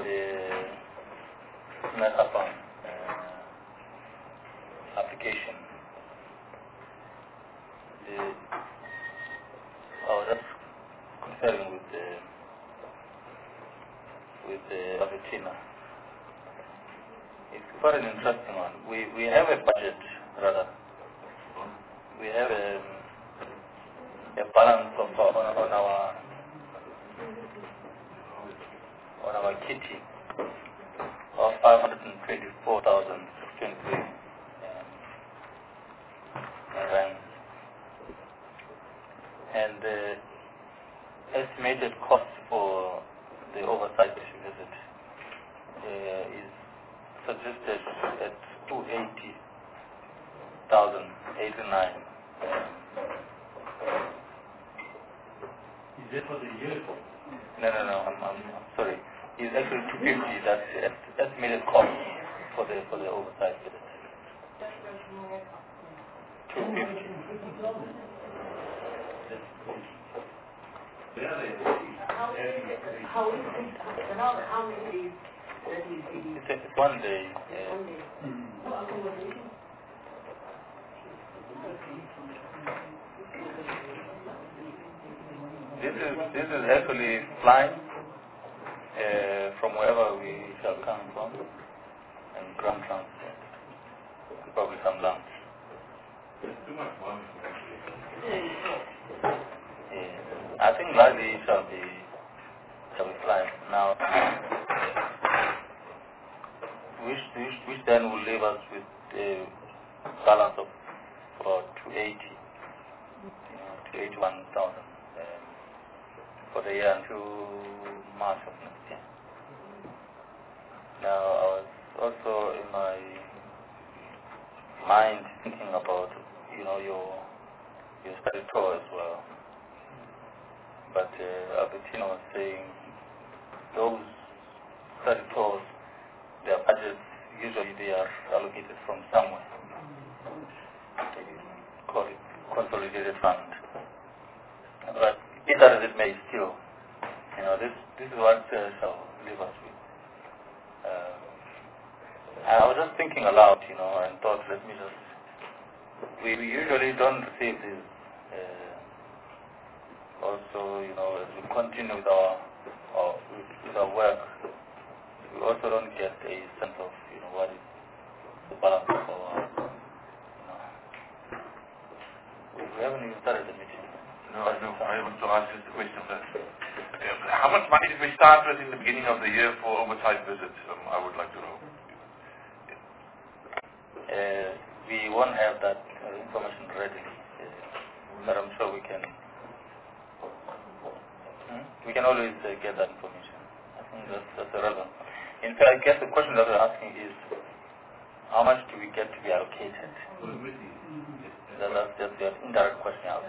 the Metaphone application. I was just comparing with the Argentina. It's quite an interesting one. We have a budget, rather. We have a balance of on our kitty of 524,023 rands, and the estimated cost for the oversight visit is suggested at 280,089. Is that for the year? No, I'm sorry. It's actually 250. That's the estimated cost for the oversight visit. 250. How many days? It's 1 day. This is actually flying from wherever we shall come from, and ground transport, and probably some lunch. There's too much money. I think largely it shall be flying now, which then will leave us with a balance of about 281,000 for the year until March of next year. Now, I was also in my mind thinking about, your study tour as well. But Albertina was saying those study tours, their budgets, usually they are allocated from somewhere. They call it consolidated fund. But either as it may, still, this is what shall leave us with. I was just thinking aloud, and thought, we usually don't receive this. Also, as we continue with our work, we also don't get a sense of, what is the balance of our, we haven't even started the meeting. No, I want to ask just the question first. How much money did we start with in the beginning of the year for oversight visits? I would like to know. We won't have that information readily, but I'm sure we can always get that information. I think that's relevant. In fact, I guess the question that we're asking is, how much do we get to be allocated? That's just the indirect question out.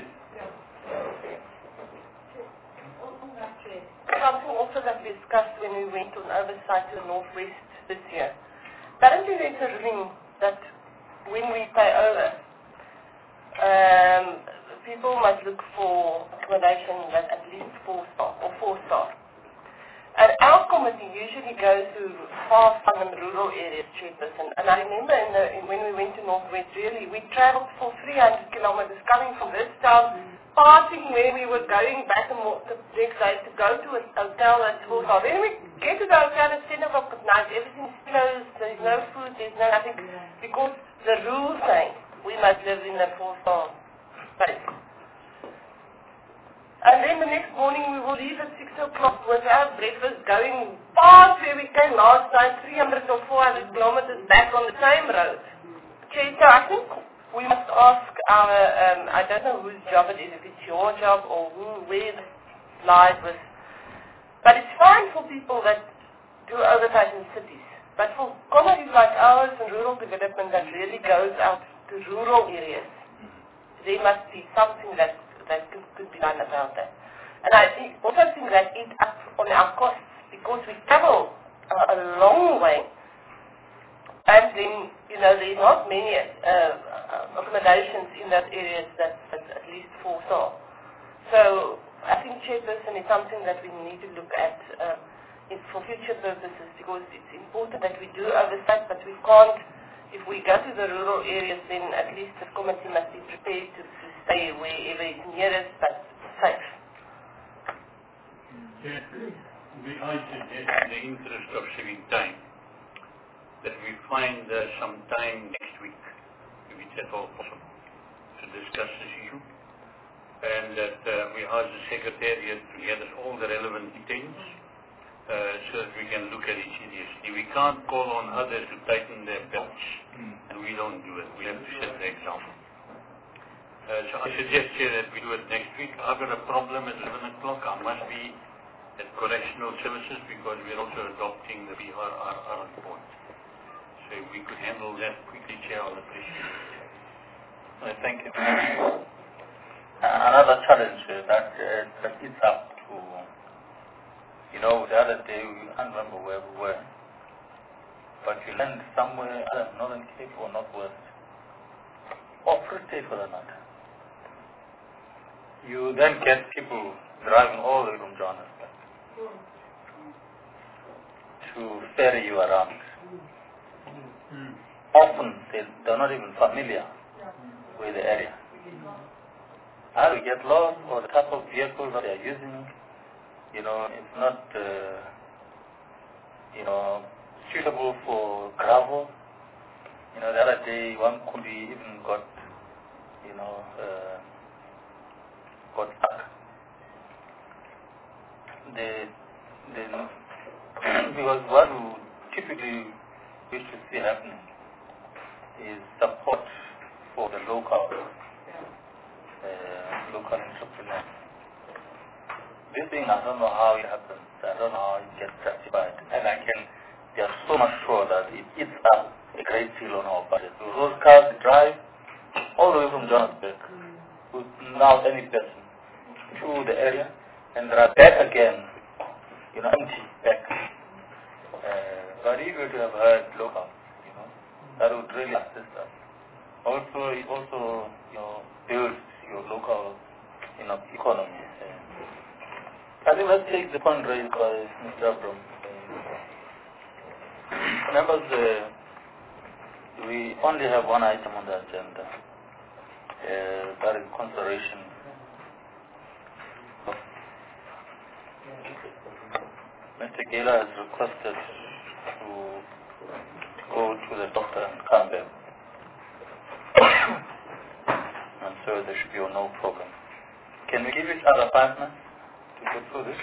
Something also that we discussed when we went on oversight to the Northwest this year. Currently there's a ruling that when we pay over, people must look for accommodation that's at least 4-star or 4-star. And our committee usually goes to far-flung and rural areas, Chairperson. And I remember when we went to Northwest, really, we travelled for 300 kilometers coming from this town, passing where we were going back and the next day to go to a hotel that's 4-star. Then we get to the hotel at 10 o'clock at night, everything's closed, there's no food, there's no nothing, because the rules say we must live in a 4-star place. And then the next morning we will leave at 6 o'clock with our breakfast going past where we came last night, 300 or 400 kilometers back on the same road. Okay, so I think we must ask our, I don't know whose job it is, if it's your job or where it lies with. But it's fine for people that do oversight in cities. But for communities like ours and rural development that really goes out to rural areas, there must be something that could be done about that. And I also think that eats up on our costs because we travel a long way. And then, there's not many accommodations in that area that's at least 4-star. So I think, Chairperson, is something that we need to look at for future purposes, because it's important that we do oversight, but we can't, if we go to the rural areas, then at least the committee must be prepared to stay wherever is nearest but safe. Yes, I suggest in the interest of saving time that we find some time next week, if it's at all possible, to discuss this issue, and that we ask the Secretariat to gather all the relevant details so that we can look at it seriously. We can't call on others to tighten their belts, and we don't do it. We have to set the example. So I suggest here that we do it next week. I've got a problem at 11 o'clock. I must be at Correctional Services because we're also adopting the BRRR report. So if we could handle that quickly, Chair, I'll appreciate it. Thank you. Another challenge that it's up to, the other day, I can't remember where we were, but we landed somewhere, either Northern Cape or Northwest, or Free State for that matter. You then get people driving all the way from Johannesburg to ferry you around. Often they're not even familiar with the area. Either get lost or the type of vehicle that they're using, it's not, suitable for gravel. The other day one could be even got stuck. Because what we typically used to see happening is support for the local entrepreneurs. This thing, I don't know how it happens. I don't know how it gets justified. And I can be so much sure that it eats up a great deal on our budget. So those cars drive all the way from Johannesburg without any person through the area and they are back again, empty back. But if you were to have heard local, that would really assist us. Also, it also, builds your local, economy. I think let's take the point raised by Mr. Abram. Members, we only have one item on the agenda. That is consideration. Mr. Gela has requested to go to the doctor and come back. And so there should be no problem. Can we give each other 5 minutes to go through this?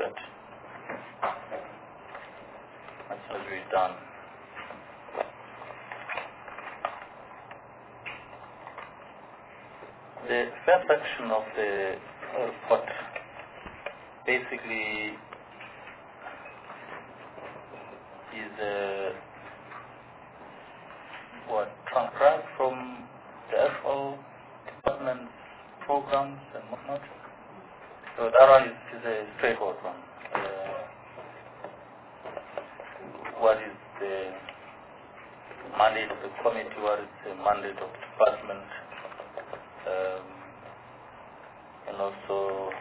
that as soon as we're done. The first section of the report basically is transcribed from the actual department's programs and whatnot. So that one is a straightforward one. What is the mandate of the committee? What is the mandate of the department? And also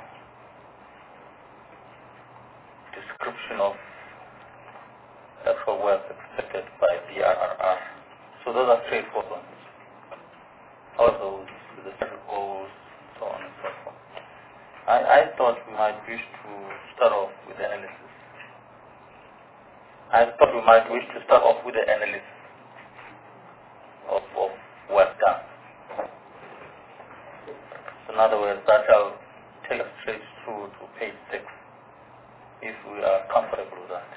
description of actual work expected by BRRR. So those are straightforward ones. Also the special goals, so on and so forth. I thought we might wish to start off with the analysis. Of work done. So in other words, that shall take us straight through to page 6, if we are comfortable with that.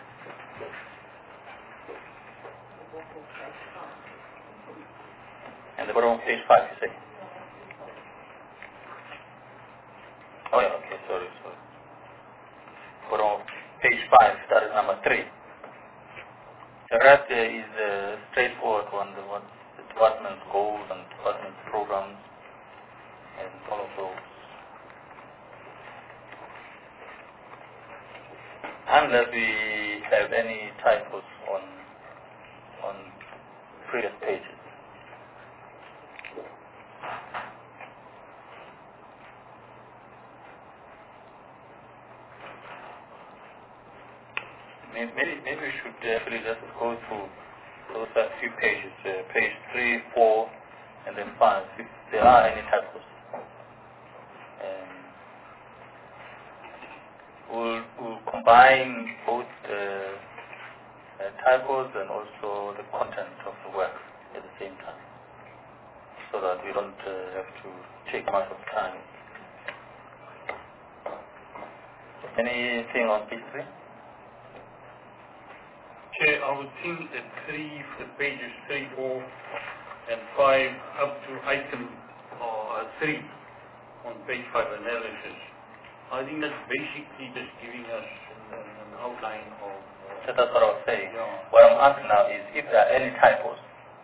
And the bottom of page 5, you say? Oh yeah, okay, sorry. Bottom of page 5, that is number 3. The rest is a straightforward one, the department's goals and department's programs and all of those. Unless we have any typos on previous pages. Maybe we should actually just go through those few pages, page 3, 4, and then 5, if there are any typos. We'll combine both the typos and also the content of the work at the same time, so that we don't have to take much of time. Anything on page 3? Chair, I would think that the pages 3, 4, and 5 up to item 3 on page 5 analysis, I think that's basically just giving us an outline of... So that's what I was saying. Yeah. What I'm asking now is if there are any typos.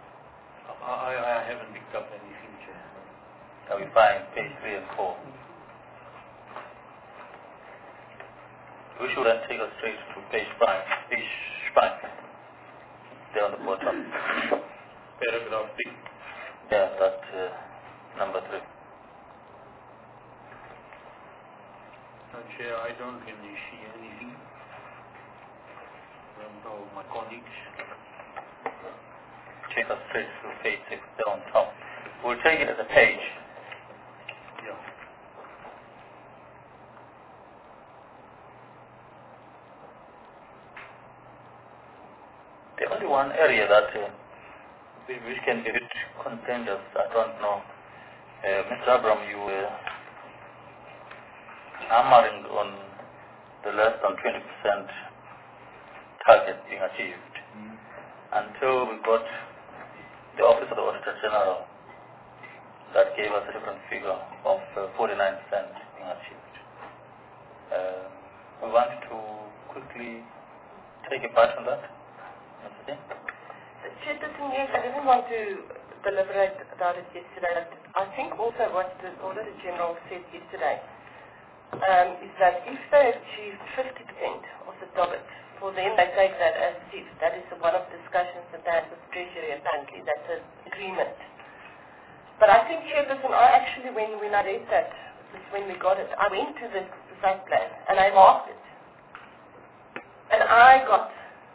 I haven't picked up anything, Chair. That we find page 3 and 4. We should then take us straight to page 5. Page 5. There on the bottom. Paragraph 3. Yeah, that number 3. Chair, I don't really see anything. I don't know my colleagues. Take us straight to page 6. There on top. We'll take it as a page. Yeah. The only one area that which can be a bit contentious, I don't know. Mr. Abram, you were hammering on the less than 20% target being achieved until we got the Office of the Auditor General that gave us a different figure of 49% being achieved. We want to quickly take a part on that. Chairperson, yes, I didn't want to deliberate about it yesterday. I think also what the Auditor General said yesterday is that if they achieved 50% of the target, for them they take that as achieved. That is one of the discussions that they had with Treasury apparently. That's an agreement. But I think, Chairperson, I actually, when I read that, when we got it, I went to the site plan and I marked it. And I got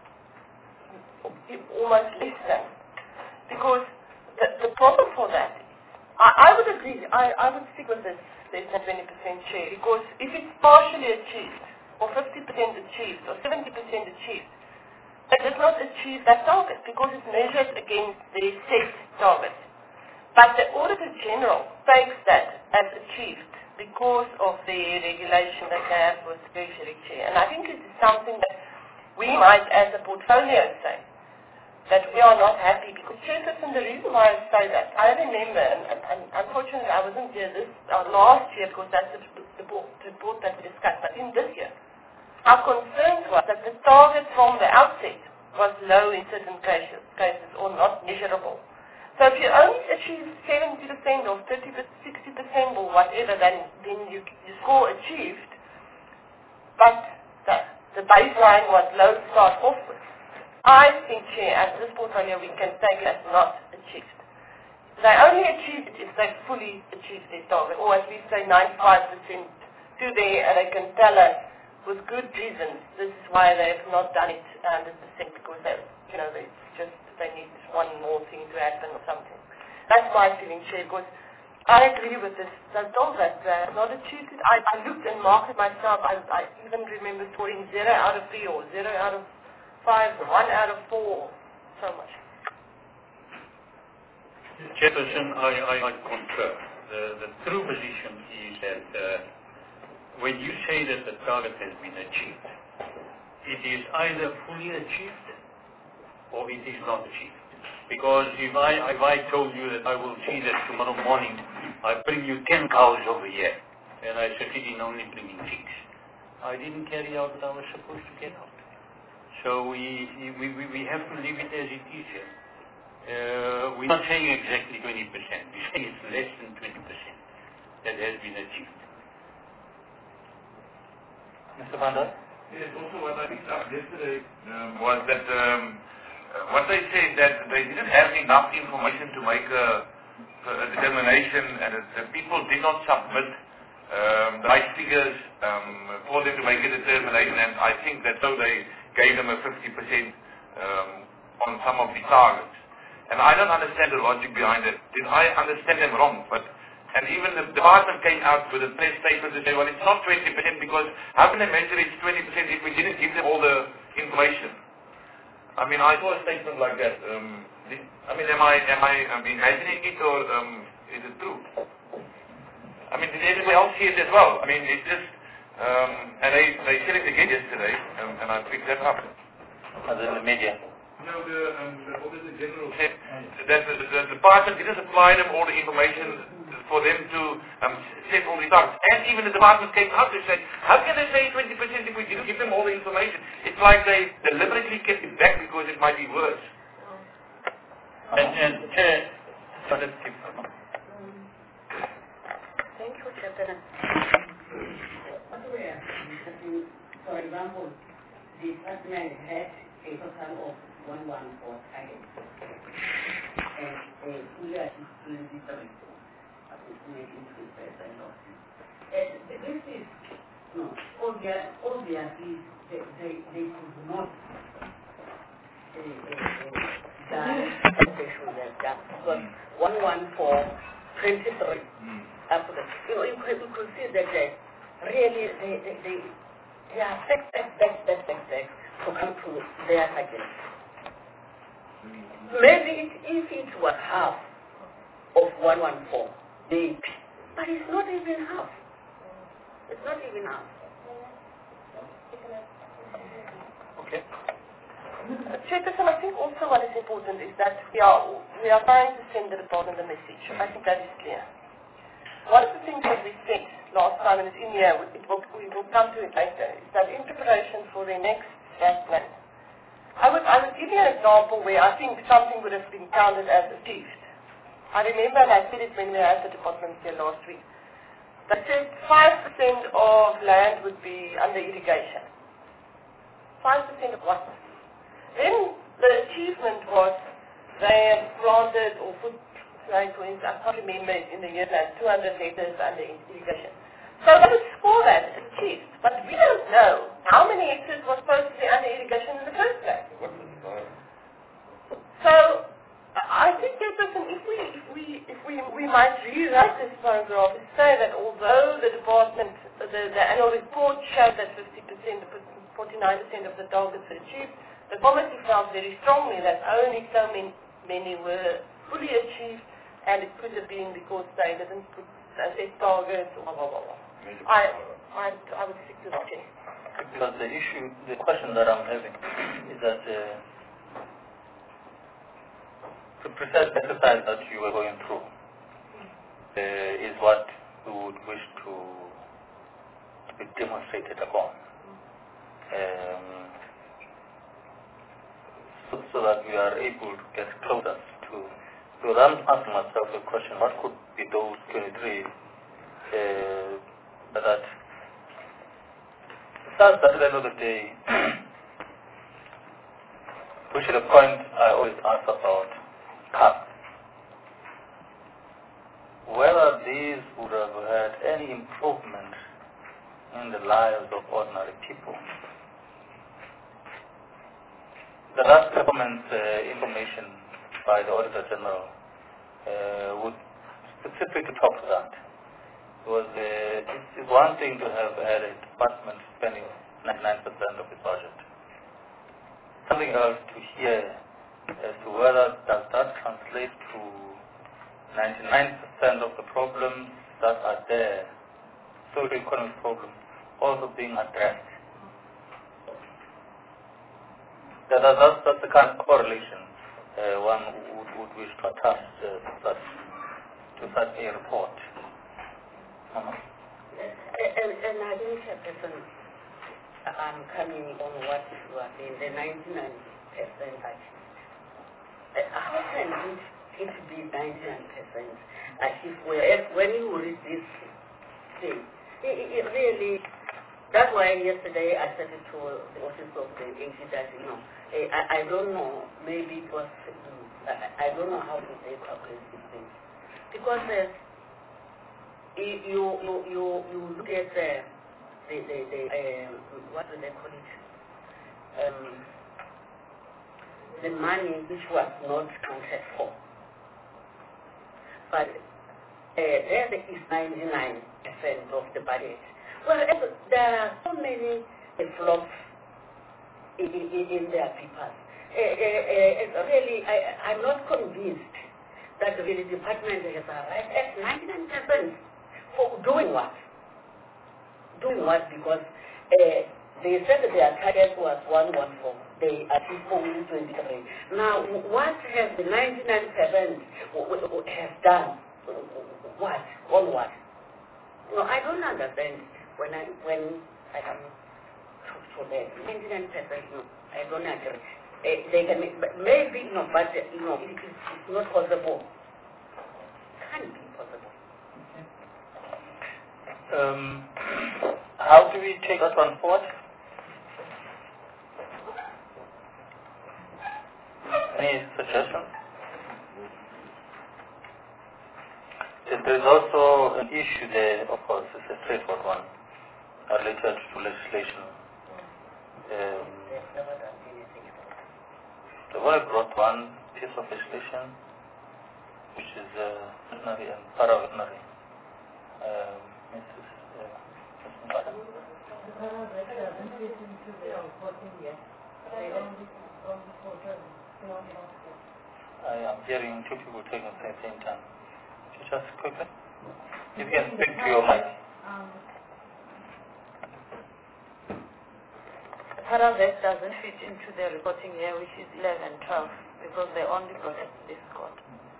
almost less than. Because the problem for that is, I would agree, I would stick with this less than 20% share, because if it's partially achieved, or 50% achieved, or 70% achieved, it does not achieve that target, because it's measured against the set target. But the Auditor General takes that as achieved, because of the regulation that they have with Treasury Chair. And I think it is something that we might, as a portfolio, say, that we are not happy, because Chairperson, the reason why I say that, I remember, and unfortunately I wasn't here last year, because that's the report that we discussed, but in this year, our concern was that the target from the outset was low in certain cases or not measurable. So if you only achieve 70% or 30%, 60% or whatever, then you score achieved, but the baseline was low to start off with. I think, Chair, at this portfolio we can take it as not achieved. They only achieved it if they fully achieved their target, or at least say 95% to there, and they can tell us with good reasons this is why they have not done it 100%, because they need one more thing to happen or something. That's my feeling, Chair, because I agree with this. They told that they have not achieved it. I looked and marked it myself. I even remember scoring 0 out of 3 or 0 out of 5, 1 out of 4, so much. Chairperson, I concur. The true position is that when you say that the target has been achieved, it is either fully achieved or it is not achieved. Because if I told you that I will see that tomorrow morning I bring you 10 cows over here, and I succeed in only bringing 6, I didn't carry out what I was supposed to carry out. So we have to leave it as it is here. We're not saying exactly 20%. We're saying it's less than 20% that has been achieved. Mr. Banda? Yes, also what I picked up yesterday was that what they said that they didn't have enough information to make a determination, and the people did not submit the right figures for them to make a determination, and I think that so they gave them a 50% on some of the targets. And I don't understand the logic behind it. Did I understand them wrong? And even the department came out with a press statement to say, well, it's not 20% because how can they measure it's 20% if we didn't give them all the information? I mean, I saw a statement like that. Am I imagining it, or is it true? I mean, did everybody else see it as well? I mean, it's just, and they said it again yesterday, and I picked that up. As in the media? No, the Auditor General said that the department didn't supply them all the information for them to set all the targets. And even the department came out and said, how can they say 20% if we didn't give them all the information? It's like they deliberately kept it back because it might be worse. And so let's keep going. Thank you, Chairperson. For example, the department had a total of 114 targets, and we are still different. This is obviously they could not done what they should have done. Because 114, 23 after that. You could see that really they are back to come to their target. Maybe if it was half of 114, maybe. But it's not even half. It's not even half. Okay. Chairperson, I think also what is important is that we are trying to send the department a message. I think that is clear. One of the things that we said last time, and it's in here, we will come to it later, is that in preparation for the next SAT plan, I would give you an example where I think something would have been counted as achieved. I remember, and I said it when we had the department here last week, they said 5% of land would be under irrigation. 5% of what? Then the achievement was they had planted or put, like for instance, I can't remember in the year plan, 200 hectares under irrigation. So they would score that as achieved. But we don't know how many hectares was supposed to be under irrigation in the first place. So I think if we might rewrite this paragraph and say that although the department, the annual report showed that 50%, 49% of the targets were achieved, the committee felt very strongly that only so many were fully achieved, and it could have been because they didn't put and set targets, blah, blah, blah, blah. I would stick to that, Chair. Because the question that I'm having is that the precise exercise that you were going through is what we would wish to be demonstrated upon. So that we are able to get closer to. So I'm asking myself a question: what could be those 23 that? At the end of the day, which is the point I always ask about CAP. Whether these would have had any improvement in the lives of ordinary people. The last government information by the Auditor General would specifically talk to that. It's one thing to have had a department spending 99% of its budget. Something else to hear as to whether does that translate to 99% of the problems that are there, socio-economic problems, also being addressed. That's the kind of correlation one would wish to attach to such a report. And I think, Chairperson, I'm coming on what you are saying, the 99% achieved. How can it be 99% achieved when you read this thing? It really, that's why yesterday I said it to the office of the AG that, I don't know, maybe it was, I don't know how to say calculate these things. Because you look at the what do they call it? The money which was not counted for. But there is 99% of the budget. Whereas there are so many flops in their papers. Really, I'm not convinced that the department has arrived at 99%. For doing what? Doing what? Because they said that their target was 114. They achieved only 23. Now, what has the 99% has done? What? On what? I don't understand when I come to the 99%. I don't agree. They can maybe but it's not possible. It can't be possible. How do we take that one forward? Any suggestions? There is also an issue there, of course, it's a straightforward one, related to legislation. The world brought one piece of legislation, which is ordinary and para-ordinary. I am hearing two people talking at the same time. Just quickly, if you can speak to your mic. Paravet doesn't fit into the reporting year, which is 11 and 12, because they only protect this court.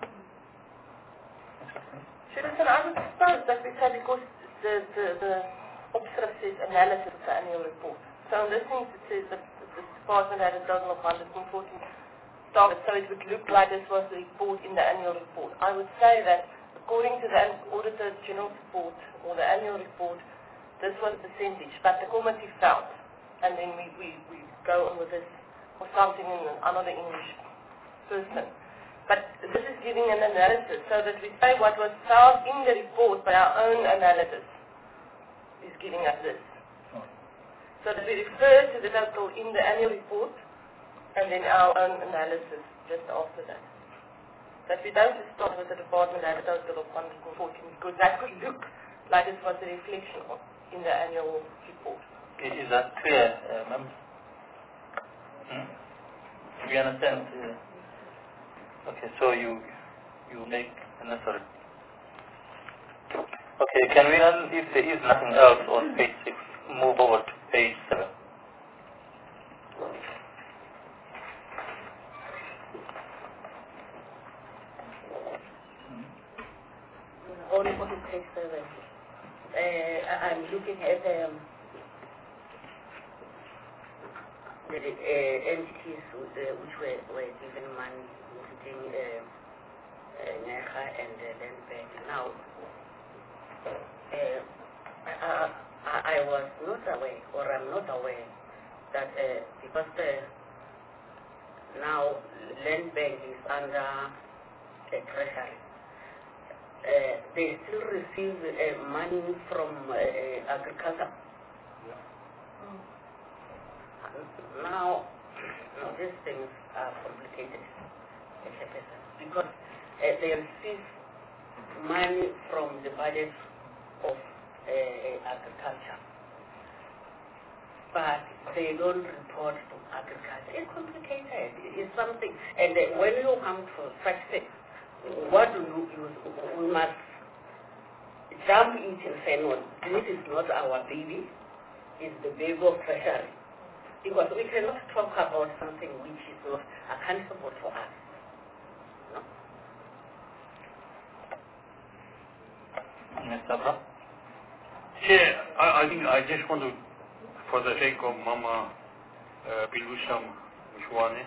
Listen, I would suppose that we say because the officer says analysis of the annual report. So in this thing it says that the department had a total of 114 targets, so it would look like this was the report in the annual report. I would say that according to the Auditor General's report or the annual report, this was the percentage, but the committee felt, and then we go on with this or something in another English person. But this is giving an analysis so that we say what was found in the report by our own analysis is giving us this. So that we refer to the total in the annual report and then our own analysis just after that. That we don't just start with the department had a total of 114 because that could look like it was a reflection in the annual report. Is that clear, ma'am? Do you understand? Okay, so you make the necessary. Okay, can we then, if there is nothing else on page 6, move over to page 7? Only on page 7. I'm looking at the entities which were given money, including NECA and Land Bank. Now, I was not aware, or I'm not aware, that because now Land Bank is under treasury, they still receive money from agriculture. Now, these things are complicated because they receive money from the budget of agriculture, but they don't report to agriculture. It's complicated. It's something. And when you come to such things, what do you use? We must jump into and say, no, this is not our baby. It's the baby of treasury. Because we cannot talk about something which is not accountable for us. No? Mr. Bra? Chair, I think I just want to, for the sake of Mama Pilusam Mshwane,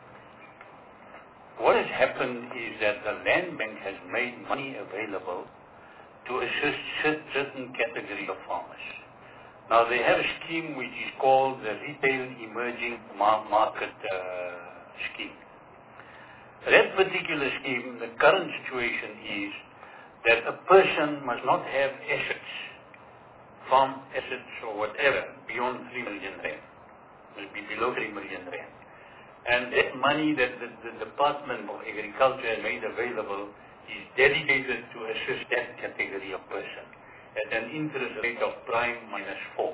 what has happened is that the Land Bank has made money available to assist certain category of farmers. Now they have a scheme which is called the Retail Emerging Market Scheme. That particular scheme, the current situation is that a person must not have assets, farm assets or whatever, beyond 3 million rand. It will be below 3 million rand. And that money that the Department of Agriculture has made available is dedicated to assist that category of person at an interest rate of prime -4.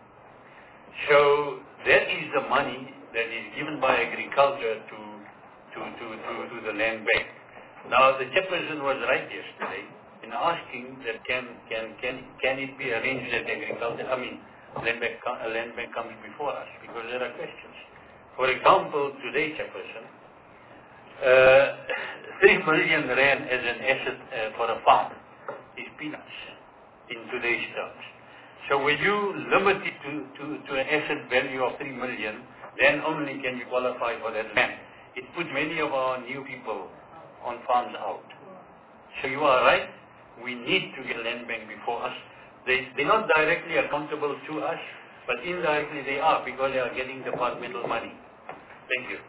So that is the money that is given by agriculture to the Land Bank. Now the chairperson was right yesterday in asking that can it be arranged that Land Bank comes before us, because there are questions. For example, today, chairperson, 3 million rand as an asset for a farm is peanuts in today's terms. So when you limit it to an asset value of 3 million, then only can you qualify for that land. It puts many of our new people on farms out. So you are right, we need to get Land Bank before us. They're not directly accountable to us, but indirectly they are, because they are getting departmental money. Thank you.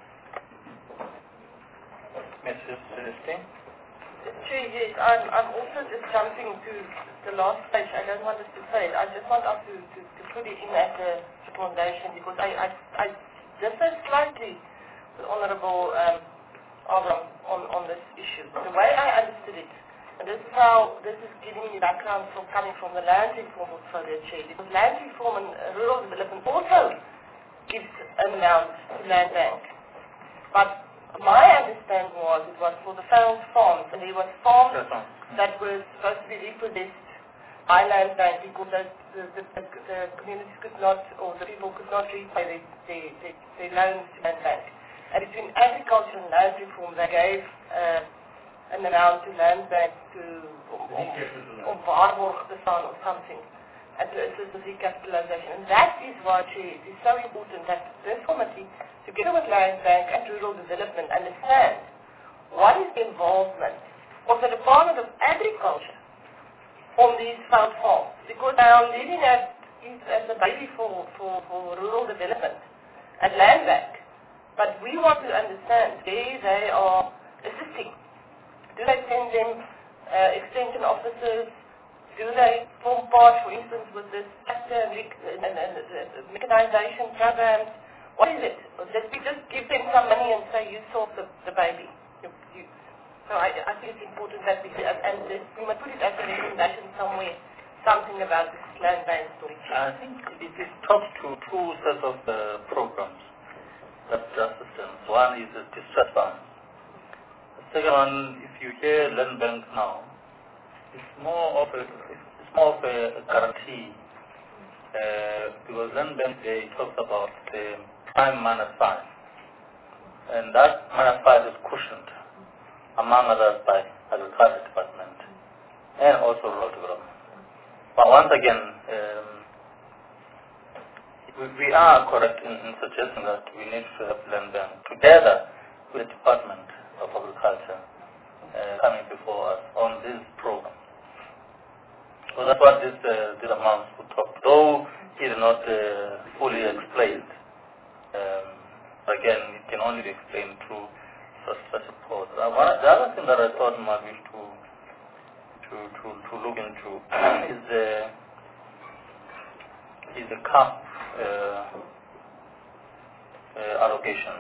Mrs. Celestine? Chair, yes, I'm also just jumping to the last page. I don't want us to say it. I just want us to put it in as a recommendation, because I differ slightly with Honourable Avram on this issue. The way I understood it, and this is giving me background from coming from the land reform portfolio, Chair, because land reform and rural development also gives an amount to Land Bank. But my understanding was it was for the failed farms, and there were farms that were supposed to be repossessed by Land Bank because the communities could not, or the people could not repay their loans to Land Bank. And between agriculture and land reform, they gave an amount to Land Bank or waarborg bestaan or something. And to assist the recapitalization. And that is why it is so important that this committee, together with Land Bank and Rural Development, understand what is the involvement of the Department of Agriculture on these failed farms. Because they are leading as a baby for rural development at Land Bank. But we want to understand where they are assisting. Do they send them extension officers? Do they form part, for instance, with this tractor and mechanization programs? What is it? Or did we just give them some money and say, you solved the baby? So I think it's important that we must put it as a recommendation somewhere, something about this Land Bank story. I think it talks to two sets of programs that assistance. One is the distress fund. The second one, if you hear Land Bank now, it's more of it's more of a guarantee, because then they talks about time minus 5, and that minus 5 is cushioned, among others, by Agriculture Department and also rural development. But once again, we are correct in suggesting that we need to have Land Bank together with the Department of Agriculture coming before us on this program. So that's what this amounts to talk. Though it is not fully explained, again, it can only be explained through such a pause. The other thing that I thought might be to look into is the CAP allocation,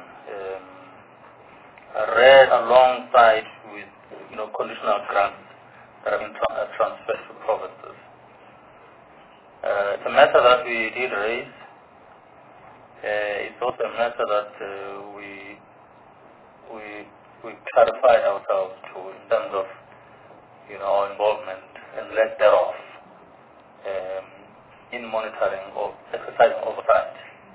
read alongside with conditional grants that have been transferred to provinces. It's a matter that we did raise. It's also a matter that we clarified ourselves to in terms of our involvement and lack thereof in monitoring or exercising oversight.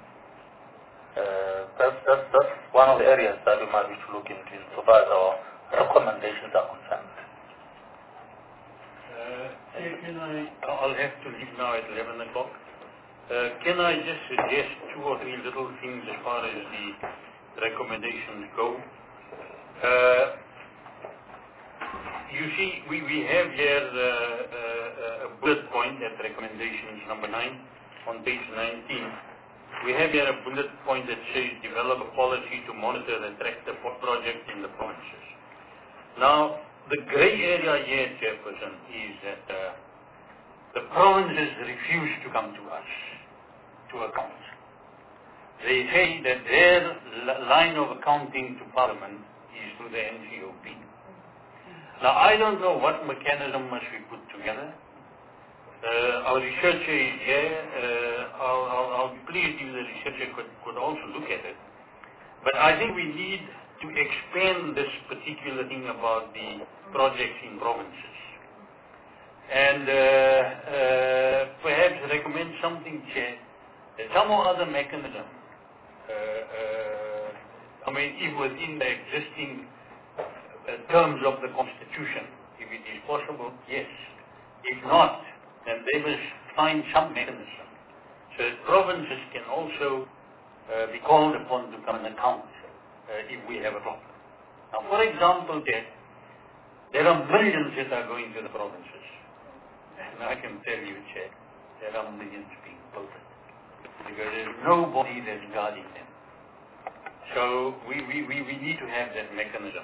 That's one of the areas that we might wish to look into insofar as our recommendations are concerned. I'll have to leave now at 11 o'clock. Can I just suggest 2 or 3 little things as far as the recommendations go? You see, we have here a bullet point at recommendations number 9 on page 19. We have here a bullet point that says develop a policy to monitor the tractor project in the provinces. Now, the grey area here, Chairperson, is that the provinces refuse to come to us to account. They say that their line of accounting to Parliament is through the NCOP. Now, I don't know what mechanism must we put together. Our researcher is here. I'll be pleased if the researcher could also look at it. But I think we need to expand this particular thing about the projects in provinces. And perhaps recommend something, Chair, some or other mechanism. If within the existing terms of the Constitution, if it is possible, yes. If not, then they must find some mechanism so that provinces can also be called upon to come and account if we have a problem. Now, for example, there are millions that are going to the provinces. And I can tell you, Chair, there are millions being voted because there's nobody that's guarding them. So we need to have that mechanism.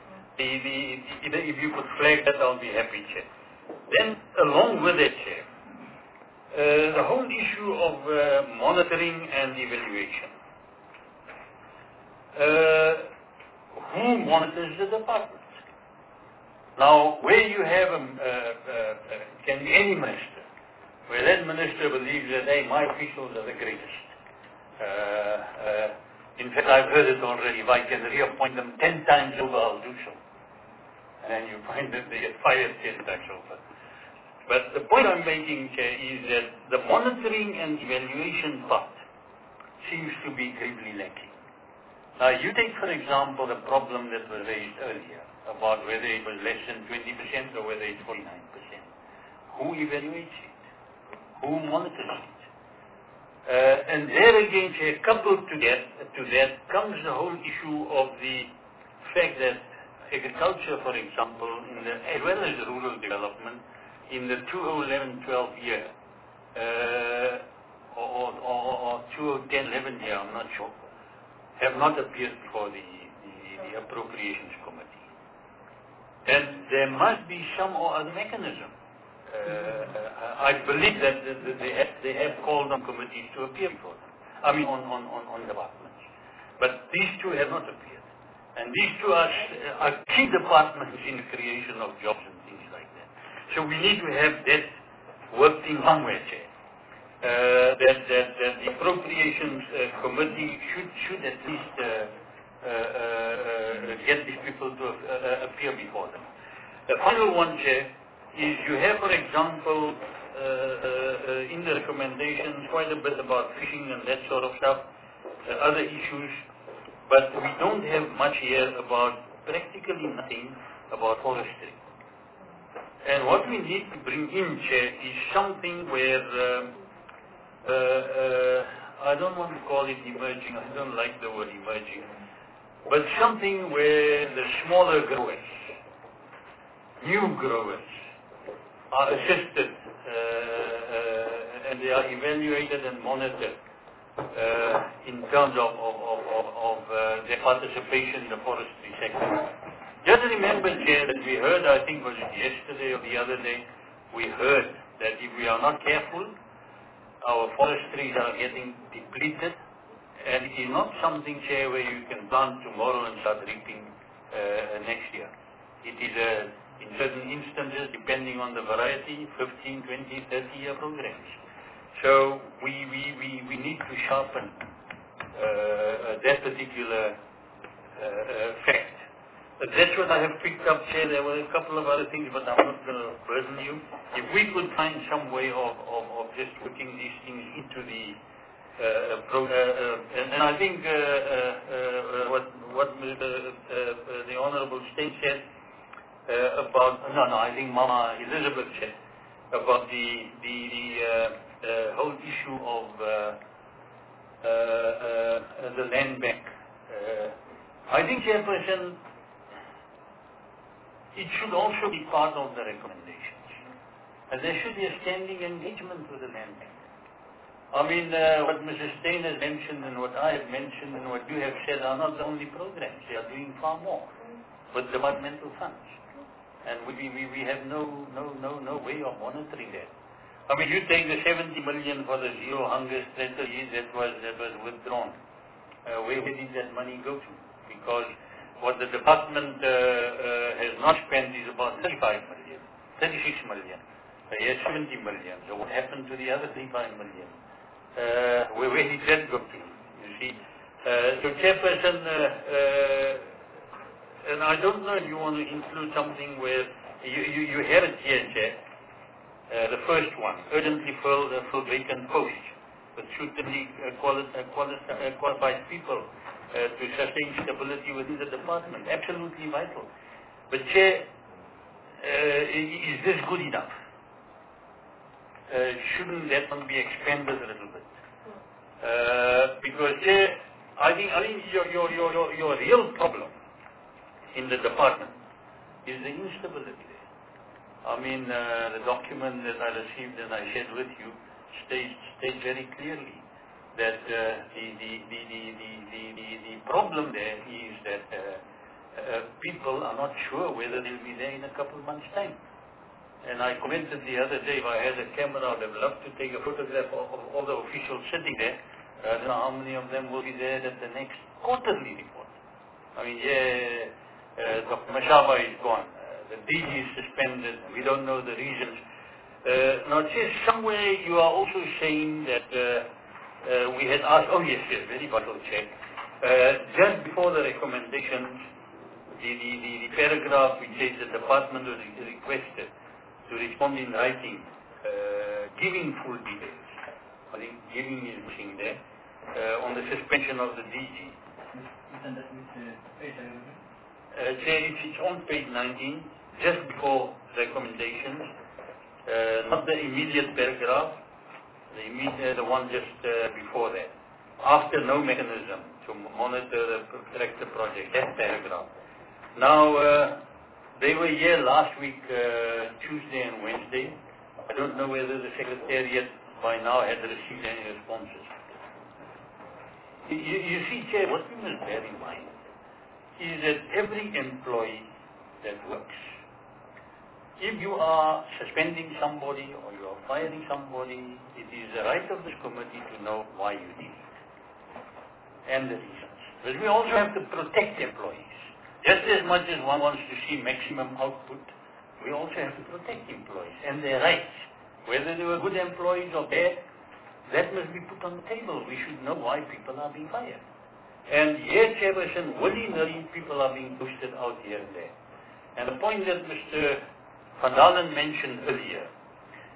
If you could flag that, I'll be happy, Chair. Then, along with it, Chair, the whole issue of monitoring and evaluation. Who monitors the department? Now, where you have can be any minister, where that minister believes that, hey, my officials are the greatest. In fact, I've heard it already. If I can reappoint them 10 times over, I'll do so. And then you find that they get fired 10 times over. But the point I'm making, Chair, is that the monitoring and evaluation part seems to be gravely lacking. Now, you take, for example, the problem that was raised earlier about whether it was less than 20% or whether it's 49%. Who evaluates it? Who monitors it? And there again, Chair, coupled to that comes the whole issue of the fact that agriculture, for example, as well as rural development, in the 2011-12 year, or 2010-11 year, I'm not sure, have not appeared before the Appropriations Committee. And there must be some or other mechanism. I believe that they have called on committees to appear before them. On departments. But these two have not appeared. And these two are key departments in the creation of jobs and things like that. So we need to have that worked in somewhere, Chair. That the Appropriations Committee should at least get these people to appear before them. The final one, Chair, is you have, for example, in the recommendations quite a bit about fishing and that sort of stuff, other issues, but we don't have much here about practically nothing about forestry. And what we need to bring in, Chair, is something where, I don't want to call it emerging, I don't like the word emerging, but something where the smaller growers, new growers, are assisted and they are evaluated and monitored in terms of their participation in the forestry sector. Just remember, Chair, that we heard, I think was it yesterday or the other day, we heard that if we are not careful, our forestries are getting depleted, and it is not something, Chair, where you can plant tomorrow and start reaping next year. It is in certain instances, depending on the variety, 15, 20, 30-year programs. So we need to sharpen that particular fact. But that's what I have picked up, Chair. There were a couple of other things, but I'm not going to burden you. If we could find some way of just putting these things into the and I think what the Honourable State said about, I think Mama Elizabeth said about the whole issue of the land bank. I think, Chairperson, it should also be part of the recommendations. And there should be a standing engagement with the land bank. I mean, what Mrs. Stein has mentioned and what I have mentioned and what you have said are not the only programs. They are doing far more with departmental funds. And we have no way of monitoring that. I mean, you take the 70 million for the zero hunger strategy that was withdrawn. Where did that money go to? Because what the department has not spent is about 35 million, 36 million. Yes, 70 million. So what happened to the other 35 million? Where did that go to? You see. So Chairperson, and I don't know if you want to include something where you have it here, Chair. The first one, urgently fill vacant posts with suitably qualified people to sustain stability within the department. Absolutely vital. But Chair, is this good enough? Shouldn't that one be expanded a little bit? Because Chair, I think your real problem in the department is the instability there. I mean, the document that I received and I shared with you states very clearly that the problem there is that people are not sure whether they'll be there in a couple of months' time. And I commented the other day, if I had a camera, I would love to take a photograph of all the officials sitting there. I don't know how many of them will be there at the next quarterly report. I mean, Dr. Mashaba is gone. The DG is suspended. We don't know the reasons. Now, just somewhere you are also saying that we had asked, oh yes, very vital check. Just before the recommendations, the paragraph which says the department was requested to respond in writing, giving full details. I think giving is missing there, on the suspension of the DG. It's on page 19, just before recommendations, not the immediate paragraph, the one just before that. After no mechanism to monitor the corrective project, that paragraph. Now, they were here last week, Tuesday and Wednesday. I don't know whether the Secretariat by now had received any responses. You see, Chair, what we must bear in mind is that every employee that works, if you are suspending somebody or you are firing somebody, it is the right of this committee to know why you did it and the reasons. But we also have to protect employees. Just as much as one wants to see maximum output, we also have to protect employees and their rights. Whether they were good employees or bad, that must be put on the table. We should know why people are being fired. And here, Chairperson, willy-nilly people are being boosted out here and there. And the point that Mr. Van Dalen mentioned earlier,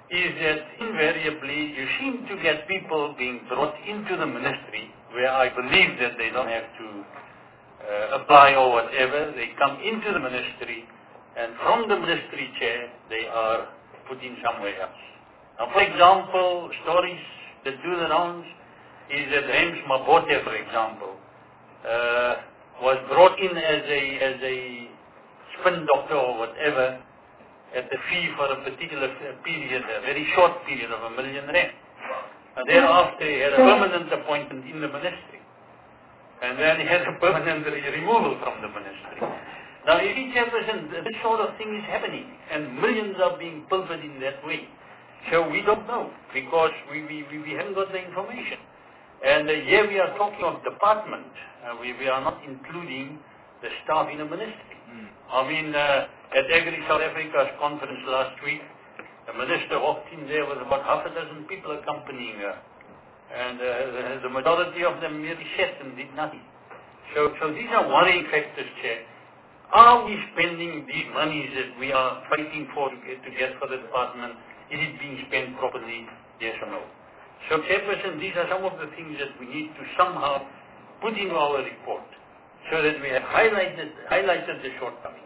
is that invariably you seem to get people being brought into the ministry where I believe that they don't have to apply or whatever. They come into the ministry, and from the ministry chair they are put in somewhere else. Now, for example, stories that do the rounds is that James Mabote, for example, was brought in as a spin doctor or whatever at the fee for a particular period, a very short period of R1 million. And thereafter he had a permanent appointment in the ministry. And then he had a permanent removal from the ministry. Now, you see, Chairperson, this sort of thing is happening, and millions are being pilfered in that way. So we don't know, because we haven't got the information. And here we are talking of department. We are not including the staff in the ministry. I mean, at Agri South Africa's conference last week, the minister walked in there with about half a dozen people accompanying her. And the majority of them merely sat and did nothing. So these are worrying factors, Chair. Are we spending these monies that we are fighting for to get for the department? Is it being spent properly? Yes or no? So, Chairperson, these are some of the things that we need to somehow put into our report so that we have highlighted the shortcomings.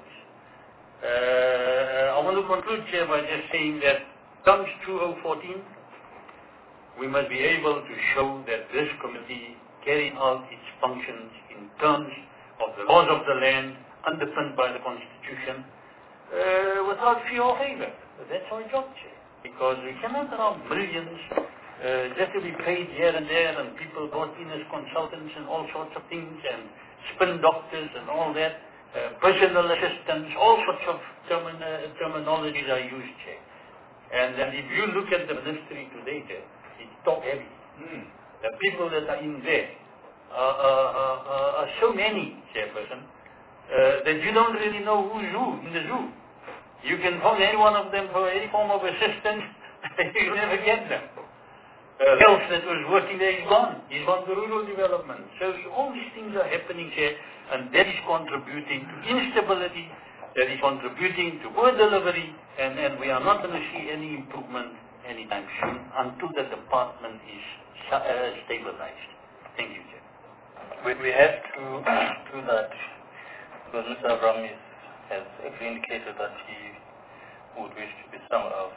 I want to conclude, Chair, by just saying that comes 2014, we must be able to show that this committee carried out its functions in terms of the laws of the land underpinned by the Constitution without fear or favor. That's our job, Chair. Because we cannot allow millions just to be paid here and there, and people brought in as consultants and all sorts of things, and spin doctors and all that, personal assistants, all sorts of terminologies are used, Chair. And if you look at the ministry today, Chair, it's top heavy. The people that are in there are so many, Chairperson, that you don't really know who's who in the zoo. You can phone any one of them for any form of assistance, you'll never get them. Health that was working there is gone. He's gone to rural development. So all these things are happening here, and that is contributing to instability, that is contributing to poor delivery, and we are not going to see any improvement anytime soon until the department is stabilized. Thank you, Chair. We have to do that because Mr. Abraham has actually indicated that he would wish to be somewhere else.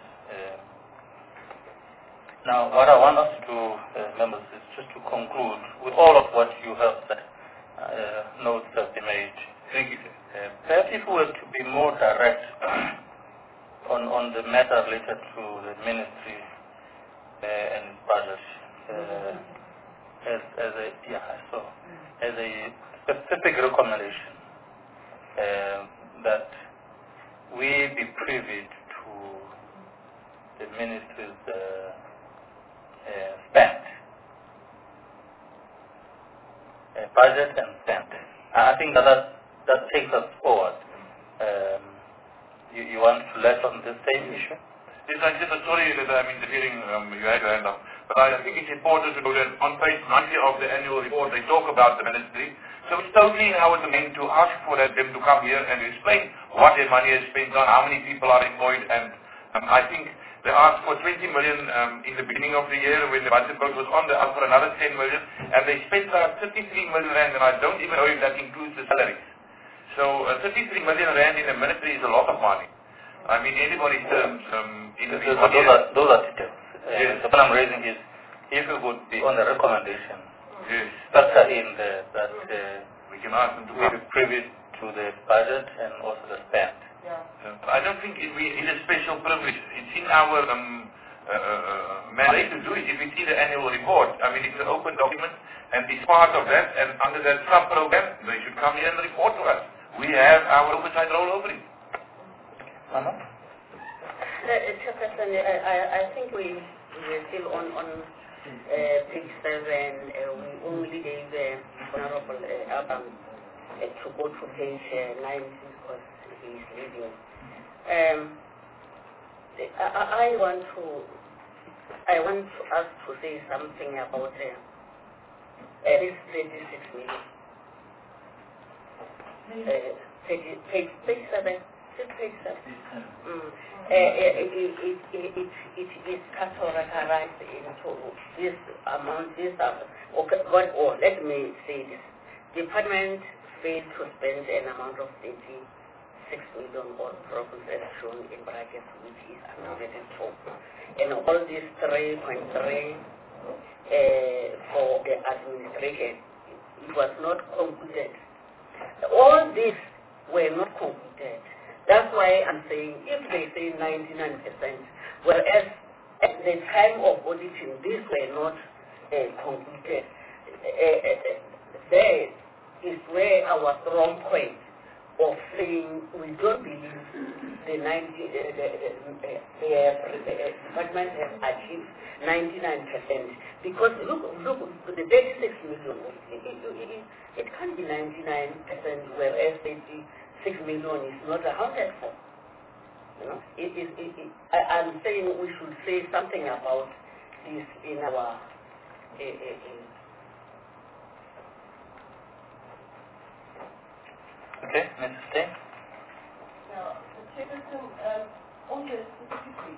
Now, what I want us to do, members, is just to conclude with all of what you have said. Notes have been made. Thank you, sir. Perhaps if we were to be more direct on the matter related to the ministry and its budget, as a specific recommendation that we be privy to the ministry's budget and spend. I think that takes us forward. You want to let on this same issue? Yes, I'm just sorry that I'm interfering, you had your hand up. But I think it's important to know that on page 90 of the annual report they talk about the ministry. So it's totally in our domain to ask for them to come here and explain what their money is spent on, how many people are employed, and I think they asked for 20 million in the beginning of the year when the budget vote was on. They asked for another 10 million, and they spent about 33 million rand, and I don't even know if that includes the salaries. So 33 million rand in a ministry is a lot of money. I mean, anybody's terms. Those are details. Yes. The point I'm raising is if it would be on the recommendation, yes, factor in that we can ask them to be privy to the budget and also the spend. I don't think we need a special privilege. It's in our mandate to do it if it's in the annual report. I mean, it's an open document, and it's part of that, and under that sub-program, they should come here and report to us. We have our oversight role over it. Chairperson, I think we were still on page 7. We only gave Honorable Abraham to go to page 9 because he is leaving. I want us to say something about this 36 million. Page 7. It is categorized into this amount, or let me say this. Department failed to spend an amount of 86 million on programs as shown in brackets, which is unaccounted for. And all these 3.3 for the administration, it was not concluded. All these were not concluded. That's why I'm saying if they say 99%, whereas at the time of auditing, these were not concluded. There is where our strong point of saying we don't believe the department has achieved 99%. Because look, the 36 million, it can't be 99%, whereas 36 million is not accounted for. You know, I'm saying we should say something about this in our. Okay, Mrs. Day. Now, the Chairperson, on this specifically,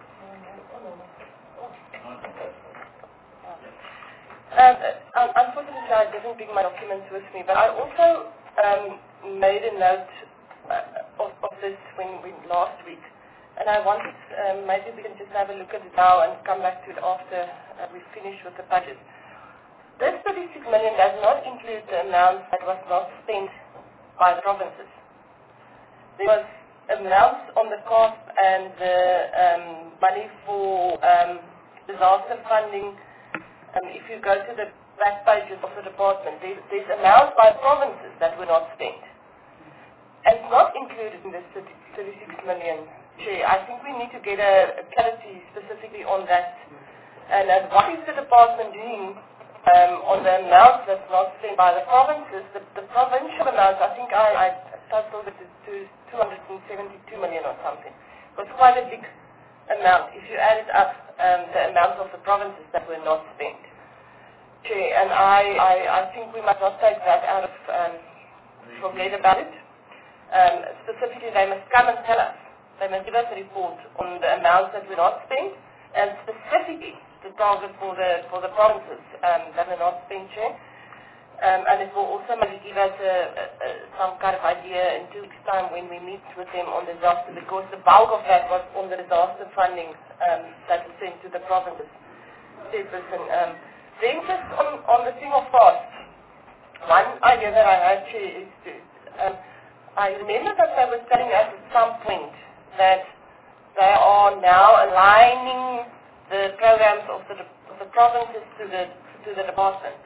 unfortunately, I didn't bring my documents with me, but I also made a note of this when last week, and I wanted maybe we can just have a look at it now and come back to it after we finish with the budget. This 36 million does not include the amount that was not spent by the provinces. There was amounts on the cost and the money for disaster funding. If you go to the back pages of the department, there's amounts by provinces that were not spent. And it's not included in this 36 million. Chair, I think we need to get a clarity specifically on that. And what is the department doing on the amounts that's not spent by the provinces? The provincial amounts, I think I totaled it to 272 million or something. It was quite a big amount if you added up the amount of the provinces that were not spent. Chair, and I think we must not take that out of forget about it. Specifically, they must come and tell us. They must give us a report on the amounts that were not spent, and specifically the target for the provinces that were not spent. Chair. And it will also maybe give us some kind of idea in 2 weeks' time when we meet with them on disaster, because the bulk of that was on the disaster funding that was sent to the provinces. Chairperson, then just on the thing of cost, one idea that I had, Chair, is I remember that they were telling us at some point that they are now aligning the programs of the provinces to the department.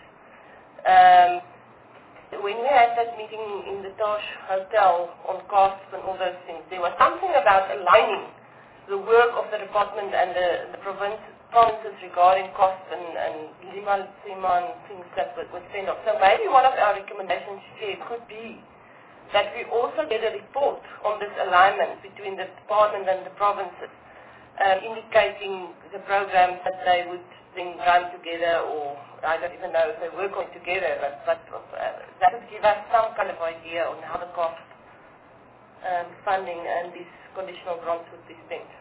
When we had that meeting in the Taj Hotel on costs and all those things, there was something about aligning the work of the department and the provinces regarding costs and legal things that were spent off. So maybe one of our recommendations here could be that we also get a report on this alignment between the department and the provinces, indicating the programs that they would then run together, or I don't even know if they work on together, but that would give us some kind of idea on how the cost funding and these conditional grants would be spent.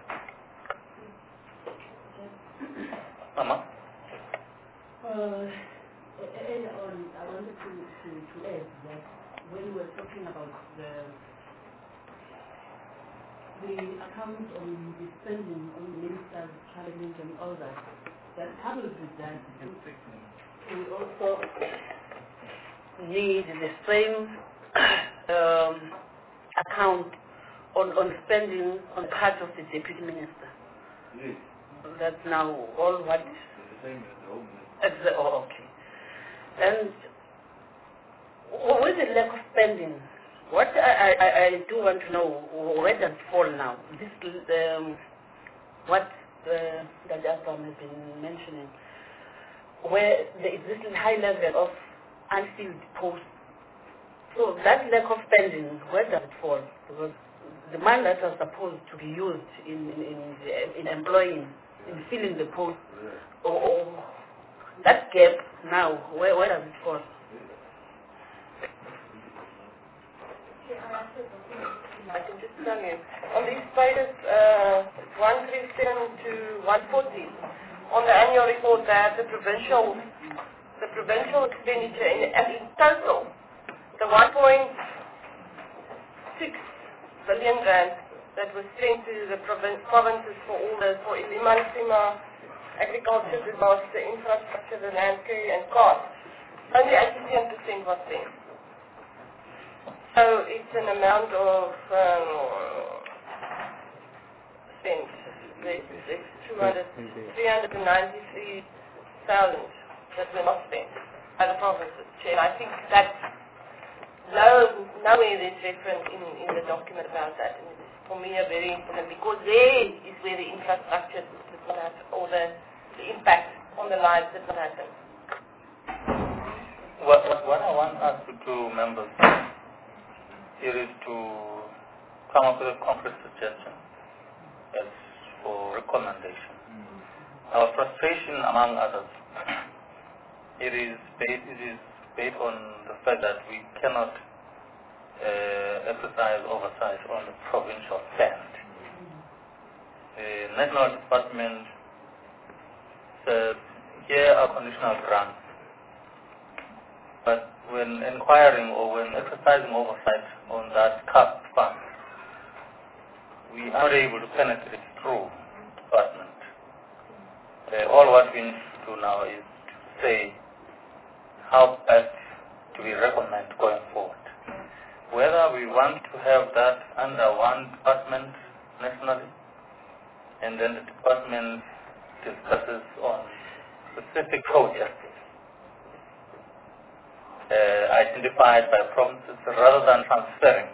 Mama? Earlier on, I wanted to add that when we were talking about the account on the spending on the minister's challenges and all that coupled with that, we also need the same account on spending on part of the deputy minister. Yes. That's now all what. The same as the home minister. Okay. And with the lack of spending, what I do want to know, where does it fall now? This what that Abraham has been mentioning, where there is this high level of unfilled posts. So that lack of spending, where does it fall? Because the money that was supposed to be used in employing, in filling the post, or that gap now, where does it fall? I can just tell you. On these pages, 137 to 140, on the annual report, they have the provincial expenditure in total, the 1.6 billion rand that was sent to the provinces for Ilima, agriculture, disaster, infrastructure, the land carry and cost. Only 87% was spent. So it's an amount of spent. It's 393,000 that were not spent by the provinces. And I think that nowhere there's reference in the document about that. And it's for me very important because there is where the infrastructure did not happen, or the impact on the lives did not happen. What I want us to do, members, here is to come up with a concrete suggestion as for recommendation. Our frustration, among others, it is based on the fact that we cannot exercise oversight on the provincial spend. The National Department says, here are conditional grants. But when inquiring or when exercising oversight on that CAP fund, we are able to penetrate through department. All what we need to do now is to say how best do we recommend going forward. Whether we want to have that under one department nationally, and then the department discusses on specific projects identified by provinces rather than transferring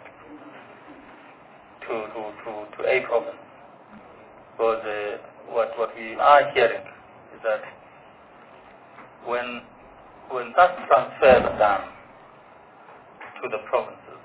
to a province. Because what we are hearing is that when that transfer is done to the provinces,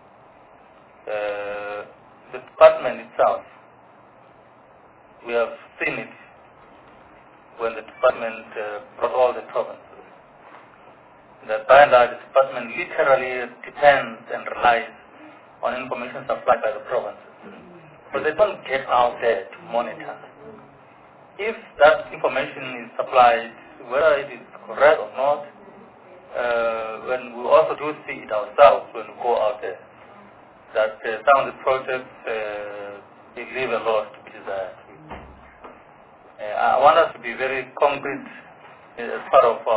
the department itself, we have seen it when the department brought all the provinces. That by and large, the department literally depends and relies on information supplied by the provinces. But they don't get out there to monitor. If that information is supplied, whether it is correct or not, when we also do see it ourselves when we go out there, that some of the projects they leave a lot to be desired. I want us to be very concrete as part of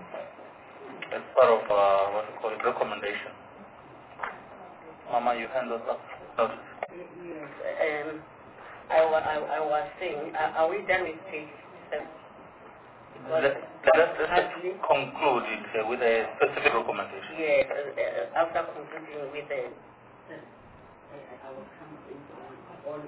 what we call it, recommendation. Mama, you hand us up. Yes, I was saying, are we done with page 7? Let's conclude it with a specific recommendation. Yes, after concluding with the... I will come into all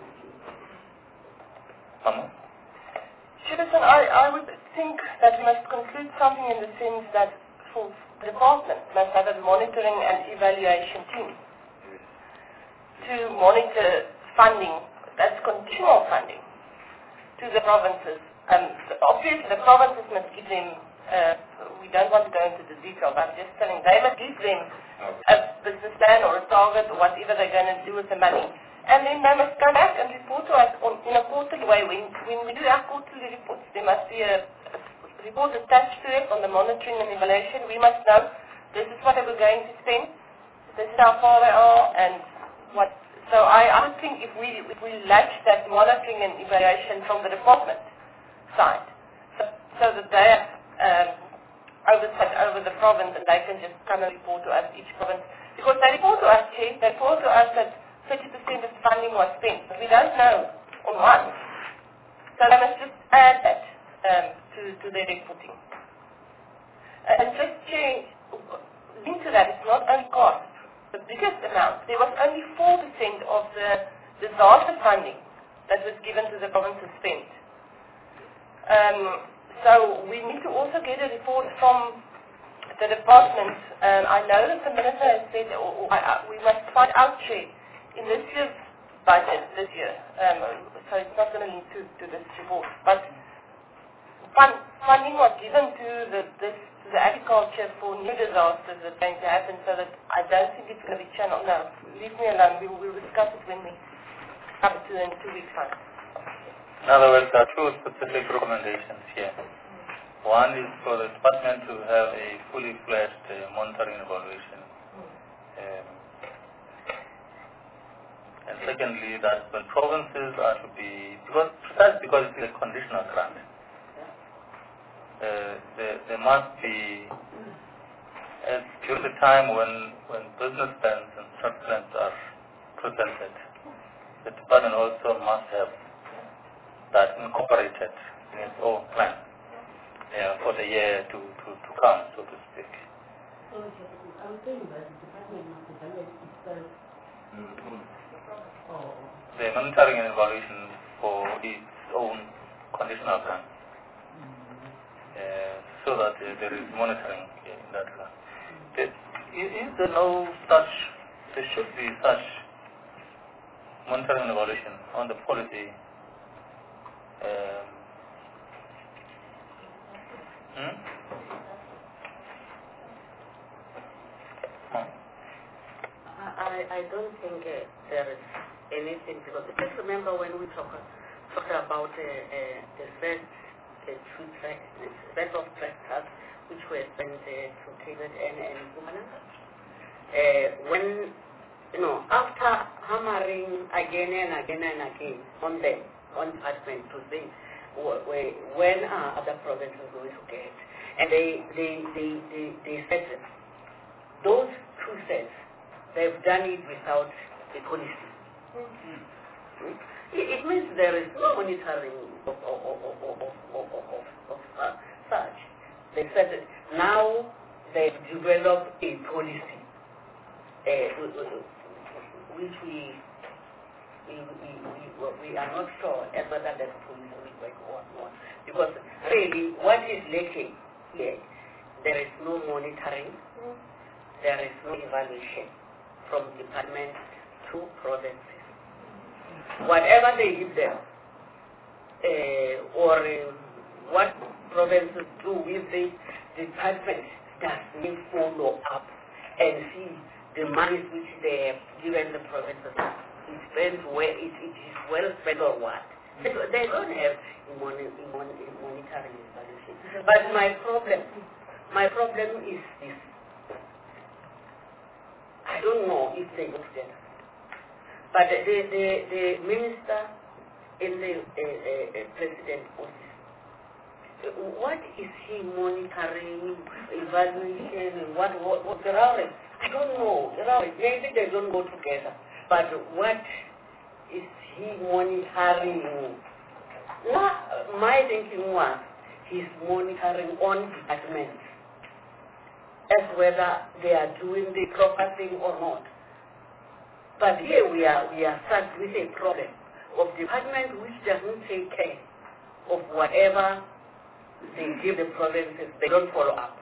Mama? Citizen, I would think that we must conclude something in the sense that for the department must have a monitoring and evaluation team to monitor funding, that's continual funding, to the provinces. Obviously the provinces must give them, we don't want to go into the detail, but I'm just telling, they must give them a business plan or a target or whatever they're going to do with the money. And then they must come back and report to us in a quarterly way. When we do our quarterly reports, there must be a report attached to it on the monitoring and evaluation. We must know this is what we're going to spend, this is how far they are, and what. So I would think if we latch that monitoring and evaluation from the department side, so that they have oversight over the province and they can just come and report to us, each province. Because they report to us, Chief, they report to us that 30% of funding was spent, but we don't know on what. So they must just add that to their reporting. And just change, into that, it's not only cost. The biggest amount, there was only 4% of the disaster funding that was given to the provinces spent. So we need to also get a report from the department. I know that the minister has said we must find out, Chair, in this year's budget, so it's not going to lead to this report, but funding was given to the agriculture for new disasters that are going to happen, so that I don't think it's going to be channeled. No, leave me alone. We'll discuss it when we come to in 2 weeks' time. In other words, there are two specific recommendations here. One is for the department to have a fully fledged monitoring and evaluation. And secondly, that the provinces are to be, because it's a conditional grant, there must be, during the time when business plans and trust plans are presented, the department also must have that incorporated in its own plan for the year to come, so to speak. So I was saying that the department must evaluate itself. The monitoring and evaluation for its own conditional plan. So that there is monitoring in that regard. Is there no such, there should be such monitoring and evaluation on the policy I don't think there is anything, because just remember when we talked about the first two tracks, set of tractors which were sent to David and Mpumalanga. When, after hammering again and again and again on them, on department to say when are other provinces going to get, and they said those two sets, they've done it without a policy. It means there is no monitoring of such. They said that now they've developed a policy which we are not sure as whether that policy will work or not. Because really, what is lacking here, there is no monitoring, there is no evaluation from department to provinces. Whatever they give them, or what provinces do with the department, does not follow up and see the money which they have given the provinces. It spent where it is well spent or what. They don't have monitoring evaluation. But my problem is this. I don't know if they go together. But the minister in the president office, what is he monitoring, evaluation, what the rally? I don't know. Maybe they don't go together. But what is he monitoring? My thinking was he's monitoring on departments as whether they are doing the proper thing or not. But here we are stuck with a problem of department which doesn't take care of whatever they give the provinces. They don't follow up.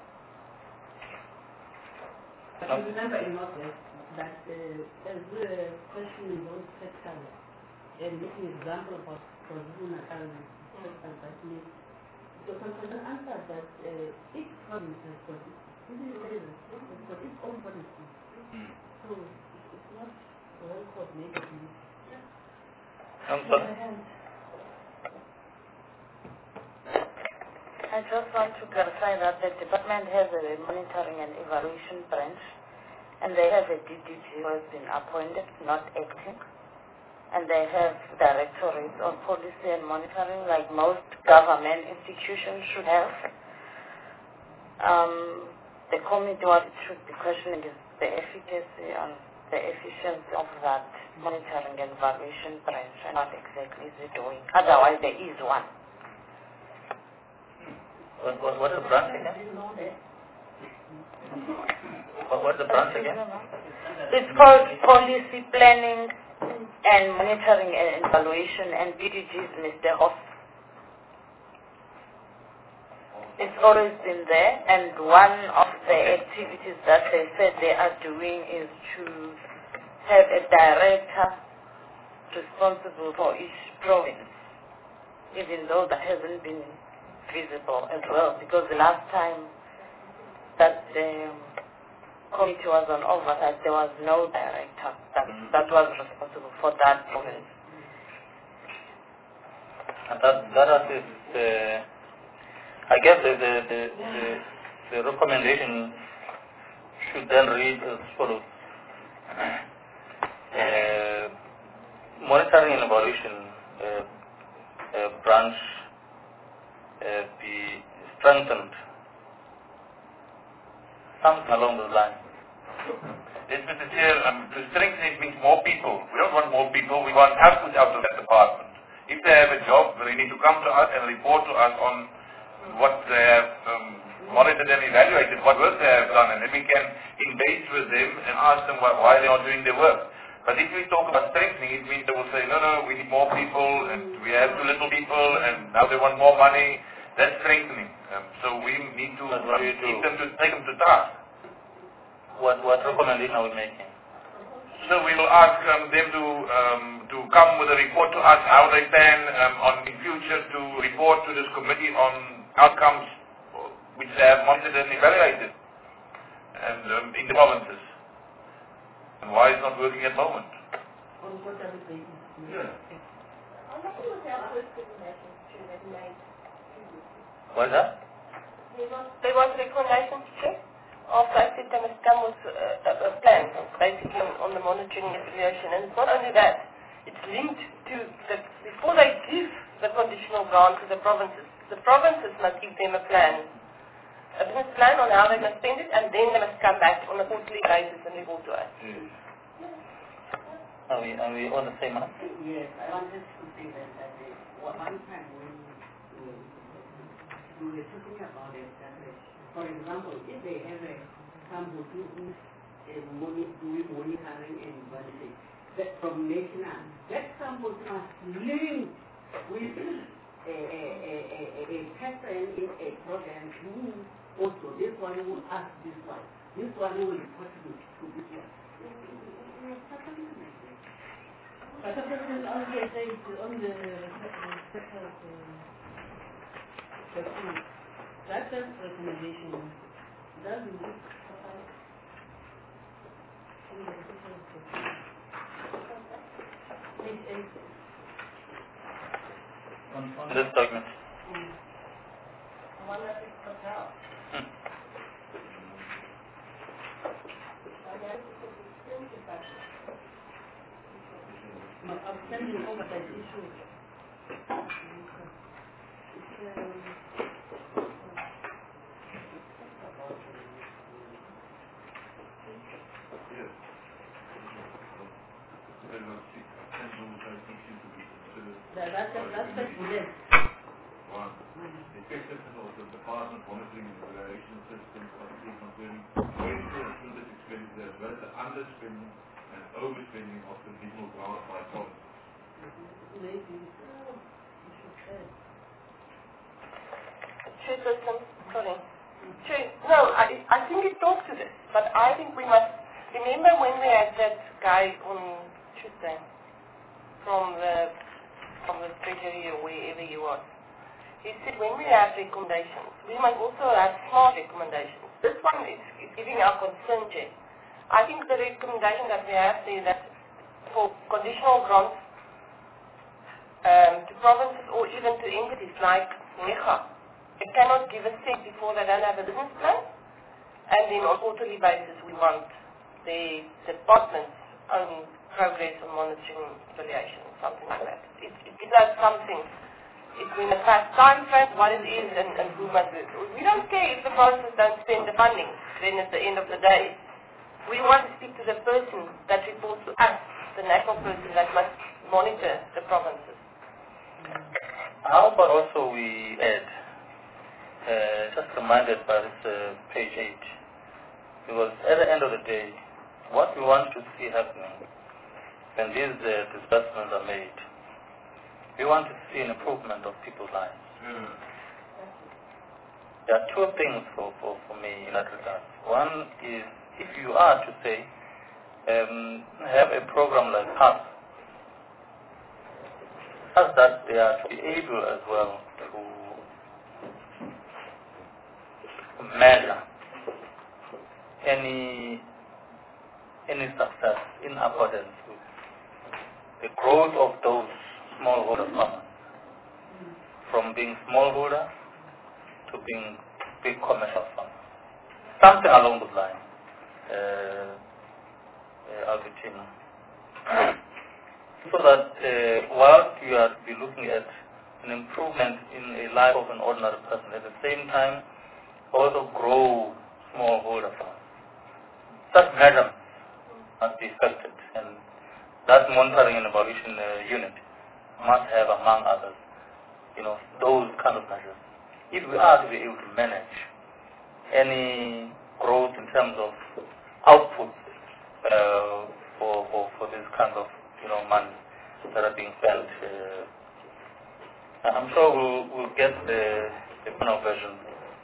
I remember in Northwest that there's a question in those sectors, and this is an example of KwaZulu-Natal that means the concern answer that each province has got its own policy. So it's not well coordinated. I just want to clarify that the department has a monitoring and evaluation branch, and they have a DDG who has been appointed, not acting, and they have directorates on policy and monitoring like most government institutions should have. The committee what it should be questioning is the efficacy and the efficiency of that monitoring and evaluation branch, and what exactly is it doing. Otherwise there is one. What's the branch again? What's the branch again? It's called Policy Planning and Monitoring and Evaluation, and BDG is Mr. Hoff. It's always been there, and one of the activities that they said they are doing is to have a director responsible for each province, even though that hasn't been visible as well, because the last time that the committee was on oversight, there was no director that was responsible for that province. And that is, I guess the recommendation should then read as follows. Monitoring and evaluation branch be strengthened. Something along those lines. Yes, Mr. Chair, to strengthen it means more people. We don't want more people, we want output out of that department. If they have a job, they need to come to us and report to us on what they have monitored and evaluated, what work they have done, and then we can engage with them and ask them why they are doing their work. But if we talk about strengthening, it means they will say, no, we need more people, and we have too little people, and now they want more money. That's strengthening. So we need to take them to task. What recommendation are we making? So we will ask them to come with a report to us how they plan in future to report to this committee on outcomes which they have monitored and evaluated and in the provinces. And why it's not working at the moment. What is that? There was recommendations, Chair. After I said there must come with a plan, basically on the monitoring and evaluation. And it's not only that, it's linked to before they give the conditional grant to the provinces must give them a plan, a business plan on how they must spend it, and then they must come back on a quarterly basis and report to us. Are we on the same line? Yes, I wanted to say that one time when we were talking about it, for example, if they have someone who is doing monitoring and evaluation, that from national, that someone must link with a person in a program who also, this one will ask this one will report to this one. But on the that's a recommendation. Doesn't it? On this document. One that is cut out. I'm sending over that issue. That's the bullet. One, the effectiveness of the department monitoring and evaluation systems concerning waste and this expenditure as well as the underspending and overspending of the conditional grant by province. Chairperson, sorry. No, I think it talks to this, but I think we must remember when we had that guy on Tuesday from the treasury or wherever he was. He said when we have recommendations, we must also have smart recommendations. This one is giving our concern, Chair. I think the recommendation that we have there that for conditional grants to provinces or even to entities like NEGA, they cannot give a cent before they don't have a business plan, and then on a quarterly basis we want the department's own progress on monitoring evaluation, something like that. It gives us something. If we must have time frame, what it is and who must do it. We don't care if the provinces don't spend the funding, then at the end of the day, we want to speak to the person that reports to us, the national person that must monitor the provinces. How about also we add, just reminded by this page 8, because at the end of the day, what we want to see happening when these disbursements are made, we want to see an improvement of people's lives. There are two things for me in that regard. One is, if you are to say, have a program like HUB, such that they are to be able as well measure any success in accordance with the growth of those smallholder farmers, from being smallholder to being big commercial farmers. Something along those lines, Albertina. So that whilst you are be looking at an improvement in a life of an ordinary person, at the same time also grow smallholder farmers. Such measurements must be effected, and that monitoring and evaluation unit must have, among others, those kind of measures. If we are to be able to manage any growth in terms of output for this kind of money that are being spent, I'm sure we'll get the final version.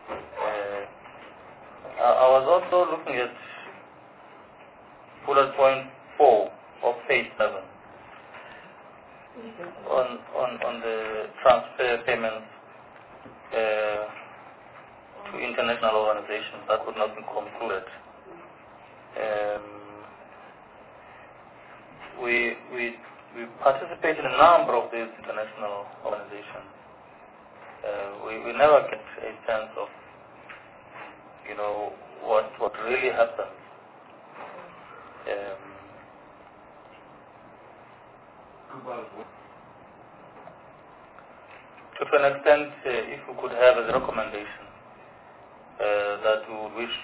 I was also looking at bullet point 4 of page 7 on the transfer payments to international organizations that could not be concluded. We participate in a number of these international organizations. We never get a sense of what really happens. To an extent, if we could have a recommendation that we would wish,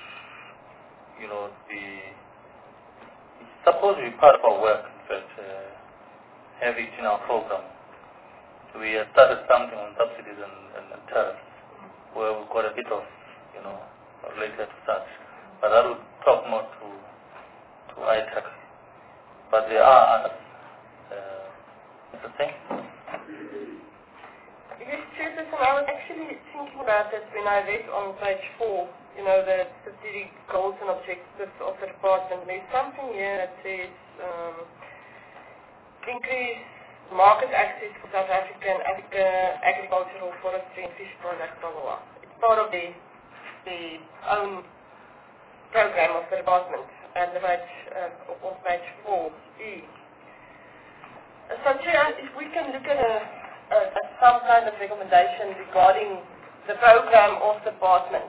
it's supposed to be part of our work, in fact, have it in our program. We have started something on subsidies and tariffs, where we've got a bit of, related to such. But that would talk more to ITAC. But there are others. Mr. Singh? Yes, Chairperson, I was actually thinking about this when I read on page 4, the strategic goals and objectives of the department. There's something here that says increase market access for South African agricultural, forestry and fish products, blah, blah, blah. It's part of the own program of the department at the on page 4E. So, Chair, if we can look at some kind of recommendation regarding the program of the department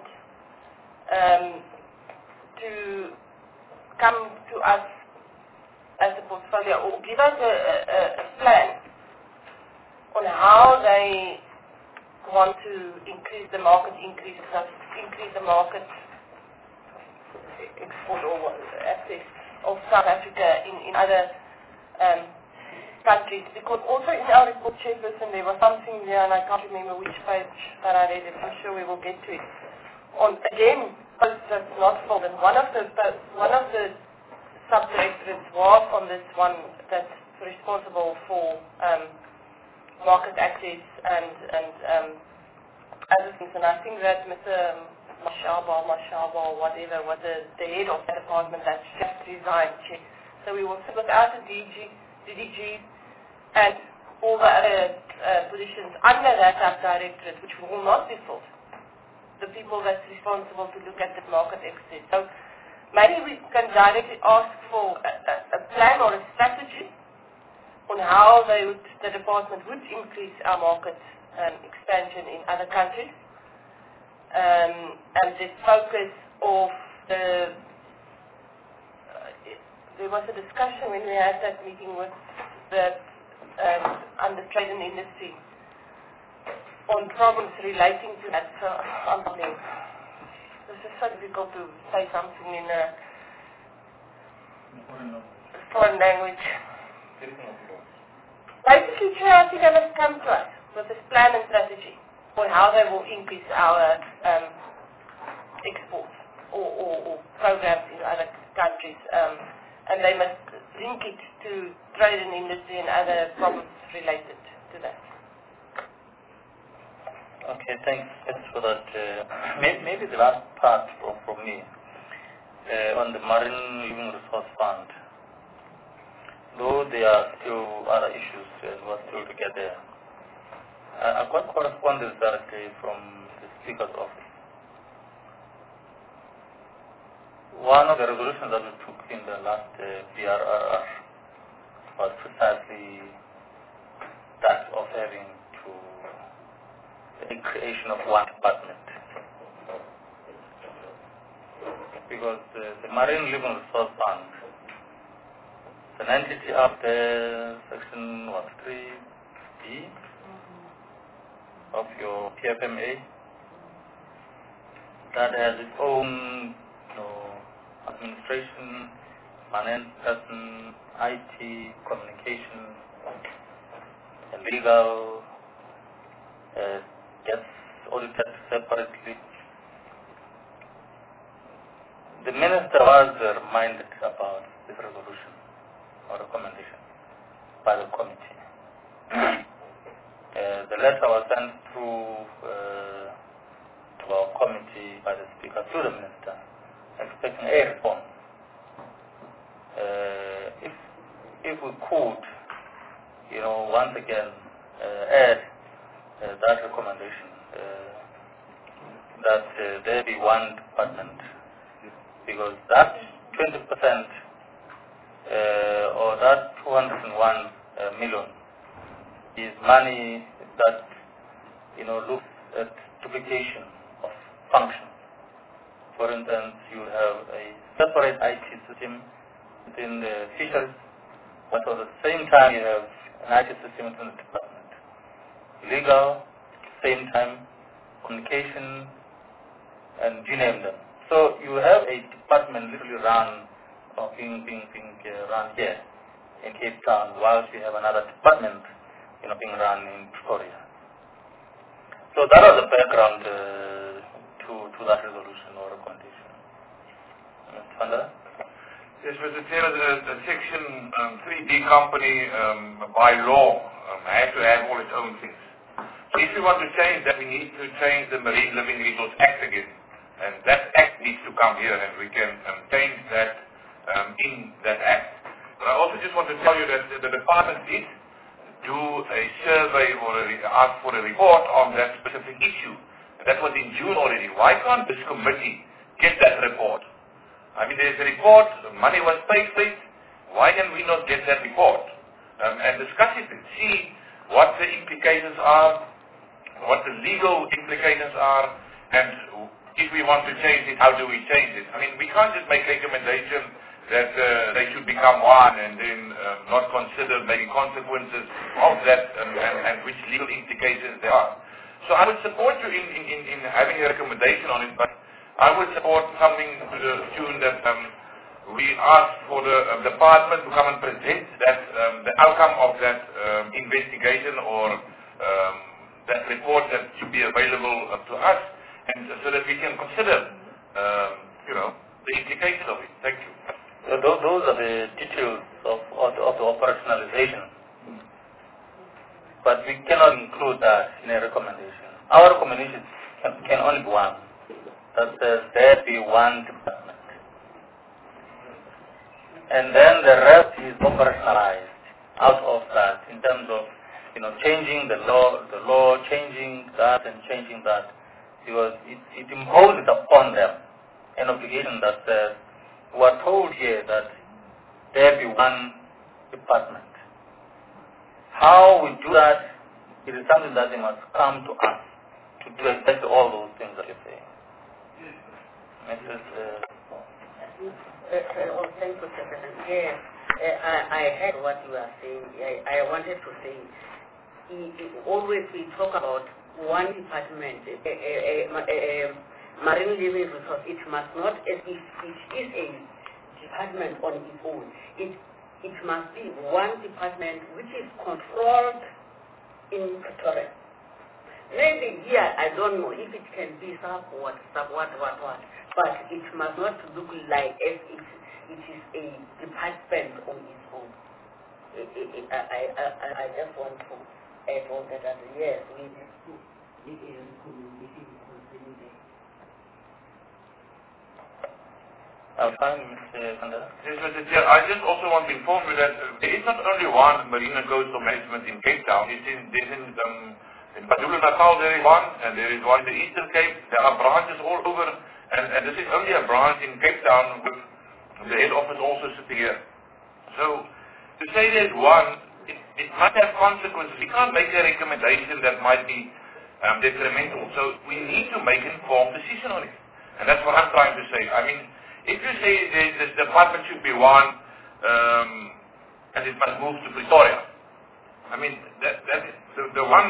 to come to us as a portfolio, or give us a plan on how they want to increase the market, increase the market export or access of South Africa in other countries. Because also in our report, Chairperson, there was something there, and I can't remember which page that I read it. I'm sure we will get to it. On again, posts that's not filled, and one of the subdirectorates was on this one that's responsible for market access and other things. And I think that Mr. Mashaba, whatever, was the head of the department that just resigned. So we will sit without the DDG and all the other positions under that subdirectorate, which will not be filled. The people that's responsible to look at the market access. So maybe we can directly ask for a plan or a strategy on how the department would increase our market expansion in other countries. And the focus of there was a discussion when we had that meeting with the under trade and industry on problems relating to that. So this is so difficult to say something in a foreign language. Basically, Chair, I think they must come to us with this plan and strategy on how they will increase our exports or programs in other countries. And they must link it to trade and industry and other problems related to that. Okay, thanks for that. Maybe the last part from me on the Marine Living Resource Fund. Though there are still other issues and we're still to get there. I got correspondence directly from the Speaker's office one of the resolutions that we took in the last BRRR was precisely that of having to the creation of one department. Because the Marine Living Resource Fund, an entity of the section 3B of your PFMA that has its own administration, finance person, IT, communication, and legal, gets audited separately. The minister was reminded about this resolution or recommendation by the committee. The letter was sent through to our committee by the Speaker to the Minister, expecting a response. If we could, once again add that recommendation that there be one department, because that 20% or that 201 million is money that looks at duplication of function. For instance, you have a separate IT system within the fisheries, but at the same time you have an IT system within the department. Legal, same time, communication, and you name them. So you have a department literally run or being run here in Cape Town, whilst you have another department being run in Pretoria. So that was the background to that resolution or recommendation. Mr. Fanda? Yes, Mr. Chair, the Section 3B company by law has to have all its own things. So if we want to change that, we need to change the Marine Living Resource Act again. And that act needs to come here, and we can change that in that act. But I also just want to tell you that the department did do a survey or ask for a report on that specific issue. And that was in June already. Why can't this committee get that report? I mean, there's a report, money was paid for it. Why can we not get that report and discuss it and see what the implications are, what the legal implications are, and if we want to change it, how do we change it? I mean, we can't just make recommendations that they should become one and then not consider maybe consequences of that and which legal implications there are. So I would support you in having a recommendation on it, but I would support something to the tune that we ask for the department to come and present that the outcome of that investigation or that report that should be available to us, and so that we can consider, the implications of it. Thank you. Those are the details of the operationalization. But we cannot include that in a recommendation. Our recommendation can only be one. That says there be one department. And then the rest is operationalized out of that in terms of changing the law, changing that and changing that. Because it imposes upon them an obligation that says, we are told here that there be one department. How we do that, it is something that they must come to us to do exactly all those things that you're saying. Mrs. Thank you, President. Yes, I heard what you are saying. I wanted to say, always we talk about one department, marine living resource. It must not, it is a department on its own. It must be one department which is controlled in Pretoria. Maybe here, I don't know if it can be what, but it must not look like as if it is a department on its own. I just want to add on that, yes, we need to make a recommendation concerning that. I'm fine, Mr. Kandara. Yes, Mr. Chair, I just also want to inform you that there is not only one Marine and Coastal Management in Cape Town. It's in KwaZulu-Natal there is one, and there is one in the Eastern Cape. There are branches all over, and this is only a branch in Cape Town. Town with the head office also sitting here. So, to say there's one, it must have consequences. We can't make a recommendation that might be detrimental. So we need to make an informed decision on it. And that's what I'm trying to say. I mean, if you say this department should be one, and it must move to Pretoria, I mean, that is the one.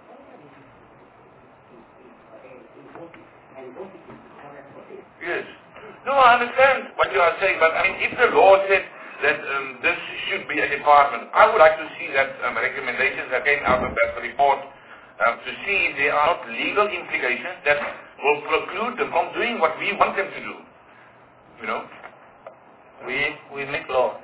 Yes. No, I understand what you are saying, but I mean, if the law said that this should be a department, I would like to see that recommendations that came out of that report to see if there are not legal implications that will preclude them from doing what we want them to do. You know? We make laws.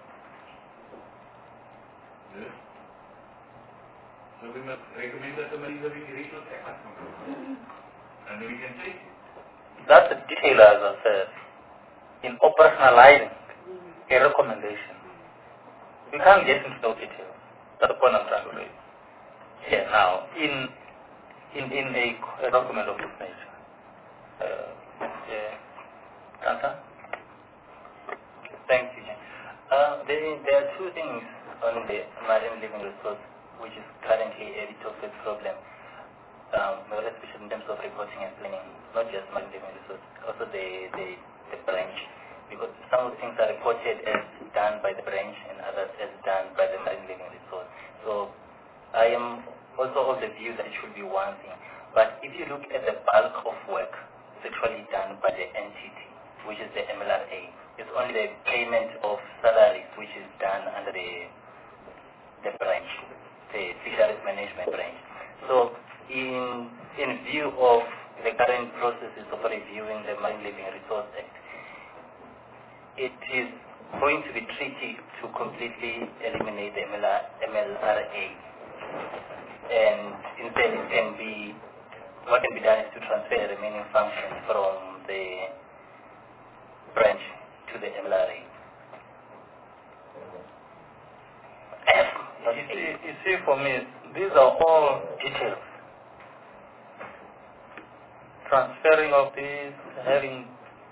Yes. So we must recommend that the regional tech must come. And then we can take it. That's the detail, as I said, in operationalizing a recommendation. We can't get into those details. That's the point I'm trying to raise. Here now, in a document of this nature. Answer? Thank you, Jen. There are two things on the marine living resource which is currently a bit of a problem, especially in terms of reporting and planning, not just marine living resource, also the branch, because some of the things are reported as done by the branch and others as done by the marine living resource. So I am also of the view that it should be one thing. But if you look at the bulk of work, it's actually done by the entity, which is the MLRA. It's only the payment of salaries which is done under the branch, the fisheries management branch. So in view of the current processes of reviewing the Marine Living Resource Act, it is going to be tricky to completely eliminate the MLRA. And instead it can be, what can be done is to transfer the remaining functions from the branch to the MLRA. You see, for me, these are all details. Transferring of these, having,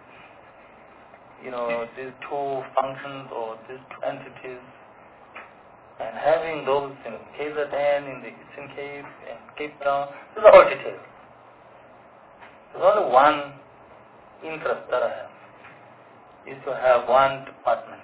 these two functions or these two entities, and having those in KZN, in the Eastern Cape, and Cape Town, these are all details. There's only one interest that I have, is to have one department.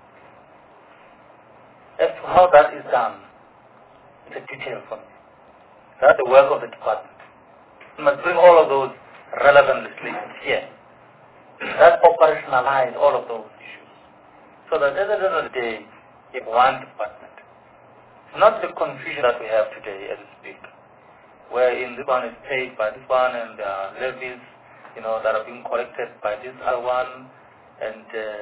As to how that is done, it's a detail for me. That's the work of the department. You must bring all of those relevant legislation here. That operationalize all of those issues. So that at the end of the day, you have one department. Not the confusion that we have today as we speak, wherein this one is paid by this one and levies, that are being collected by this other one, and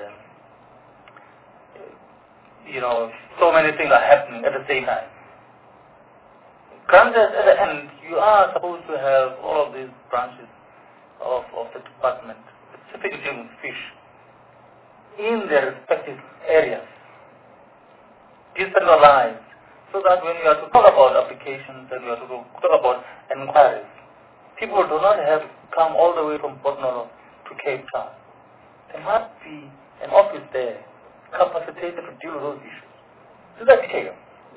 so many things are happening at the same time. Granted, at the end, you are supposed to have all of these branches of the department specifically dealing with fish in their respective areas, decentralized, so that when you are to talk about applications and you are to talk about inquiries, people do not have to come all the way from Port Nolo to Cape Town. There must be an office there capacitated to deal with those issues. So that's detail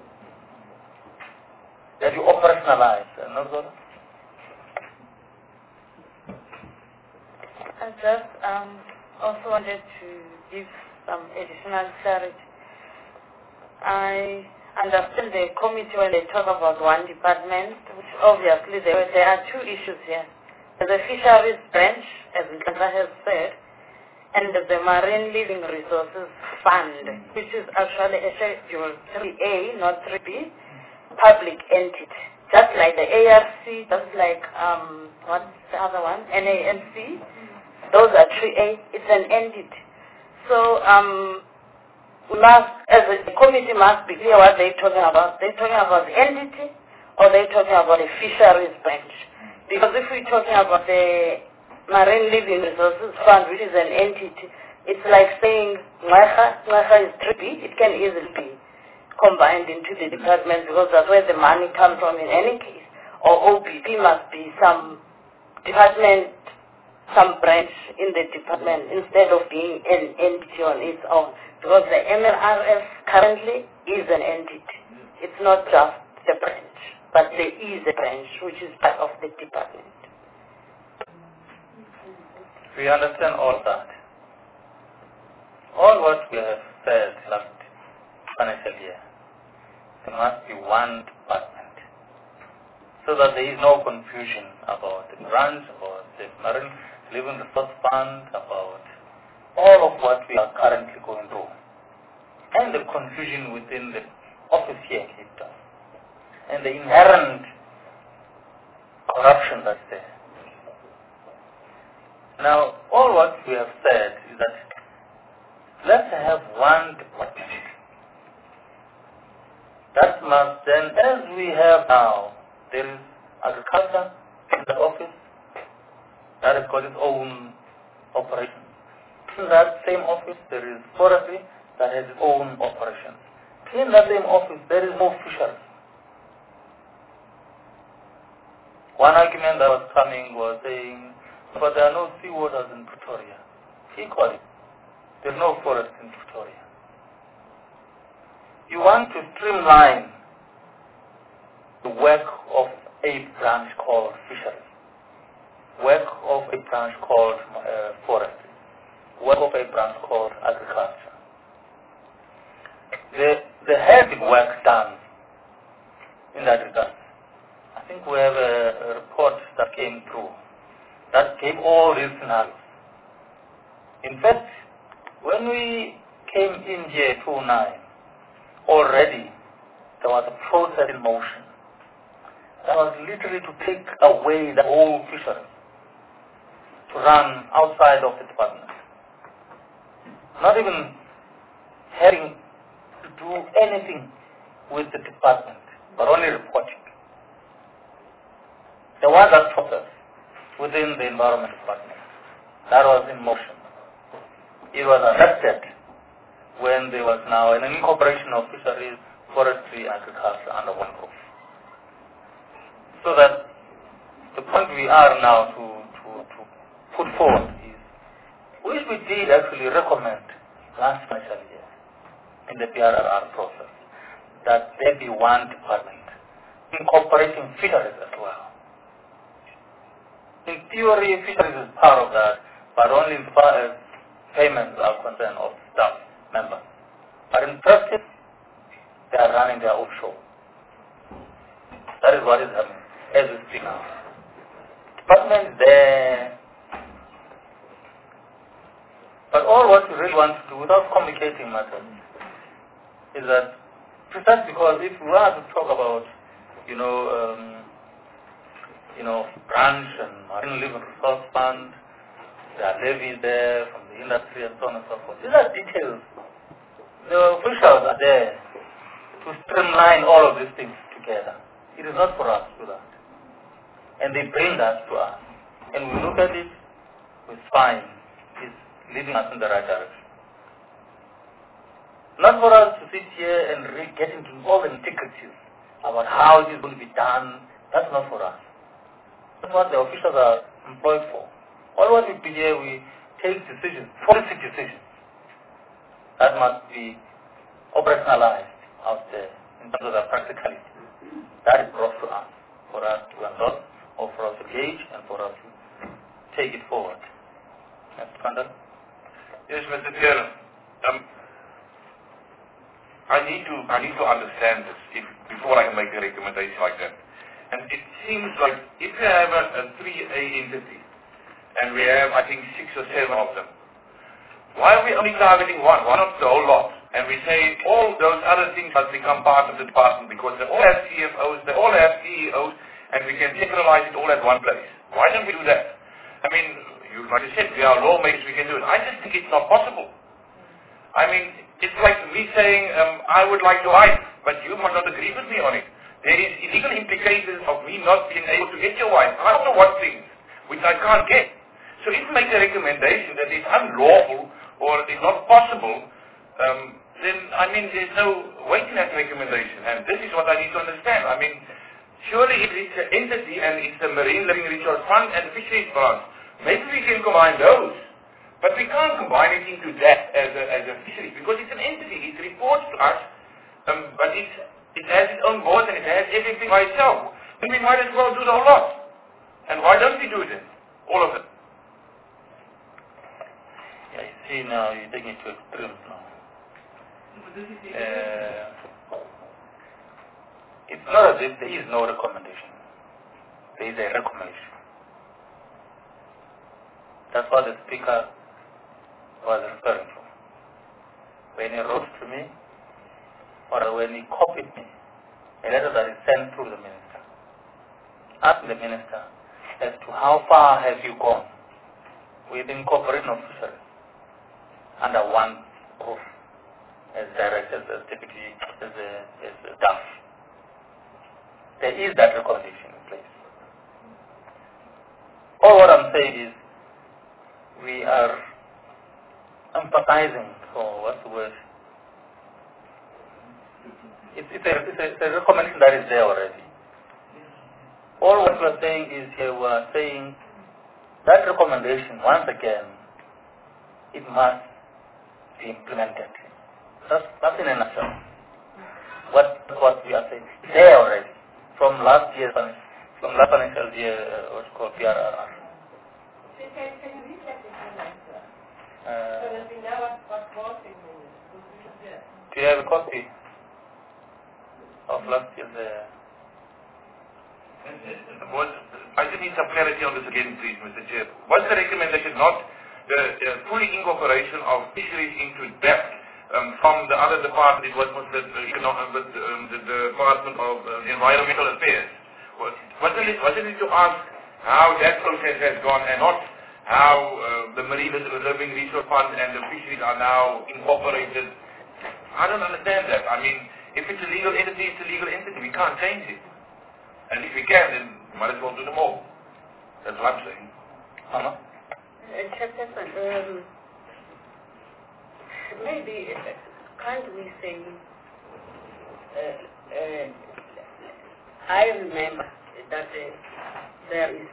that you operationalize. And I just also wanted to give some additional clarity. I understand the committee when they talk about one department, which obviously there are two issues here. There's a fisheries branch, as Nkandla has said, and the Marine Living Resources Fund, which is actually a Schedule 3A, not 3B, public entity. Just like the ARC, just like, what's the other one? NANC. Those are 3A. It's an entity. So, we must, as a committee, must be clear what they're talking about. They're talking about the entity, or they're talking about a fisheries branch. Because if we're talking about the Marine Living Resources Fund, which is an entity, it's like saying Ngwaga is 3B. It can easily be combined into the department because that's where the money comes from in any case. Or OPP must be some department some branch in the department instead of being an entity on its own. Because the MLRF currently is an entity. It's not just the branch, but there is a branch which is part of the department. We understand all that. All what we have said last financial year, there must be one department, so that there is no confusion about the branch, about the Marine Living Resource Fund, about all of what we are currently going through, and the confusion within the office here in Cape Town, and the inherent corruption that's there. Now, all what we have said is that let's have one department. That must then, as we have now, there is agriculture in the office that has got its own operation. In that same office, there is forestry that has its own operation. In that same office, there is no fisheries. One argument that was coming was saying, but there are no seawaters in Pretoria. Equally, there is no forest in Pretoria. You want to streamline the work of a branch called fisheries, work of a branch called forestry, work of a branch called agriculture. There has been work done in that regard. I think we have a report that came through that gave all these scenarios. In fact, when we came in here 2009, already there was a process in motion that was literally to take away the whole fishery to run outside of the department. Not even having to do anything with the department, but only reporting. There was a process within the environment department that was in motion. It was arrested when there was now an incorporation of fisheries, forestry, agriculture under one roof. So that the point we are now to put forward is, which we did actually recommend last financial year in the PRRR process, that there be one department incorporating fisheries as well. In theory, fisheries is part of that, but only as far as payments are concerned of staff members. But in practice, they are running their own show. That is what is happening as we speak now. Department is there, but all what we really want to do without complicating matters is that, precisely because if we are to talk about, branch and Marine Living Resource Fund, there are levies there from the industry and so on and so forth. These are details. The officials are there to streamline all of these things together. It is not for us to do that. And they bring that to us. And we look at it, we find it's leading us in the right direction. Not for us to sit here and really get into all the nitty-gritties about how it is going to be done. That's not for us. That's what the officials are employed for. All what we do here, we take decisions, policy decisions, that must be operationalized out there in terms of the practicality. That is brought to us, for us to endorse, or for us to gauge, and for us to take it forward. Mr. Kandal? Yes, Mr. Chair. I need to understand this before I can make a recommendation like that. And it seems like if you have a 3A entity, and we have, I think, 6 or 7 of them, why are we only targeting one of the whole lot? And we say all those other things must become part of the department because they all have CFOs, they all have CEOs, and we can centralize it all at one place. Why don't we do that? I mean, like I said, we are lawmakers, we can do it. I just think it's not possible. I mean, it's like me saying, I would like to hide, but you must not agree with me on it. There is illegal implications of me not being able to get your wife. I don't know what things, which I can't get. So if you make a recommendation that is unlawful or is not possible, then, there's no weight in that recommendation. And this is what I need to understand. Surely if it's an entity and it's the Marine Living Resource Fund and Fisheries Branch, Maybe we can combine those. But we can't combine it into that as a fishery because it's an entity. It reports to us, but it has its own board and it has everything by itself. Then we might as well do the whole lot. And why don't we do it then? All of them. Yeah, you see now you're taking it to extremes now. It's not as if there is no recommendation. There is a recommendation. That's what the speaker was referring to. When he wrote to me, or when he copied me, a letter that is sent through the minister, ask the minister as to how far have you gone with incorporation of fisheries under one roof as director, as deputy, as a DAF. There is that recommendation in place. All what I'm saying is we are emphasizing, or what's the word? It's a recommendation that is there already. All what we're saying is here we're saying that recommendation, once again, it must be implemented. That's in a nutshell. What we are saying. It's there already. From last financial year, what's called PRR. Can you read that again, sir? So that we know what was in the Do you have a copy of last year's? I just need some clarity on this again, please, Mr. Chair. What's the recommendation? Not the fully incorporation of fisheries into that from the other department. It was the Department of Environmental Affairs. Wasn't it to ask how that process has gone and not how the Marine Living Resource Fund and the fisheries are now incorporated? I don't understand that. I mean, if it's a legal entity, it's a legal entity. We can't change it. And if we can, then we might as well do them all. That's what I'm saying. Chairperson, maybe can't we say? I remember that there is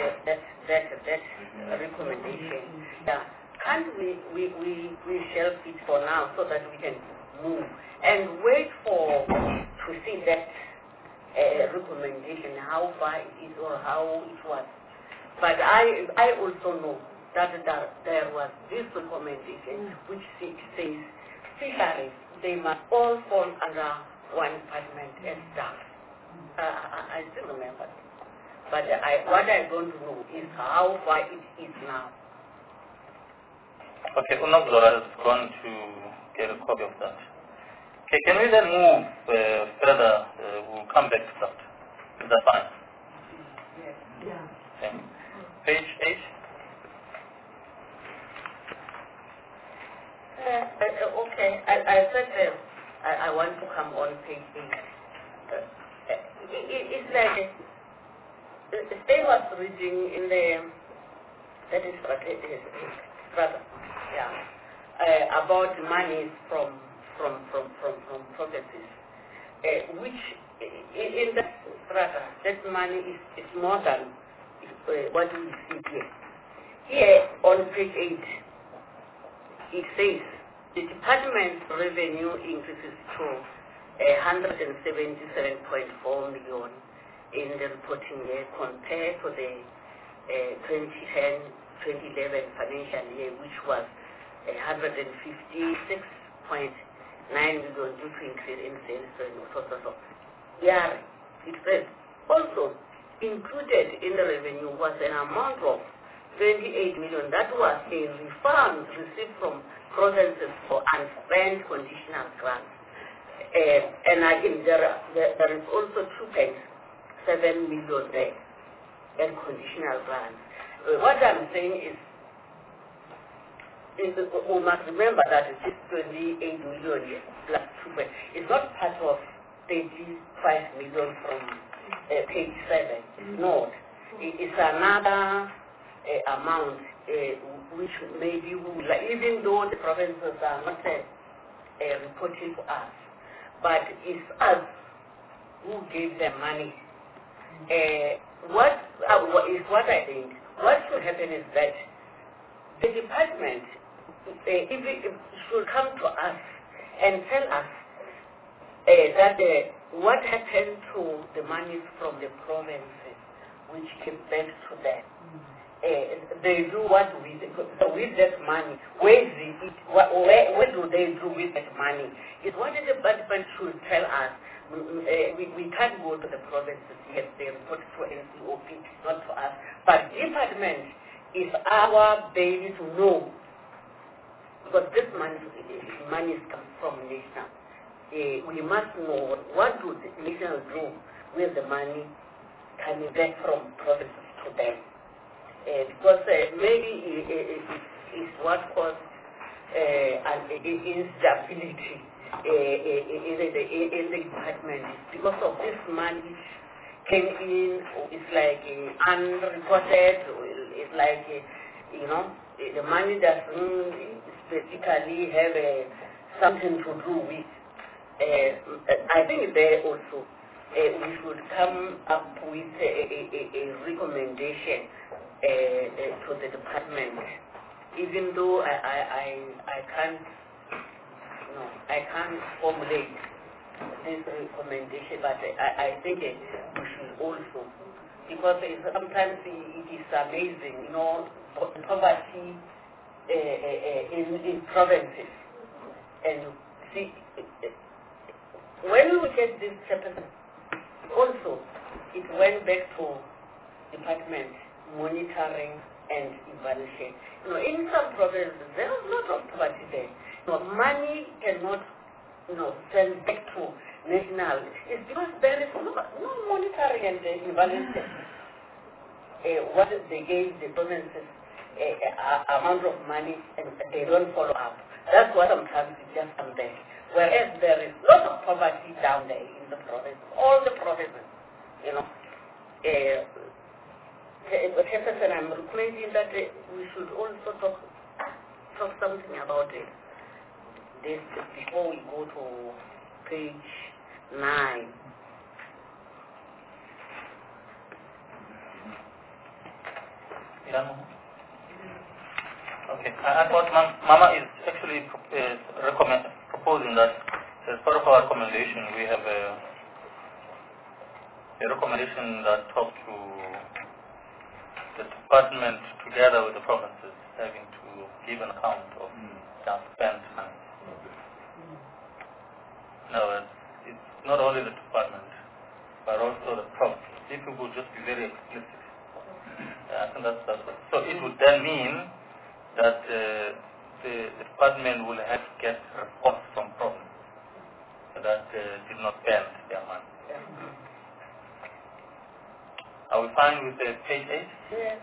that recommendation. Yeah, can't we shelve it for now so that we can move and wait to see that recommendation, how far it is or how it was. But I also know that there was this recommendation which says fisheries, they must all fall under one department as staff. I still remember it. But what I don't know is how far it is now. Okay, Unabzora has gone to get a copy of that. Okay, can we then move further? We'll come back to that. Is that fine? Yes. Yeah. Okay. Page 8. Okay, I said I want to come on page 8. It's like Stay was reading in the about money from properties, which in that strata, that money is more than what we see here. Here on page 8, it says the department's revenue increases to 177.4 million in the reporting year compared to the 2010-2011 financial year, which was 156.9 million due to increase in sales and sources of. Yeah, it says also included in the revenue was an amount of 28 million that was a refund received from provinces for unspent conditional grants. And again, there is also 2.7 million there and conditional grants. What I'm saying is we must remember that this 28 million plus 2. It's not part of 35 million from page 7. It's not. It's another amount which maybe we will, even though the provinces are not reporting to us, but it's us who gave them money. What I think, what should happen is that the department if it should come to us and tell us that what happened to the monies from the provinces which came back to them. They do what with that money. Where do they do with that money? Is what the department should tell us. We can't go to the provinces. Yes, they report to NCOP, not to us. But department is our baby to know. Because this money comes from national. We must know what do the national do with the money coming back from provinces to them. Because maybe it's what caused an instability in the department. Because of this money came in, it's like unreported, it's like, the money doesn't specifically have something to do with. I think there also we should come up with a recommendation to the department, even though I can't formulate this recommendation, but I think we should also, because sometimes it is amazing, poverty in provinces, and see when we get this chapter, also it went back to department monitoring and evaluation. In some provinces there is a lot of poverty there. Money cannot send back to national. It's because there is no monitoring and evaluation. What they gave the provinces amount of money and they don't follow up. That's what sometimes it just comes there. Whereas there is a lot of poverty down there in the province, all the provinces, and I'm recommending that we should also talk something about it. This before we go to page 9. Okay, I thought Mama is actually proposing that as part of our recommendation, we have a recommendation that talks to the department together with the provinces having to give an account of their spent money. No, it's not only the department, but also the province. If we would just be very explicit. I think that's what. So it would then mean that the department will have to get reports from provinces that did not spend their money. Are we fine with page 8? Yes.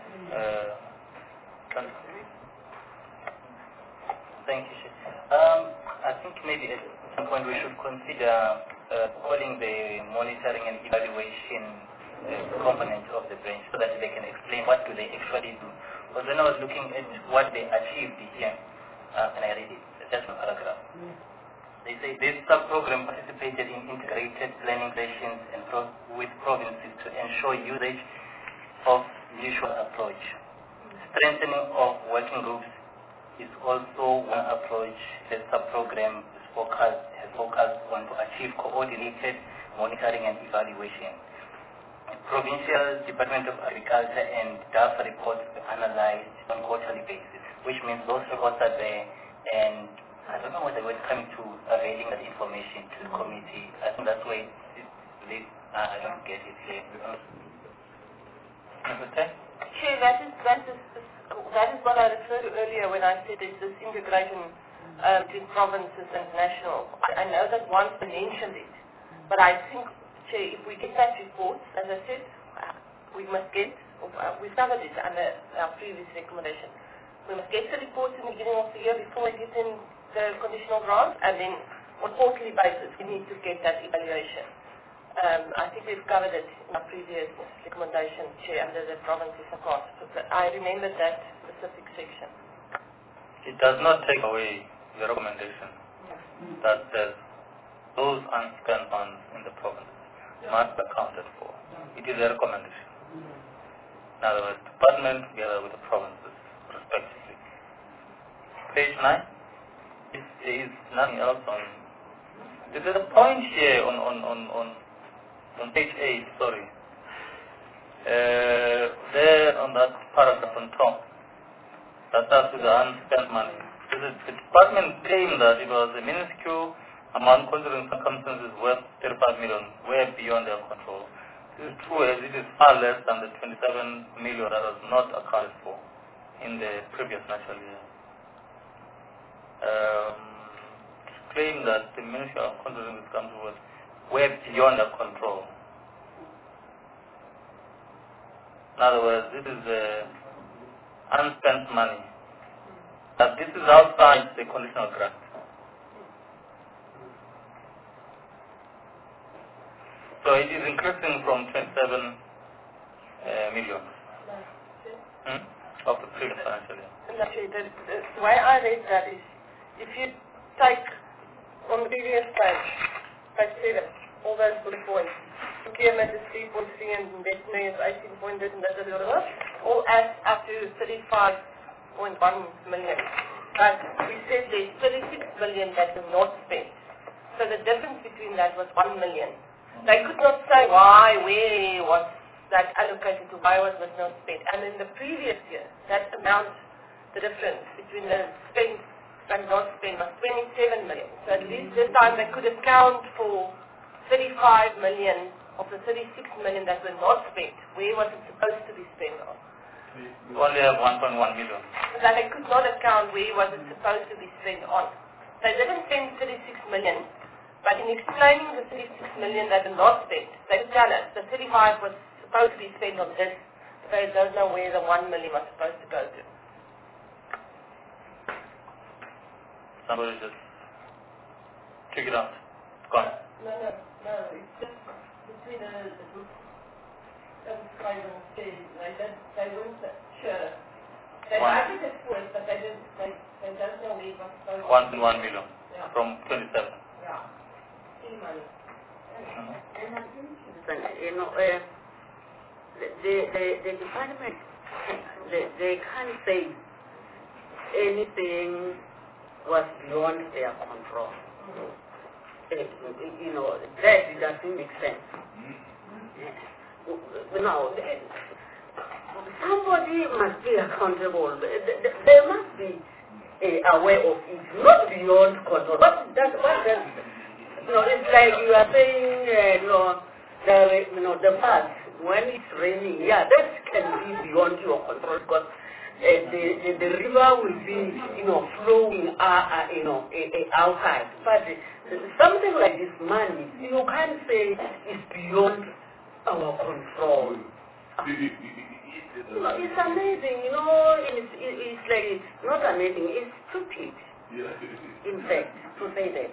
Thank you, Sheikh. I think maybe at some point we should consider calling the monitoring and evaluation component of the branch so that they can explain what do they actually do. Because when I was looking at what they achieved here, and I read it, just one paragraph. They say this sub-program participated in integrated planning sessions and with provinces to ensure usage of mutual approach. Strengthening of working groups is also one approach. The sub-program has focused on to achieve coordinated monitoring and evaluation. Provincial Department of Agriculture and DAF reports are analyzed on quarterly basis, which means those reports are there, and I don't know whether we're coming to availing that information to the committee. I think that's why I don't get it here. Understand? Chair, that is what I referred to earlier when I said there's this integration between provinces and national. I know that once they mentioned it, but I think, Chair, if we get that report, as I said, we must get, we've covered it under our previous recommendation. We must get the reports in the beginning of the year before we get in the conditional grant, and then on a quarterly basis we need to get that evaluation. I think we've covered it in our previous recommendation, Chair, under the provinces of course. But I remember that specific section. It does not take away the recommendation that says those unspent funds in the provinces must be accounted for. It is a recommendation. In other words, department together with the provinces, respectively. Page 9. There is nothing else on. There's a point here on page 8, sorry. There on that paragraph on top, that starts with the unspent money. The department claimed that it was a minuscule amount considering circumstances worth 35 million, way beyond their control. This is true as it is far less than the 27 million that was not accounted for in the previous financial year. Claim that the Ministry of considering this comes was way beyond their control. In other words, this is unspent money. That this is outside the conditional grant. So it is increasing from 27 million of the previous financial year. Actually, the way I read that is, if you take on the previous page 7, all those bullet points, procurement is 3.3 and investment is 18.8 and all adds up to 35.1 million. But we said there's 36 million that were not spent. So the difference between that was 1 million. They could not say why, where was that allocated to, why was it not spent. And in the previous year, that amount, the difference between the spent and not spent was 27 million. So at least this time they could account for 35 million of the 36 million that were not spent. Where was it supposed to be spent on? You only have 1.1 million. That they could not account where was it supposed to be spent on. They didn't spend 36 million, but in explaining the 36 million that were not spent, they could tell us the 35 was supposed to be spent on this, but they don't know where the 1 million was supposed to go to. Somebody just check it out. Go on. No, it's just between the book subscribe and stay. They weren't sure. They budgeted for it, but they don't know where it was supposed to be. 1.1 million from 27. Yeah. Any money. And I think, the department, they can't say anything was beyond their control. That doesn't make sense. Now, somebody must be accountable. They must be aware of it, not beyond control. It's like you are saying, the past, when it's raining, that can be beyond your control because the river will be, flowing, outside. But something like this money, you can't say it's beyond our control. It's amazing, it's like, it's not amazing, it's stupid, in fact, to say that.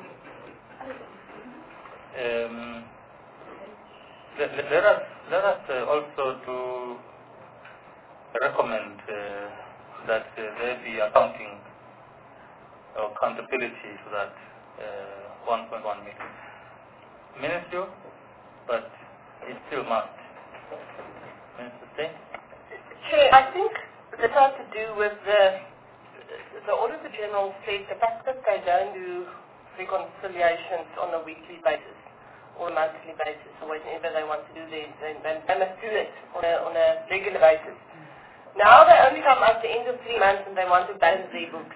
Let us also to recommend that there be accounting or accountability to that 1.1 million. Minuscule, but it still must. Minister Steyn? Chair, I think this has to do with the Auditor General said the fact that they don't do reconciliations on a weekly basis or a monthly basis or whenever they want to do this, they must do it on a regular basis. Now they only come at the end of 3 months and they want to balance their books.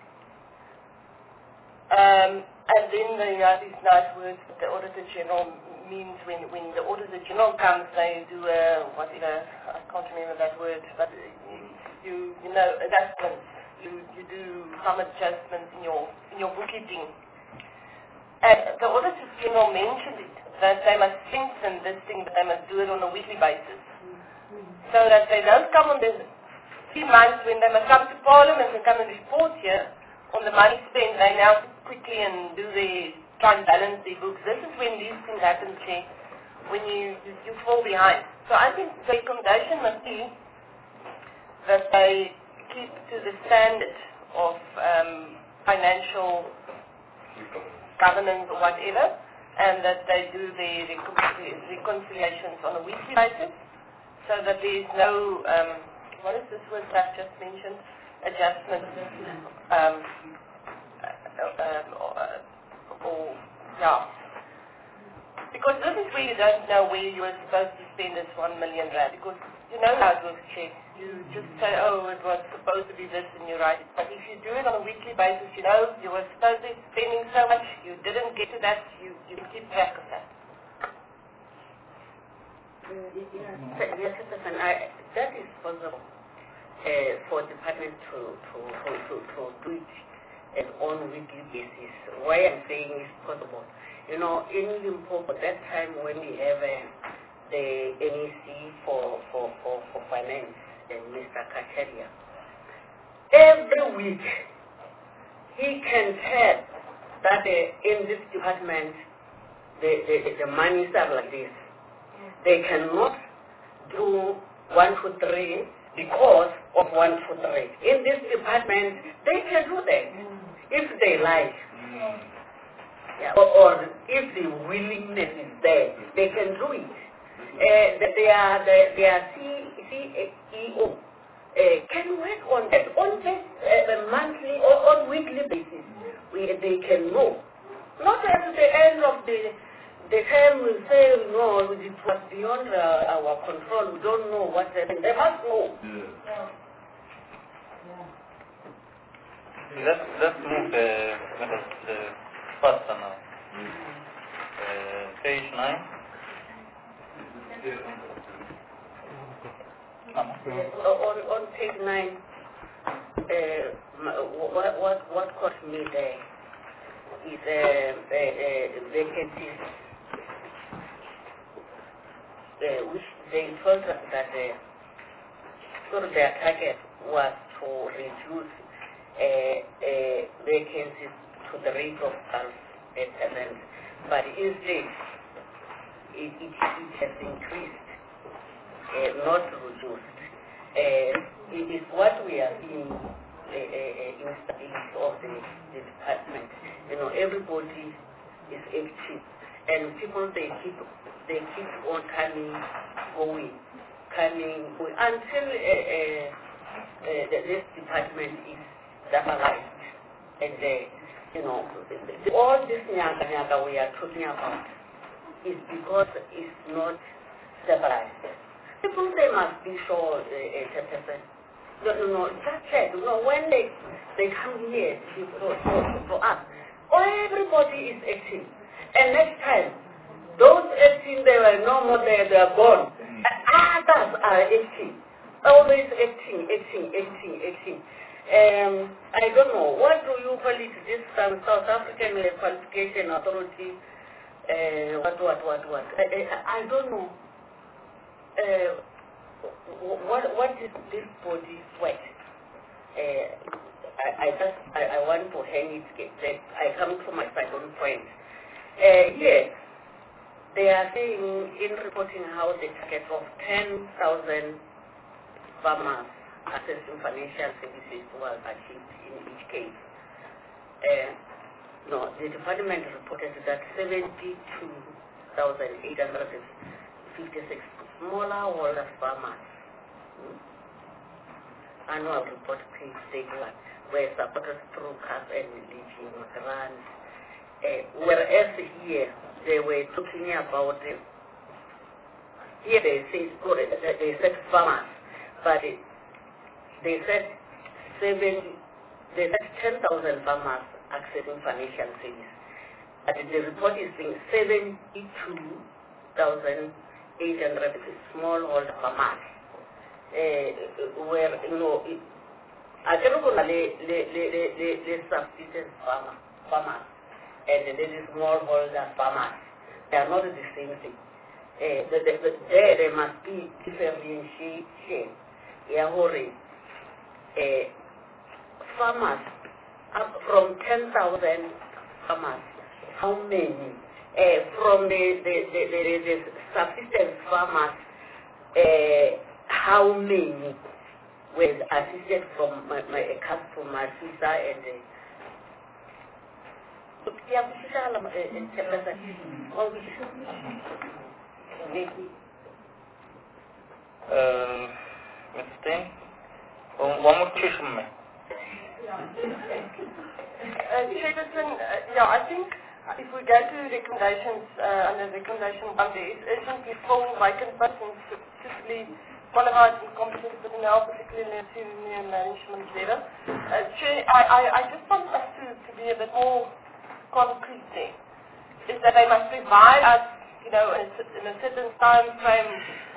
And then they have these nice words that the Auditor General means when the Auditor General comes, they do whatever, I can't remember that word, but you know, adjustments. You do some adjustments in your bookkeeping. And the Auditor General mentioned it, that they must strengthen this thing, but they must do it on a weekly basis. So that they don't come on the 3 months when they must come to Parliament and come and report here on the money spent. They now quickly and try and balance their books. This is when these things happen, Chair, when you fall behind. So I think the recommendation must be that they keep to the standard of financial governance or whatever, and that they do their reconciliations on a weekly basis, so that there is no, what is this word that I just mentioned? Adjustment. Because this is where you don't know where you were supposed to spend this 1 million rand. Because you know how it works, Chair. You just say, oh, it was supposed to be this, and you write it. But if you do it on a weekly basis, you know you were supposed to be spending so much, you didn't get to that, you keep track of that. Yes, that is possible for department to do it on weekly basis. Why I'm saying it's possible. You know, in Limpopo, that time when we have the NEC for finance and Mr. Kacharia, every week he can tell that in this department the monies are like this. They cannot do 1, 2, 3 because of 1, 2, 3. In this department, they can do that if they like. Yeah. Or if the willingness is there, they can do it. Their CEO can work on that on just monthly or on weekly basis. They can know. Not at the end of the time we say, no, it was beyond our control, we don't know what happened. They must know. Let's move faster now. Page 9. On page 9, what caught me there is vacancies, which they told us that their target was to reduce vacancies to the rate of 12%, but instead it has increased, not reduced. It is what we are seeing in stability of the department. You know, everybody is active, and people they keep on going until this department is stabilized, and you know, all this nyaga we are talking about is because it's not stabilized. People they must be sure just check. You know, when they come here to us, everybody is acting, and next time those acting they were no more there, they are gone. Others are acting, always acting. I don't know, what do you call it, this South African Qualification Authority, what? I don't know. What is this body sweat? I want to hang it. I come to my second point. Yes, they are saying in reporting how the target of 10,000 farmers accessing financial services was achieved in each case. No, the department reported that 72,856 smallholder farmers, annual report page statement, were supported through CAS and leaching grants. Whereas here they were talking about, here they said farmers, but they said 10,000 farmers accessing financial services. But the report is saying 72,800 smallholder farmers. Where, you know, I don't know the subsistence farmers and the smallholder farmers. They are not the same thing. There must be differentiation. Farmers, up from 10,000 farmers, how many? From the subsistence farmers, how many were assisted from my customer visa and Mr. Stein, one more question. Chairperson, I think if we go to recommendations, under recommendation 1, there is urgently full vacant persons suitably qualified and competent personnel, particularly in the senior management level. Chair, I just want us to be a bit more concrete there. Is that they must provide us, in a certain time frame,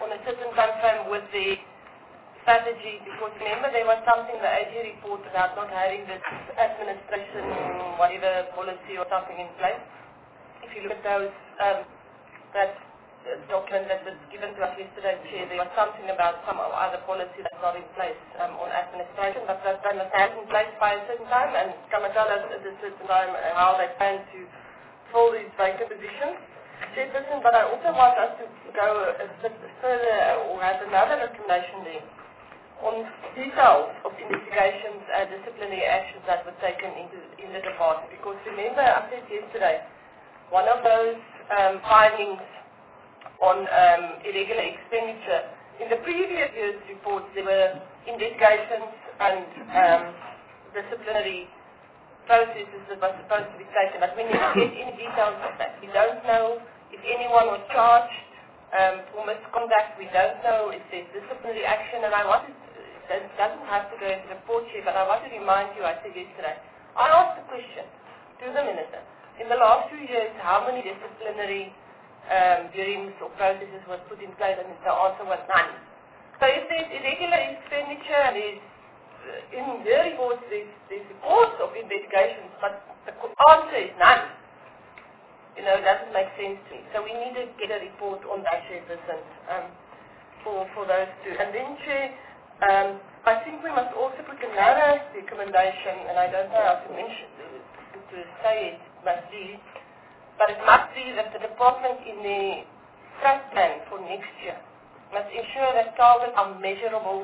with the strategy, because remember there was something the AG report about not having this administration, whatever policy or something in place. If you look at those, that document that was given to us yesterday, Chair, there was something about some other policy that's not in place on administration, but that they must have in place by a certain time and come and tell us at a certain time how they plan to fill these vacant positions. Chairperson, but I also want us to go a bit further or have another recommendation there on details of investigations and disciplinary actions that were taken in the department. Because remember, I said yesterday, one of those findings on irregular expenditure, in the previous year's reports there were investigations and disciplinary processes that were supposed to be taken, but we never get any details of that. We don't know if anyone was charged for misconduct. We don't know if there's disciplinary action, and I wanted it doesn't have to go into the report here, but I want to remind you, I said yesterday, I asked the question to the Minister, in the last 2 years, how many disciplinary hearings or processes was put in place, and the answer was none. So if there's irregular expenditure, there's, in the reports, there's reports of investigations, but the answer is none. It doesn't make sense to me. So we need to get a report on that, Chairperson, for those two. And then, Chair, I think we must also put another recommendation, and I don't know how to mention to say it must be, but it must be that the department in the trust plan for next year must ensure that targets are measurable,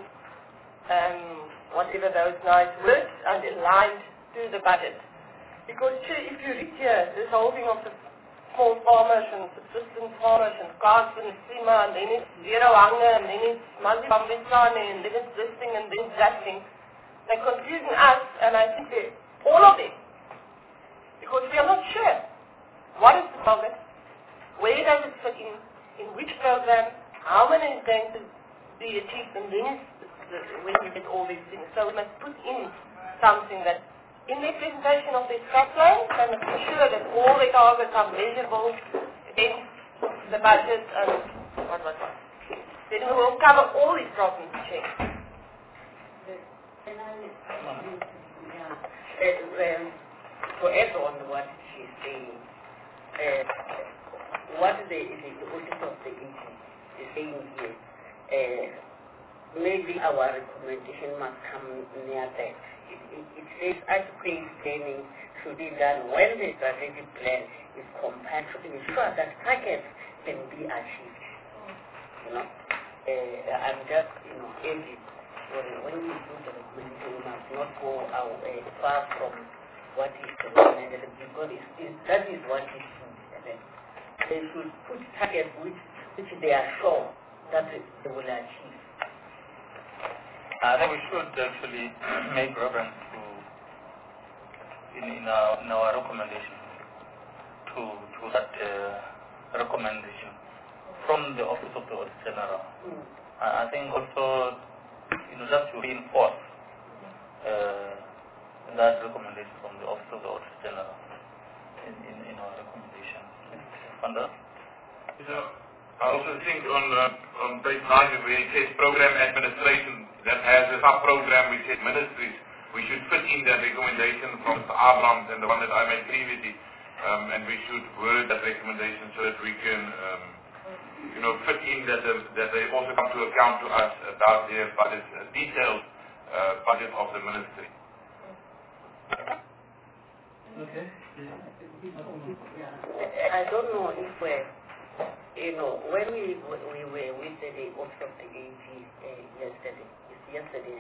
whatever those nice words, and aligned to the budget. Because if you read here, this whole thing of the small farmers and subsistence farmers and cards and SEMA, and then it's zero hunger, and then it's multi-bambisane, and then it's this thing and then that thing. They're confusing us, and I think all of them, because we are not sure. What is the target? Where does it fit in which program? How many is going to be achieved? And then when you get all these things. So we must put in something that in their presentation of their strat plan, they must ensure that all the targets are measurable against the budget and what. Then we will cover all these problems, Chair. To add on what she's saying, what the audit of the AG is saying here, maybe our recommendation must come near that. It says adequate planning should be done when the strategic plan is compared to ensure that targets can be achieved. I'm just, adding, when we do the recommendation, we must not go far from what is recommended, because that is what is food. They should put targets which they are sure that they will achieve. I think we should actually make reference to in our recommendation to that recommendation from the Office of the Auditor General. I think also just to reinforce that recommendation from the Office of the Auditor General in our recommendation. Under? I also think on page 9 where it says program administration, that has a sub-program which says ministries, we should fit in that recommendation from Mr. Abrams and the one that I made previously, and we should word that recommendation so that we can fit in that they also come to account to us about their budget, detailed budget of the ministry. Okay. I don't know if when we were with the Office of the AG yesterday,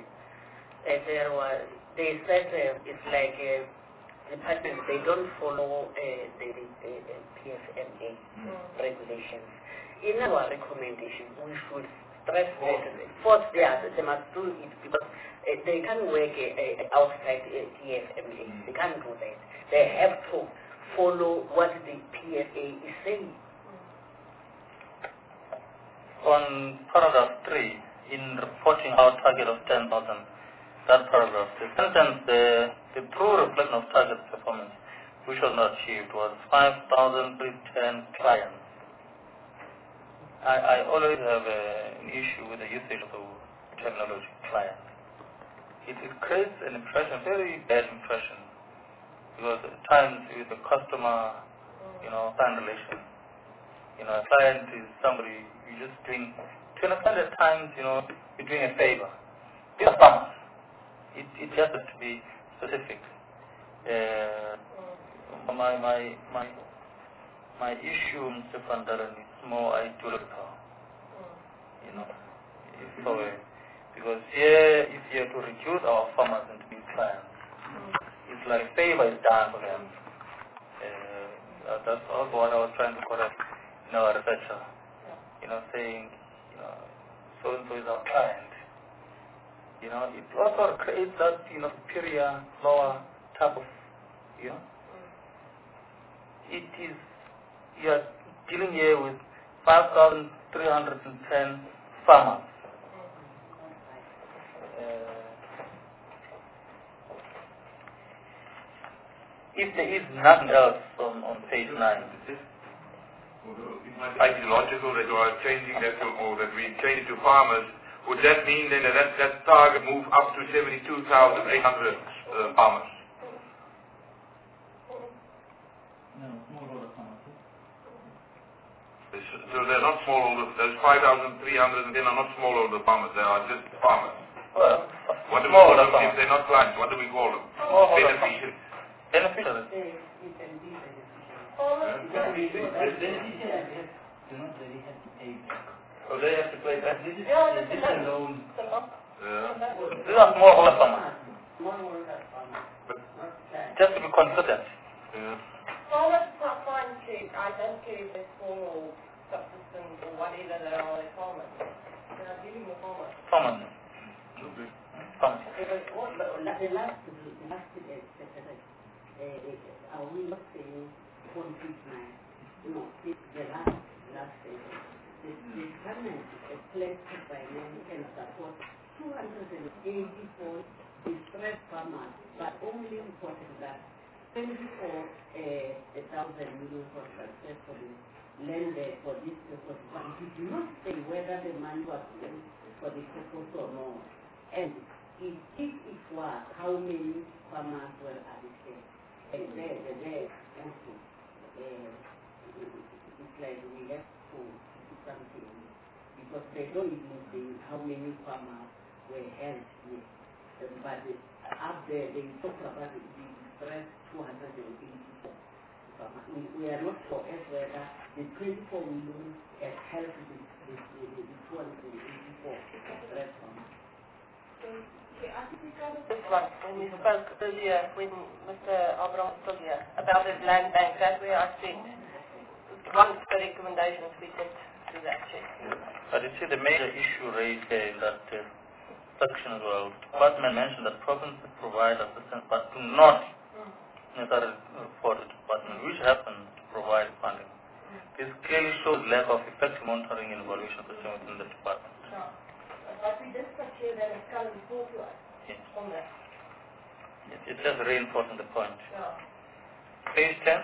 they said it's like departments, they don't follow the PFMA regulations. In our recommendation, we should stress force they must do it because they can't work outside TFMA. They can't do that. They have to follow what the PFA is saying. On paragraph 3, in reporting our target of 10,000, that paragraph, the sentence, the true reflection of target performance, which was not achieved, was 5,310 clients. I always have an issue with the usage of the terminology client. It creates an impression, very bad impression, because at times with the customer, client relation, a client is somebody you're just doing, to understand at times, you're doing a favor. These are farmers. It just has to be specific. My issue, Mr. Van Dalen, is more ideological. Because here, if you have to reduce our farmers into big clients, it's like a favor is done for them. That's also what I was trying to correct in our researcher. Saying, so-and-so is our client. It also creates that, superior, lower type of, It is, you are dealing here with 5,310 farmers. If there is nothing else on page 9. Ideological that you are changing that to, or that we change to farmers, would that mean then that target move up to 72,800 farmers? No, smallholder farmers. So they're not smallholder, those 5,300 are not smallholder farmers, they are just farmers. Well, what do we call them if they're not clients? What do we call them? Beneficiaries. Beneficiaries. So they have to pay back. This is a loan. These are smallholder farmers. Just to be consistent. Farmers are fine to, I don't care if they're small or subsistence or whatever they are, they're farmers. They are dealing with farmers. Farmers. Farmers. The last are we not saying 159? No, the last the government pledged to finance and support 284 distressed farmers, but only important that 24,000 million for successfully lended for this purpose, but it did not say whether the money was lent for the purpose or not. And if it was, how many farmers were allocated? And there also, it's like we have to do something, because they don't even say how many farmers were helped with. But up there, they talk about the distress 284 farmers. We are not sure as whether the 24 million has helped the 284 distress farmers. I think we covered this one when we spoke earlier, when Mr. Abraham was still here, about the land bank. That's where I said one of the recommendations we did do that check. But you see, the major issue raised there in that section as well. The department mentioned that provinces provide assistance but do not necessarily report to the department, which happens to provide funding. This clearly shows lack of effective monitoring and evaluation system within the department. Sure. But we just got here that it's coming before to us. Yes. On that. It's just reinforcing the point. Yeah. Page 10.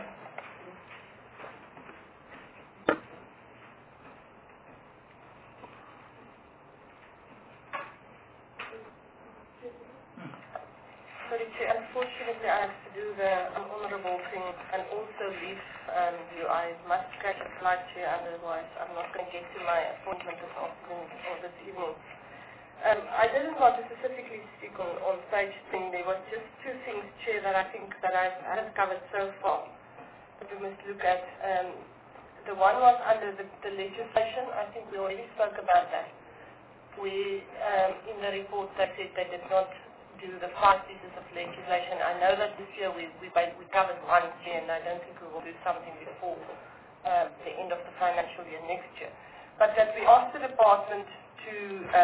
Sorry, Chair, unfortunately I have to do the honourable thing and also leave you. I must catch a flight, Chair, otherwise I'm not going to get to my appointment this afternoon or this evening. I didn't want to specifically speak on page 10. There was just two things, Chair, that I think that I haven't covered so far that we must look at. The one was under the legislation. I think we already spoke about that. We, in the report, they said they did not do the 5 pieces of legislation. I know that this year we covered one year, and I don't think we will do something before the end of the financial year next year. But that we asked the department to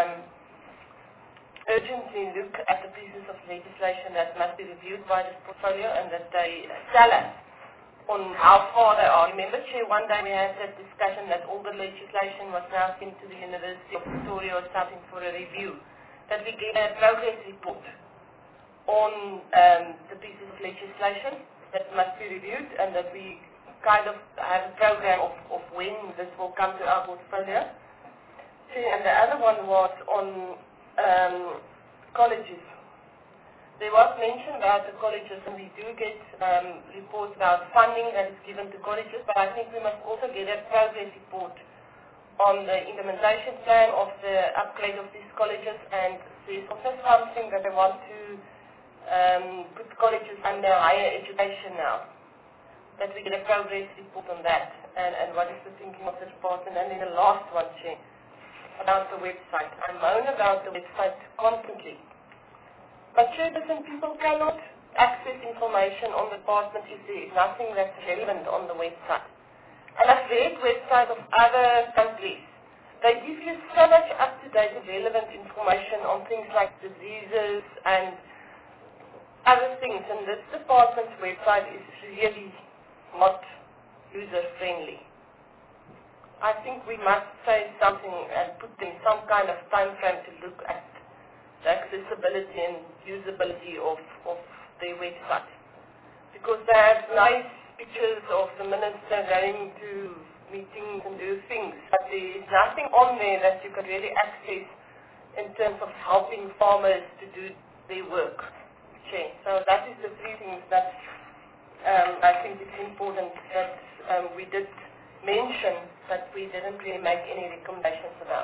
urgently look at the pieces of legislation that must be reviewed by this portfolio and that they tell us on how far they are. Remember, Chair, one day we had that discussion that all the legislation was now sent to the University of Pretoria or something for a review, that we get a progress report on the pieces of legislation that must be reviewed and that we kind of have a program of when this will come to our portfolio. And the other one was on colleges. There was mention about the colleges, and we do get reports about funding that is given to colleges, but I think we must also get a progress report on the implementation plan of the upgrade of these colleges, and there's also something that they want to put colleges under higher education now, that we get a progress report on that, and what is the thinking of the department. And then the last one, Chair, about the website. I moan about the website constantly. But citizen people cannot access information on the department if there is nothing that's relevant on the website. And I've read websites of other countries. They give you so much up-to-date and relevant information on things like diseases and other things. And this department's website is really not user-friendly. I think we must say something and put in some kind of time frame to look at the accessibility and usability of their website. Because they have nice pictures of the minister going to meetings and do things, but there is nothing on there that you can really access in terms of helping farmers to do their work. Okay. So that is the three things that I think it's important that we did mention, but we didn't really make any recommendations about.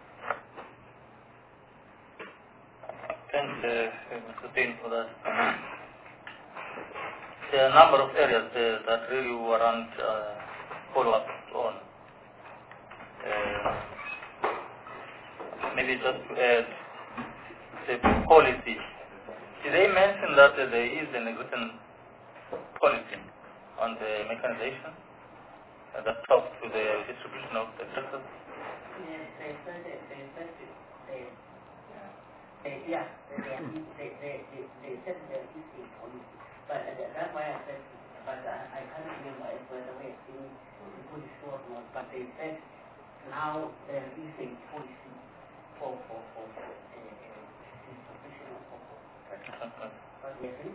Thanks, Mr. Dean, for that. There are a number of areas there that really warrant follow-up on. Maybe just to add the policy. Did they mention that there is an existing policy on the mechanization that talks to the distribution of the tractors? Yes, they said it. They said they're using policy. But that's why I said, but I can't remember whether we have seen the policy or not, but they said now they're using policy for distribution of but we are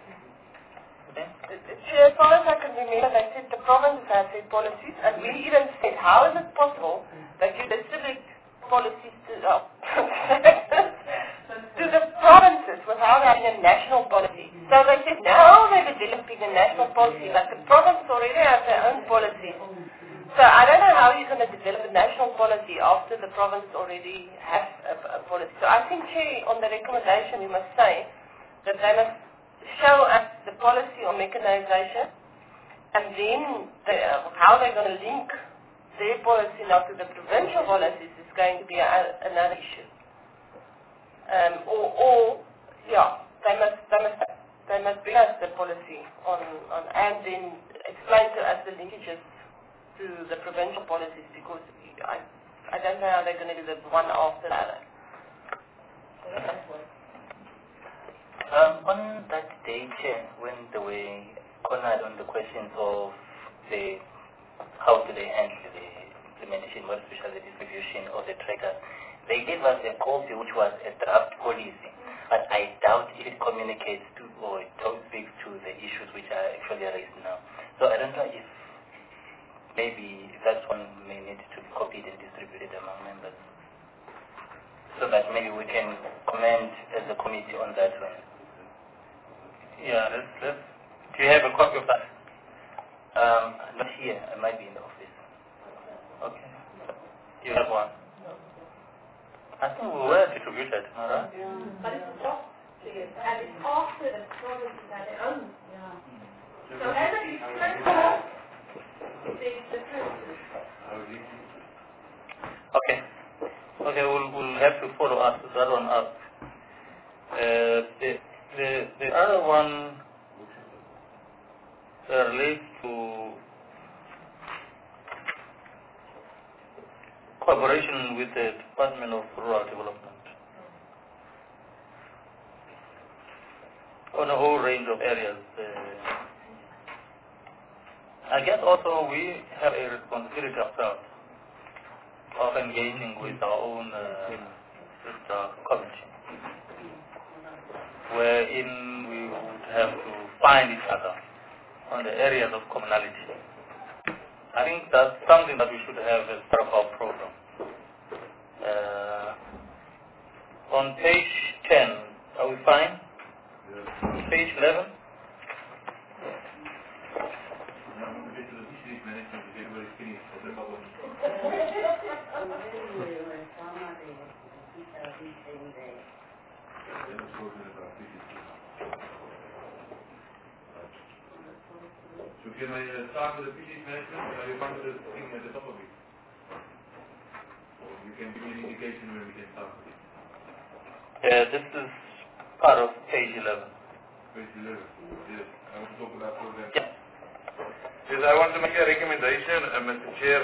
As far as I can remember, they said the province has their policies, and we even said, how is it possible that you distribute policies to the provinces without having a national policy? So they said, now they're developing a national policy, but the province already has their own policy. So I don't know how you're going to develop a national policy after the province already has a policy. So I think, Chair, on the recommendation, we must say that they must show us the policy on mechanization, and then how they're going to link their policy now to the provincial policies is going to be another issue. They must bring us the policy on and then explain to us the linkages to the provincial policies, because I don't know how they're going to do the one after the other. On that day, Chair, when they were cornered on the questions of how do they handle the implementation, more especially the distribution of the tracker, they gave us a copy which was a draft policy, but I doubt if it communicates to or it speaks to the issues which are actually raised now. So I don't know if maybe that one may need to be copied and distributed among members, so that maybe we can comment as a committee on that one. Yeah, let's. Do you have a copy of that? Not here. I might be in the office. Okay. You have one? I think we were distributed, alright? Yeah. But it's not clear. And it's after the provinces had their own. Yeah. So as a disclaimer, there's differences. Okay. Okay, we'll have to follow up that one up. The other one relates to collaboration with the Department of Rural Development on a whole range of areas. I guess also we have a responsibility ourselves of engaging with our own sister community, wherein we would have to find each other on the areas of commonality. I think that's something that we should have as part of our program. On page 10, are we fine? Yes. Page 11? So can I start with the fisheries management, and I will come to the thing at the top of it? Or you can give me an indication when we can start with it. This is part of page 11. Page 11. Yes. I want to talk about program. Yeah. Yes, I want to make a recommendation, Mr. Chair,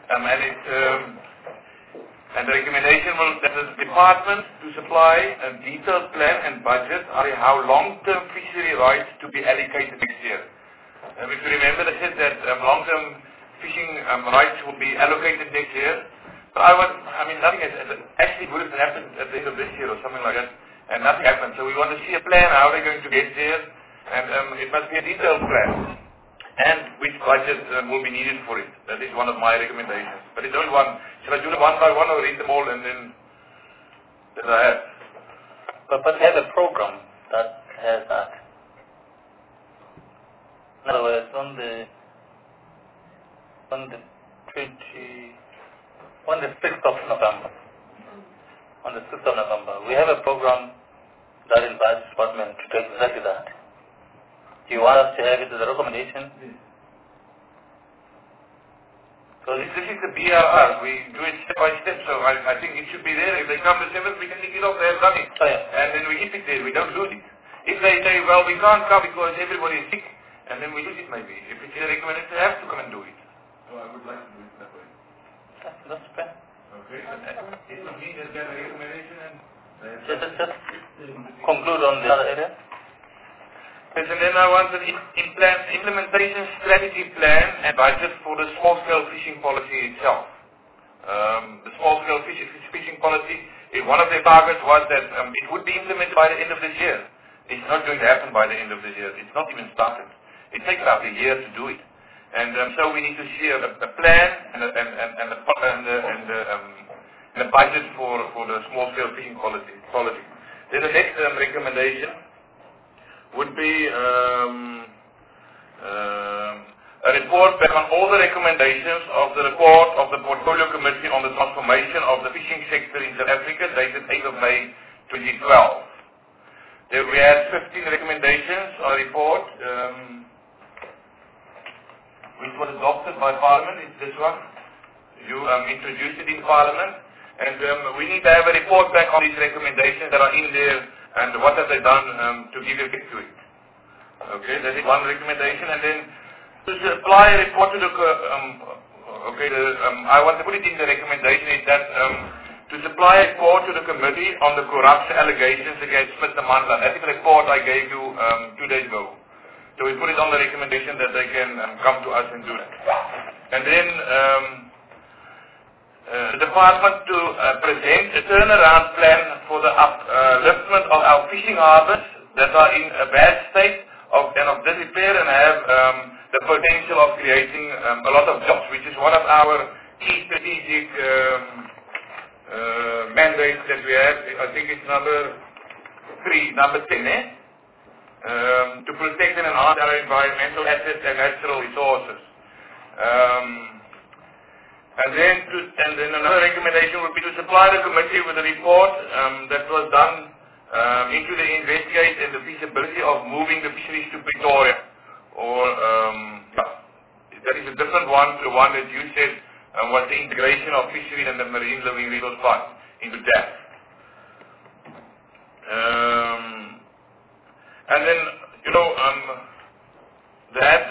and the recommendation will that the department to supply a detailed plan and budget on how long-term fishery rights to be allocated next year. If you remember, they said that long-term fishing rights will be allocated next year. But nothing has actually would have happened at the end of this year or something like that, and nothing happened. So we want to see a plan how they're going to get there, and it must be a detailed plan, and which budget will be needed for it. That is one of my recommendations. But it's only one. Shall I do them one by one or read them all and then that I have? But we have a program that has that. In other words, on the 6th of November, we have a program that invites department to do exactly that. Do you want us to have it as a recommendation? So this is the BRR. We do it step by step, so I think it should be there. If they come the 7th, we can take it off. They have done it. Oh, yeah. And then we keep it there. We don't lose it. If they say, well, we can't come because everybody is sick, and then we lose it maybe. If it's recommended, they have to come and do it. So I would like to do it that way. That's fair. Okay? It's not me that got a recommendation and Just conclude on the other area. Yes, and then I want an implementation strategy plan and budget for the small-scale fishing policy itself. The small-scale fishing policy, one of their targets was that it would be implemented by the end of this year. It's not going to happen by the end of this year. It's not even started. It takes about a year to do it. And so we need to see a plan and a budget for the small-scale fishing policy. Then the next recommendation would be a report back on all the recommendations of the report of the Portfolio Committee on the Transformation of the Fishing Sector in South Africa, dated 8th of May 2012. There we had 15 recommendations on a report, which was adopted by Parliament. It's this one. You introduced it in Parliament, and we need to have a report back on these recommendations that are in there, and what have they done to give effect to it. Okay, that is one recommendation, and then to supply a report to the, I want to put it in the recommendation is that to supply a report to the committee on the corruption allegations against Mr. Mandla. That is the report I gave you 2 days ago. So we put it on the recommendation that they can come to us and do that. And then the department to present a turnaround plan for the upliftment of our fishing harbours that are in a bad state and of disrepair and have the potential of creating a lot of jobs, which is one of our key strategic mandates that we have. I think it's number 10, to protect and enhance our environmental assets and natural resources. And then another recommendation would be to supply the committee with a report that was done into the investigate and the feasibility of moving the fisheries to Pretoria. Or that is a different one to the one that you said was the integration of fishery and the marine living resource fund into that. And then,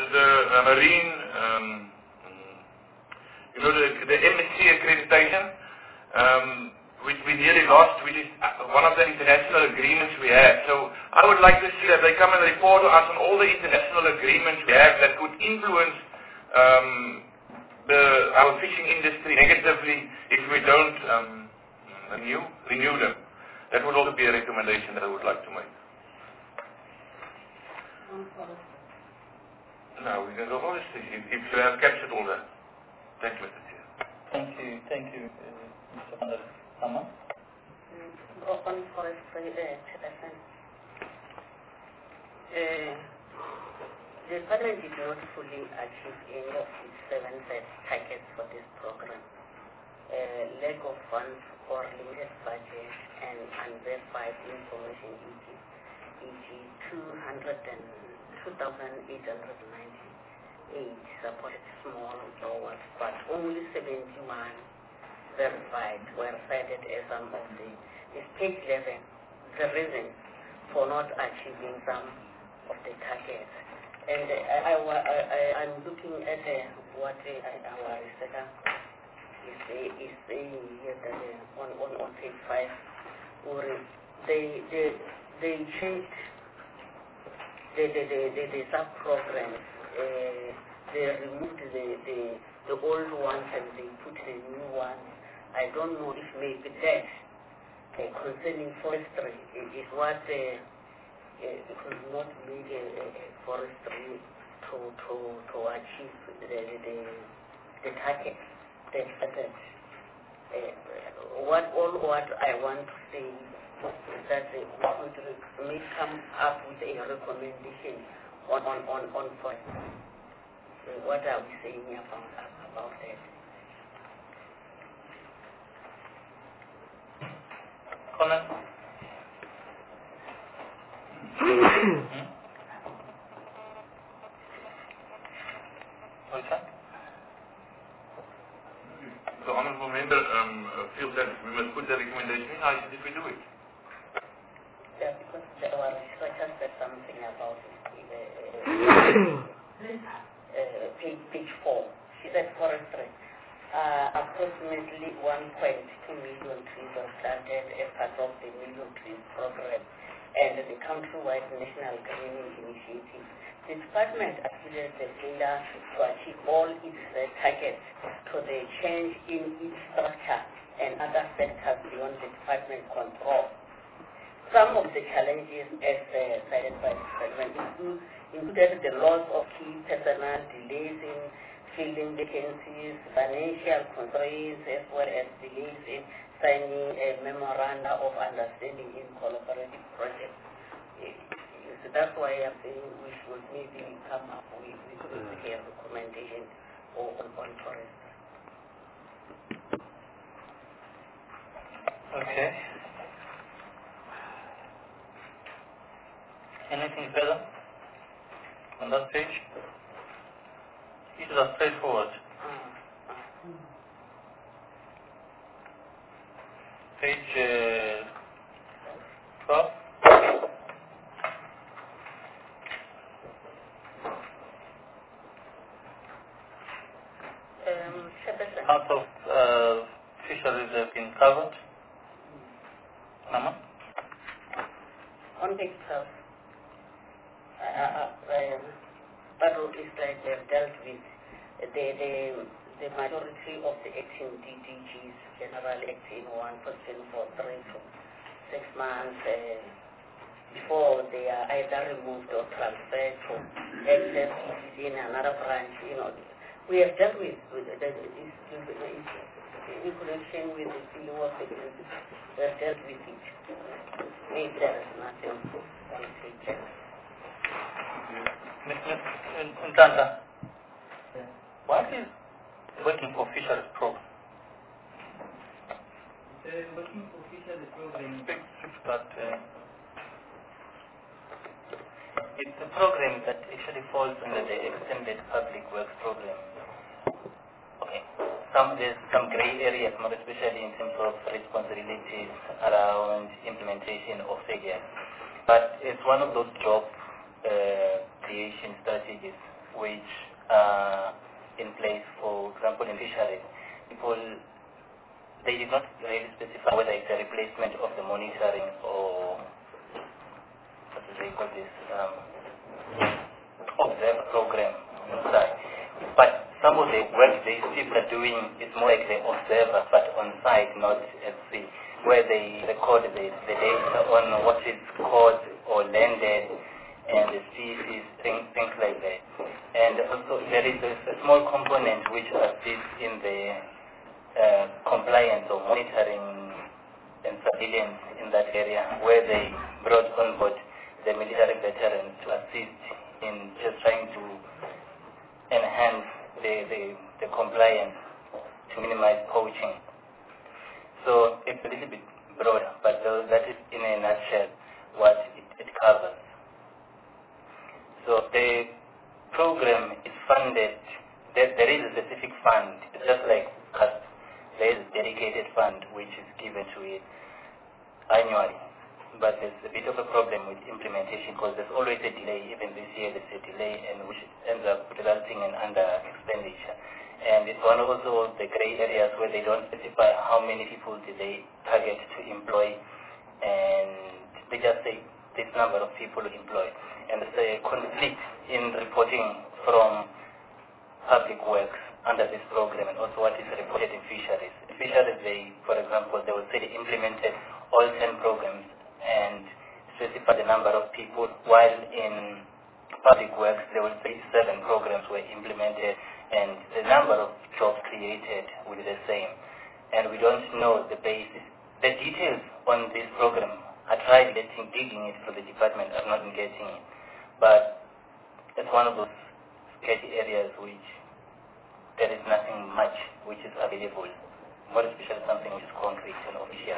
the marine, the MSC accreditation which we nearly lost, which is one of the international agreements we have. So I would like to see that they come and report to us on all the international agreements we have that could influence our fishing industry negatively if we don't renew them. That would also be a recommendation that I would like to make. No, we can go on if you have captured all that. Thank you, Mr. Chair. Thank you, Mr. Van der Sama. On forestry, Chairperson. The Parliament did not fully achieve any of its 7 set targets for this program. Lack of funds or limited budget and unverified information, e.g. 2,898 supported small growers, but only 71 verified were cited as some of the state level, the reason for not achieving some of the targets. And I'm looking at what our researcher is saying here that on page 5, or they changed the sub-programs. They removed the old ones and they put the new ones. I don't know if maybe that concerning forestry is what could not make forestry to achieve the target. What I want to say is that we may come up with a recommendation on forestry. What are we saying about that? Comment? The Honourable Member feels that we must put the recommendation in. How did we do it? Yeah, because our researcher said something about it. Page 4. She said forestry. Approximately 1.2 million trees were planted as part of the Million Trees Program and the countrywide National Greening Initiative. The department attributed the failure to achieve all its targets to the change in its structure and other factors beyond the department control. Some of the challenges as cited by the department included the loss of key personnel, delays in filling vacancies, financial constraints, as well as delays in signing a memoranda of understanding in collaborative projects. So that's why I'm saying we should maybe come up with a recommendation on forest. Okay. Anything further on that page? It is straightforward. Page 12. Part of fisheries have been covered. Mama? On page 12. But it's like they've dealt with the majority of the acting DDGs, generally acting 1 person for 3 to 6 months before they are either removed or transferred to access in another branch. We have dealt with the in connection with the field of the we have dealt with it. Maybe there is nothing on page. Ntanta, what is working for fisheries program? Working for fisheries program. It's a program that actually falls under the extended public works program. Okay. There's some grey areas, more especially in terms of responsibilities around implementation of figures. But it's one of those job creation strategies which are in place, for example, in fisheries. People they did not really specify whether it's a replacement of the monitoring or what do they call this observer program inside. But some of the work they people are doing is more like the observer, but on site, not at sea, where they record the data on what is caught or landed and the species, things like that. And also there is a small component which assists in the compliance or monitoring and surveillance in that area, where they brought on board the military veterans to assist in just trying to enhance the compliance to minimize poaching. So it's a little bit broader, but that is in a nutshell what it covers. So the program is funded, there is a specific fund, it's just like CASP. There is a dedicated fund which is given to it annually. But there's a bit of a problem with implementation because there's always a delay. Even this year there's a delay, and which ends up resulting in under expenditure. And it's one of also the grey areas where they don't specify how many people do they target to employ, and they just say this number of people employed. And there's a conflict in reporting from public works under this program and also what is reported in fisheries. In fisheries, they, for example, they will say they implemented all 10 programs and specify the number of people, while in public works they will say 7 programs were implemented and the number of jobs created will be the same. And we don't know the basis. The details on this program, I tried digging it for the department, I've not been getting it. But it's one of those sketchy areas which there is nothing much which is available, more especially something which is concrete and official.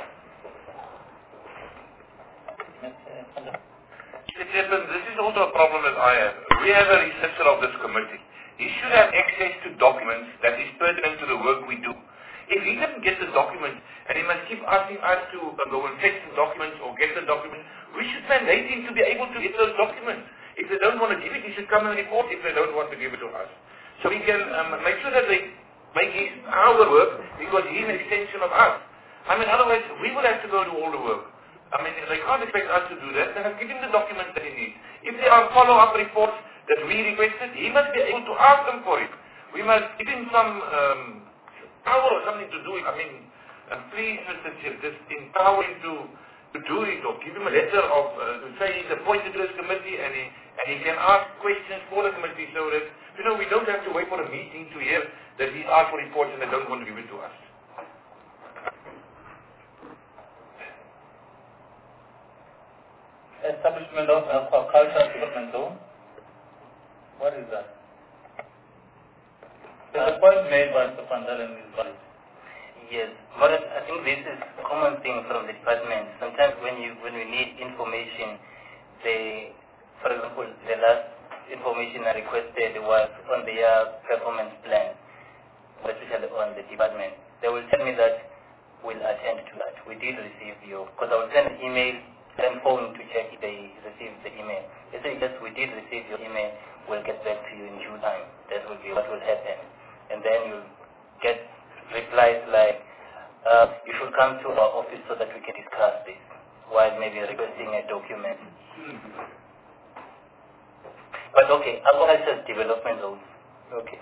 This is also a problem that I have. We have a researcher of this committee. He should have access to documents that is pertinent to the work we do. If he doesn't get the documents and he must keep asking us to go and fetch the documents or get the documents, we should mandate him to be able to get those documents. If they don't want to give it, he should come and report if they don't want to give it to us. So we can make sure that they make our work, because he's an extension of us. I mean, otherwise we will have to go do all the work. I mean, they can't expect us to do that. They have given the documents that he needs. If there are follow-up reports that we requested, he must be able to ask them for it. We must give him some power or something to do it. I mean, please, Mr. Chair, just empower him to do it, or give him a letter of to say he's appointed to this committee and he can ask questions for the committee, so that we don't have to wait for a meeting to hear that he's asked for reports and they don't want to give it to us. Establishment of Aquaculture Development Zone. What is that? There's a point made by Mr. Pandal in his college. Yes, but I think this is a common thing from the department. Sometimes when we need information, for example, the last information I requested was on their performance plan, especially on the department. They will tell me that we'll attend to that. We did receive because I will send an email and phone to check if they received the email. They say, yes, we did receive your email, we'll get back to you in due time. That will be what will happen. And then you'll get replies like, you should come to our office so that we can discuss this, while maybe requesting a document. But okay, aquaculture development zones. Okay.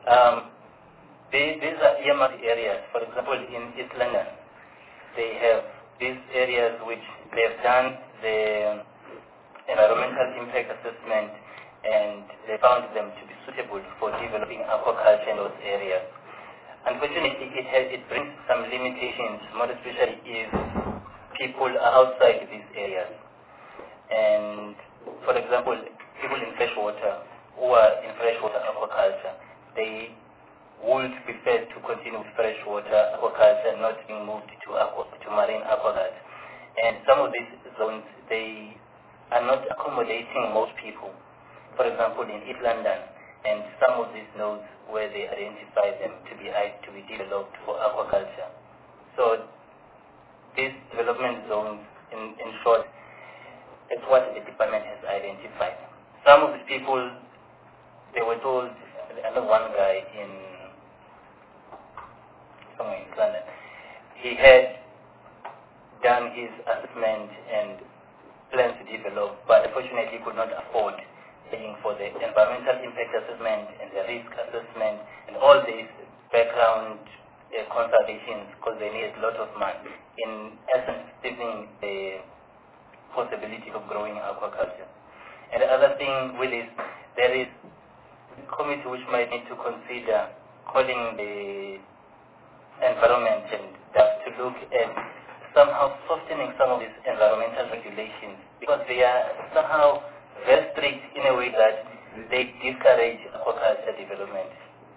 These are earmarked areas. For example, in East London, they have these areas which they have done the environmental impact assessment, and they found them to be suitable for developing aquaculture in those areas. Unfortunately, it brings some limitations, more especially if people are outside these areas. And for example, people in freshwater who are in freshwater aquaculture, they would prefer to continue with freshwater aquaculture, not being moved to marine aquaculture. And some of these zones, they are not accommodating most people. For example, in East London, and some of these nodes where they identify them to be developed for aquaculture. So these development zones, in short, it's what the department has identified. Some of the people, they were told, I know one guy somewhere in London, he had done his assessment and plans to develop, but unfortunately could not afford paying for the environmental impact assessment and the risk assessment and all these background consultations, because they need a lot of money. In essence, stepping the possibility of growing aquaculture. And the other thing with this, there is a committee which might need to consider calling the environment and that to look at somehow softening some of these environmental regulations, because they are somehow very strict in a way that they discourage aquaculture development.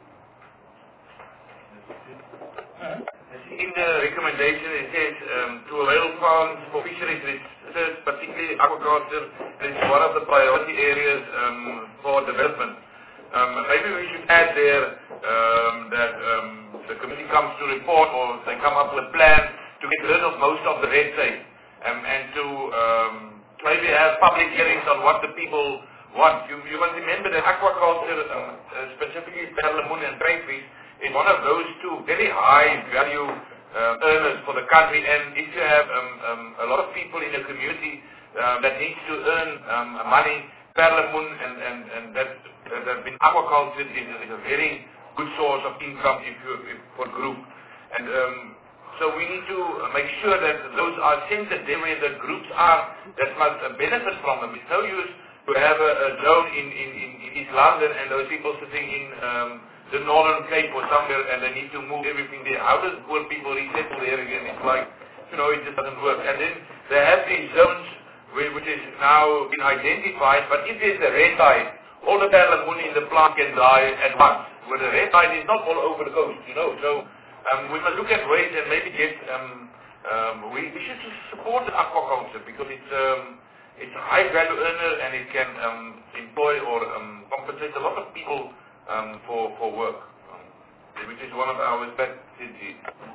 In the recommendation it says to avail funds for fisheries research, particularly aquaculture, is one of the priority areas for development. Maybe we should add there that the committee comes to report, or they come up with plans to get rid of most of the red tape and to maybe have public hearings on what the people want. You must remember that aquaculture, specifically perlemoen and crayfish, is one of those two very high value earners for the country, and if you have a lot of people in a community that needs to earn money, perlemoen and that have been aquaculture is a very good source of income for group. And so we need to make sure that those are centered there where the groups are that must benefit from them. It's no use to have a zone in East London and those people sitting in the Northern Cape or somewhere, and they need to move everything there. How does poor people resettle there again? It's like, it just doesn't work. And then they have these zones which is now been identified, but if there's a red tide, all the perlemoen in the plant can die at once. Where the red tide is not all over the coast, So we must look at ways and maybe get, we should support the aquaculture, because it's a high value earner, and it can employ or compensate a lot of people for work, which is one of our strategies.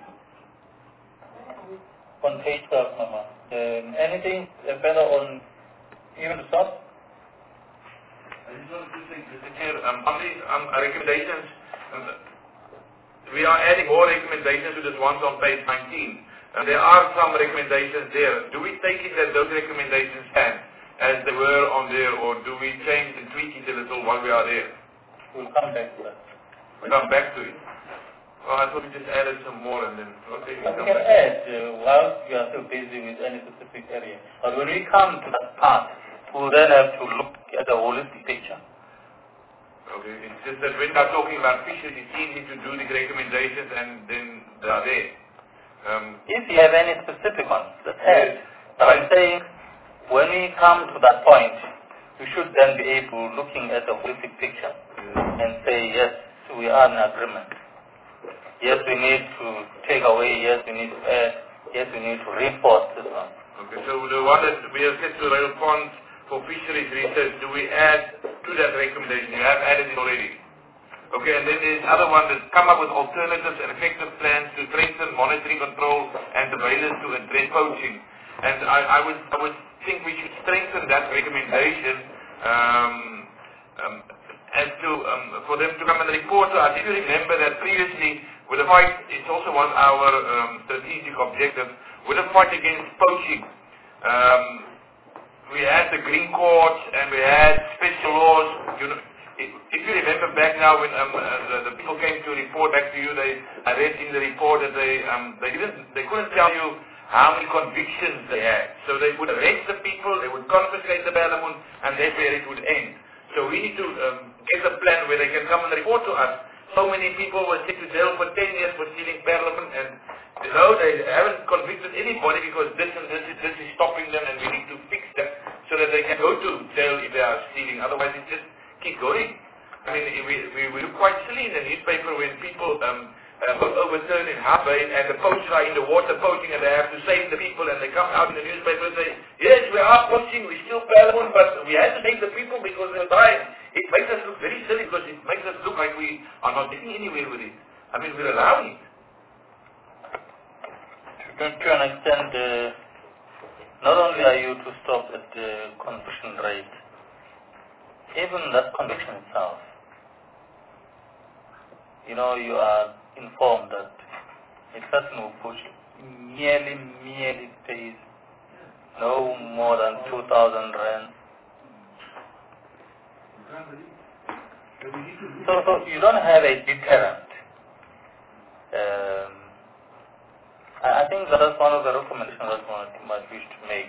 On page 12, Mama. Anything better on even the stop? I just wanted to say, Mr. Chair, on these recommendations, we are adding more recommendations to this ones on page 19. There are some recommendations there. Do we take it that those recommendations stand as they were on there, or do we change and tweak it a little while we are there? We'll come back to that. We'll come back to it. Well, I thought we just added some more and then, okay, we can add while we are still busy with any specific area. But when we come to that part, we'll then have to look at the holistic picture. Okay, it's just that when we're talking about fisheries, it's easy to do the recommendations and then they are there. If you have any specific ones, that's it. But I'm saying, when we come to that point, we should then be able, looking at the holistic picture, and say, yes, we are in agreement. Yes, we need to take away, yes, we need to add, yes, we need to reinforce this one. Okay, so the one that we have set to rail funds for fisheries research, do we add to that recommendation? You have added it already. Okay, and then there's other one that come up with alternatives and effective plans to strengthen monitoring control and surveillance to address poaching. And I would think we should strengthen that recommendation as to for them to come and report to us. If you remember that previously, with the fight, it's also one of our strategic objectives, with the fight against poaching. We had the Green Court and we had special laws. If you remember back now when the people came to report back to you, I read in the report that they couldn't tell you how many convictions they had. So they would arrest the people, they would confiscate the perlemoen, and that's where it would end. So we need to get a plan where they can come and report to us. So many people were sent to jail for 10 years for stealing perlemoen, and they haven't convicted anybody because this is stopping them, and we need to fix that so that they can go to jail if they are stealing. Otherwise, it just keep going. I mean, we look quite silly in the newspaper when people overturn in Harvey and the poachers are in the water poaching and they have to save the people, and they come out in the newspaper and say, yes, we are poaching, we still perlemoen, but we have to save the people because they're dying. It makes us look very silly because it makes us look like we are not getting anywhere with it. I mean, we're allowing it. To an extent, not only are you to stop at the conviction rate, even that conviction itself, you are informed that a person who pushes merely pays no more than 2,000 rand. So you don't have a deterrent. I think that is one of the recommendations that one might wish to make.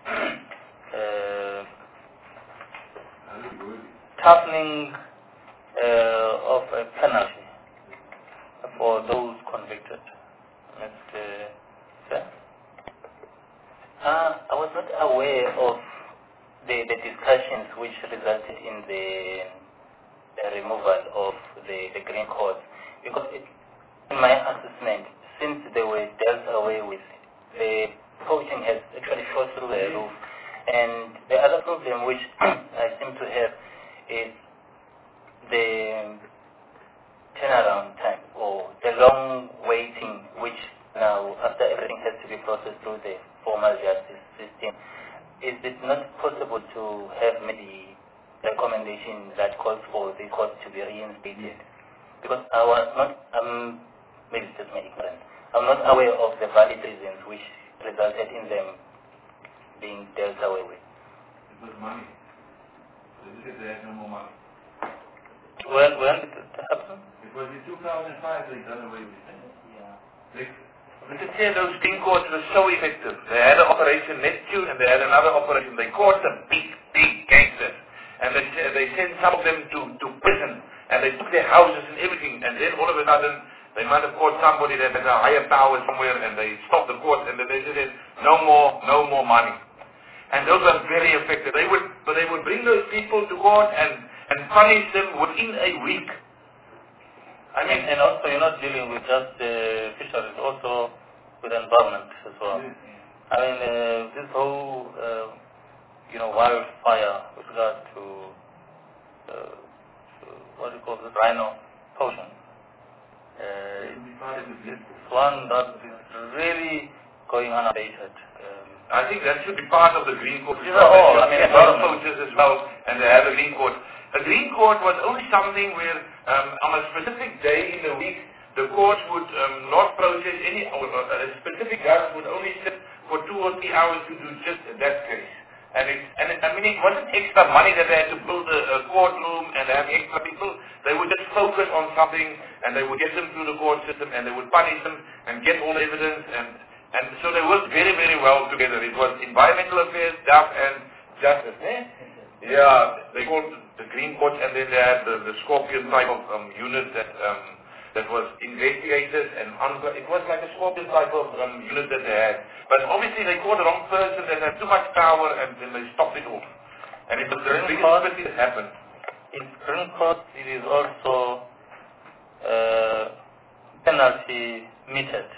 Toughening of a penalty for those convicted. I was not aware of the discussions which resulted in the removal of the green codes, because in my assessment, since they were dealt away with, the poaching has actually shot through the roof. And the other problem which I seem to have is the turnaround time, or the long waiting, which now, after everything has to be processed through the formal justice system. Is it not possible to have maybe recommendation that calls for the court to be reinstated? Because I was not, maybe it's just my ignorance, I'm not aware of the valid reasons which resulted in them being dealt away with. It was money. They said they had no more money. When did it happen? It was in 2005 they done away with it. Yeah. Mr. Chair, those green courts were so effective. They had an Operation Neptune and they had another operation. They caught the big gangsters. And they sent some of them to prison. And they took their houses and everything. And then all of a sudden, they might have caught somebody that has a higher power somewhere, and they stopped the court, and then they said, no more money. And those are very effective. They would bring those people to court and punish them within a week. I mean, and also you're not dealing with just fisheries, also with environment as well. I mean, this whole, wildfire with regard to, what do you call this, rhino poaching. It's one that is really going unabated. I think that should be part of the green court. These are all, I mean, poachers as well, and they have a green court. A green court was only something where on a specific day in the week, the court would not process any, or a specific judge would only sit for 2 or 3 hours to do just that case. And it wasn't extra money that they had to build a courtroom and have extra people. They would just focus on something, and they would get them through the court system, and they would punish them and get all the evidence, and so they worked very, very well together. It was environmental affairs, DAF, and justice. Yeah, they called the green court, and then they had the scorpion type of unit that was investigated, and it was like a scorpion type of unit that they had. But obviously they caught the wrong person that had too much power, and then they stopped it off. And it was the biggest thing that happened. In green court, it is also penalty meted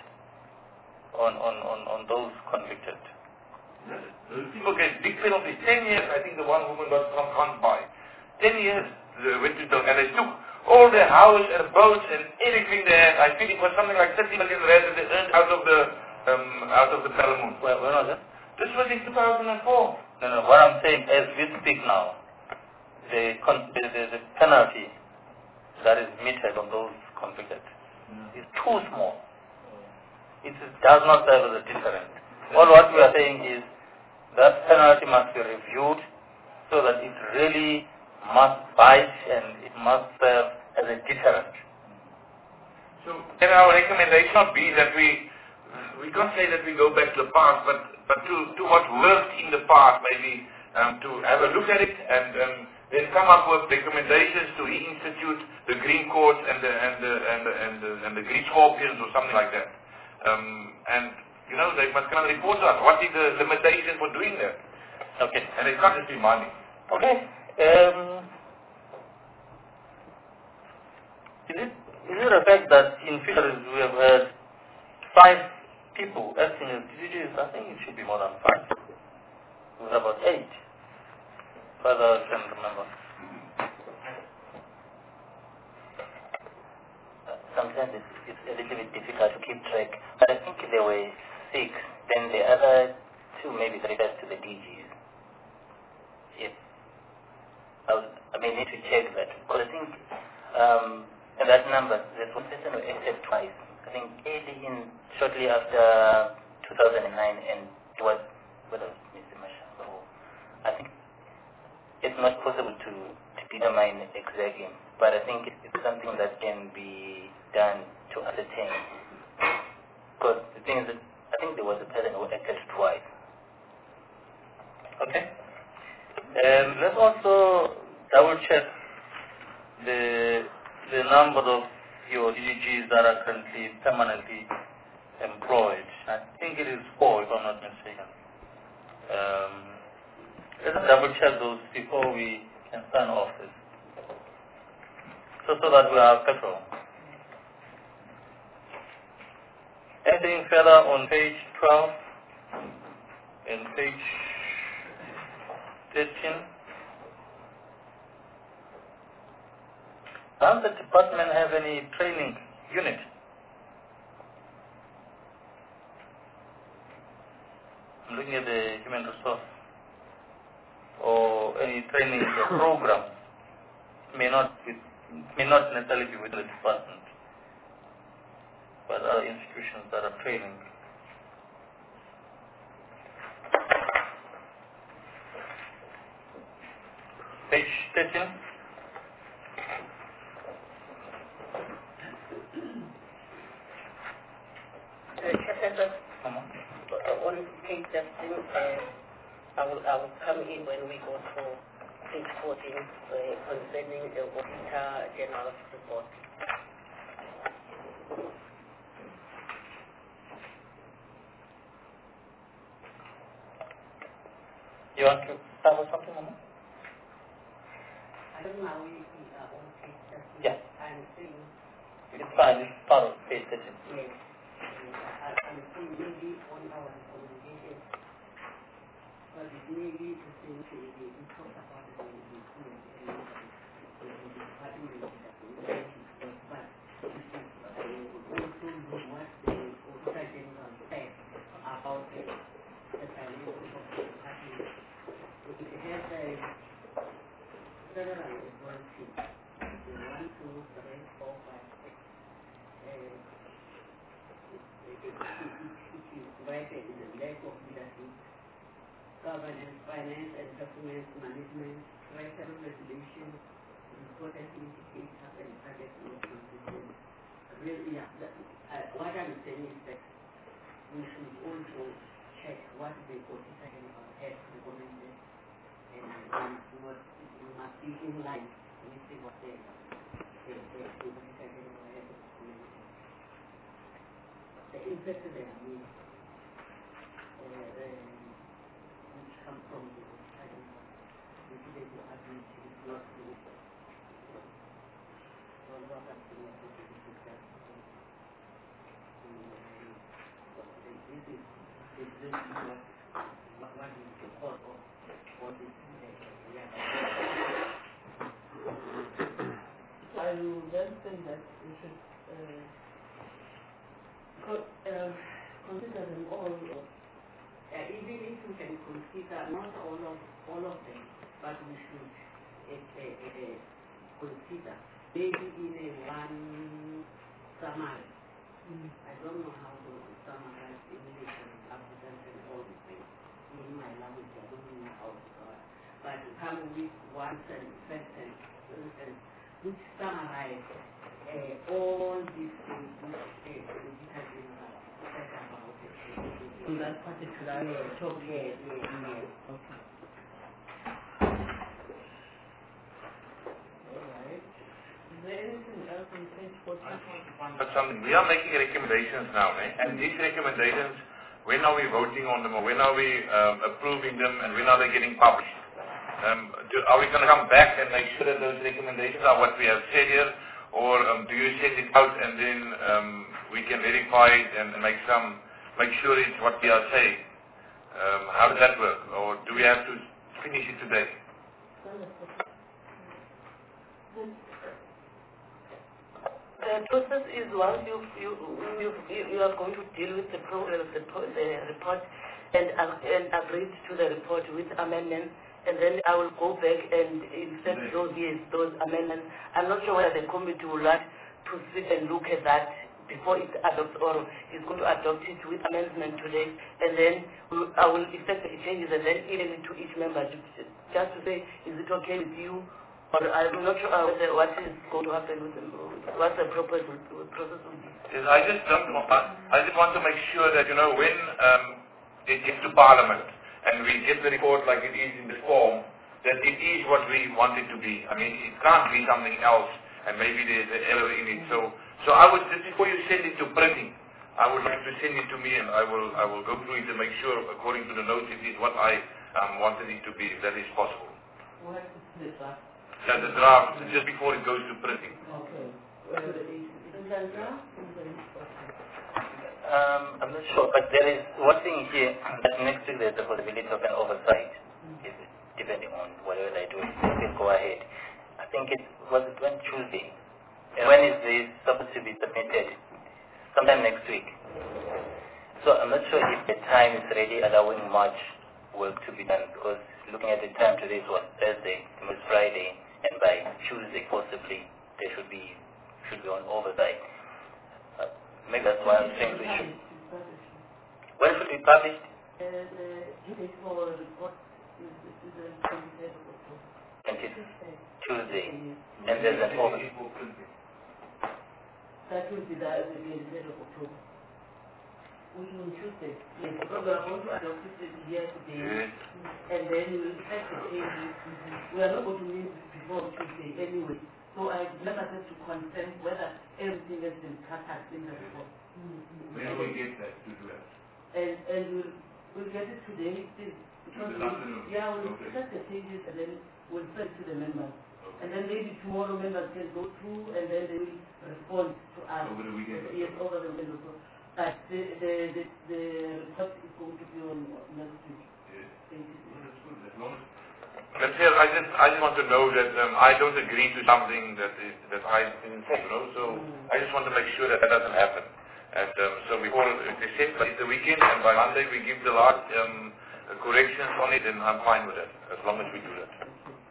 on those convicted. Those people get big penalties. 10 years, I think the one woman got from Kanbai. 10 years they went to jail, and they took all their house and boats and everything they had. I think it was something like 30 million rand that they earned out of the Palamoon. When was that? This was in 2004. No, what I'm saying, as we speak now, the penalty that is meted on those convicted is too small. It does not serve as a deterrent. All what we are saying is that penalty must be reviewed so that it really must bite and it must serve as a deterrent. So then our recommendation would be that we can't say that we go back to the past, but to what worked in the past, maybe to have a look at it and then come up with recommendations to reinstitute the green courts and the green scorpions or something like that. And they must come and report to us. What is the limitation for doing that? Okay. And it can't just be money. Okay. Is it a fact that in fisheries we have had 5 people acting as DGs? I think it should be more than 5. We have about 8. Further, I can remember. Sometimes it's a little bit difficult to keep track, but I think there were 6. Then the other 2 maybe refers to the DGs. Yes. I may need to check that, because I think And that number, that one person who acted twice, I think shortly after 2009, and it was whether Mr. Mashaba or I think it's not possible to determine exactly, but I think it's something that can be done to ascertain. Because the thing is that I think there was a person who acted twice. Okay? And let's also double check the number of your DGGs that are currently permanently employed. I think it is 4 if I'm not mistaken. Let's double check those before we can sign off this. So that we have petrol. Anything further on page 12 and page 13? Does the department have any training unit? I'm looking at the human resource. Or any training program may not necessarily be within the department, but other institutions that are training. Page 13. On page 13, I will come in when we go to page 14 concerning the Auditor General's report. You want to start with something, Mama? I don't know how we are on page 13. Yeah. I'm saying... It's fine, it's part of page 13. Yes. I'm saying maybe on our communication, but it may be the same thing. We talk about it in the student and the department that we but also know what the Auditor General said about the finances of the department. It has several worksheets. 1, 2, 3, 4, 5, 6. It is divided in the lack of leadership, governance, finance and document management, treasury regulation, important indicators and target consistency. Really, what I'm saying is that we should also check what the Auditor General has recommended, and we must be in line with what the Auditor General has recommended. The impact there, which come from the Auditor General, which they do is not good. Well, what I'm saying is that this is what is the cause of all this. I will then say that we should consider them all. Even if we can consider not all of them, but we should consider maybe in a one summary. I don't know how to summarize English and African and all these things. In my language, I don't know how to do it. But come with one sentence which summarize all these things which Auditor General said about it. On that particular topic. Yes. Okay. Alright. Is there anything else on page 14? But something, we are making recommendations now, and these recommendations, when are we voting on them, or when are we approving them, and when are they getting published? Are we going to come back and make sure that those recommendations are what we have said here, or do you send it out and then we can verify it and make sure it's what we are saying? How does that work, or do we have to finish it today? The process is once you are going to deal with the program, the report, and agree to the report with amendments, and then I will go back and insert those amendments. I'm not sure whether the committee will like to sit and look at that before it adopts, or is going to adopt it with amendment today, and then I will effect the changes and then email it to each member just to say, is it okay with you? Or I'm not sure what is going to happen with them, what the process will be. Yes, I just want to make sure that, when it gets to Parliament and we get the report like it is in the form, that it is what we want it to be. I mean, it can't be something else, and maybe there's an error in it. So I would, just before you send it to printing, I would like to send it to me, and I will go through it to make sure, according to the notes, it is what I wanted it to be, if that is possible. What is the draft? Yeah, the draft, just before it goes to printing. Okay. I'm not sure, but there is one thing here that next week there's a possibility of an oversight, depending on whatever they do. They can go ahead. I think it was Tuesday. And when is this supposed to be submitted? Sometime next week. So I'm not sure if the time is ready allowing much work to be done, because looking at the time today, it was Thursday, it was Friday, and by Tuesday possibly there should be on oversight. Maybe that's why I'm saying we should. When should it be published? Tuesday. And there's an oversight. That will be the 23rd of October. Which on Tuesday. Yes, because we are going to adopt it here today. And then we will effect the changes. We are not going to meet before Tuesday anyway. So I let us have to confirm whether everything has been cut out in the report. When will we get that to do that? And we'll get it today. Because we'll effect the changes and then we'll send to the members. And then maybe tomorrow members can go through and then they will respond to us. Over the weekend? Yes, over the weekend. But the report is going to be on next week. Yes. That's good. As long as But here, I just want to know that I don't agree to something that I didn't say, So I just want to make sure that doesn't happen. And so before they say it's the weekend, and by Monday we give the last corrections on it, and I'm fine with that, as long as we do that.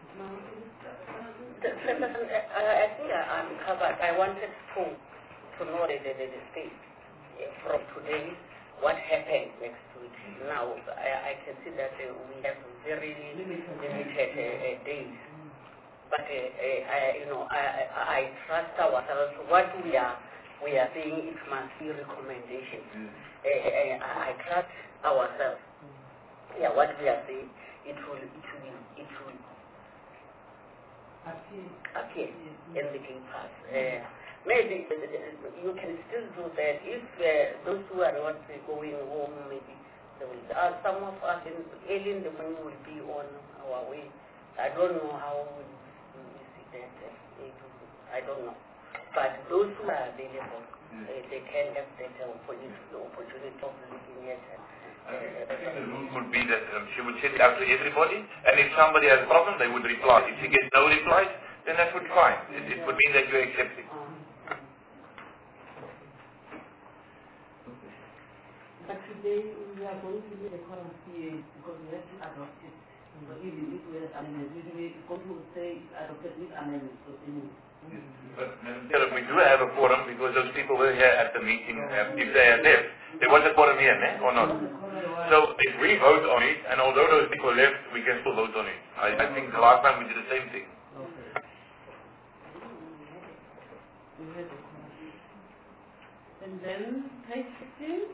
I think I'm covered. I wanted to know the state from today, what happened next week. Now, I can see that we have very limited days. But, I trust ourselves. What we are saying, it must be recommendations. I trust ourselves. Yeah, what we are saying, it will appear in the game pass. Maybe you can still do that if those who are not going home, maybe they will. Some of us early in the morning will be on our way. I don't know how we see that. I don't know. But those who are available, they can have that opportunity of looking at it. I think the rule would be that she would send it out to everybody, and if somebody has a problem, they would reply. If she gets no replies, then that would be fine. It would mean that you're accepting. But today we are going to need a quorum because we have to adopt it. So even if we have amendments, we are going to say adopted with amendments. So But Madam, we do have a quorum because those people were here at the meeting. If they had left, there was a quorum here, or not? So if we vote on it, and although those people left, we can still vote on it. I think the last time we did the same thing. And then page 15.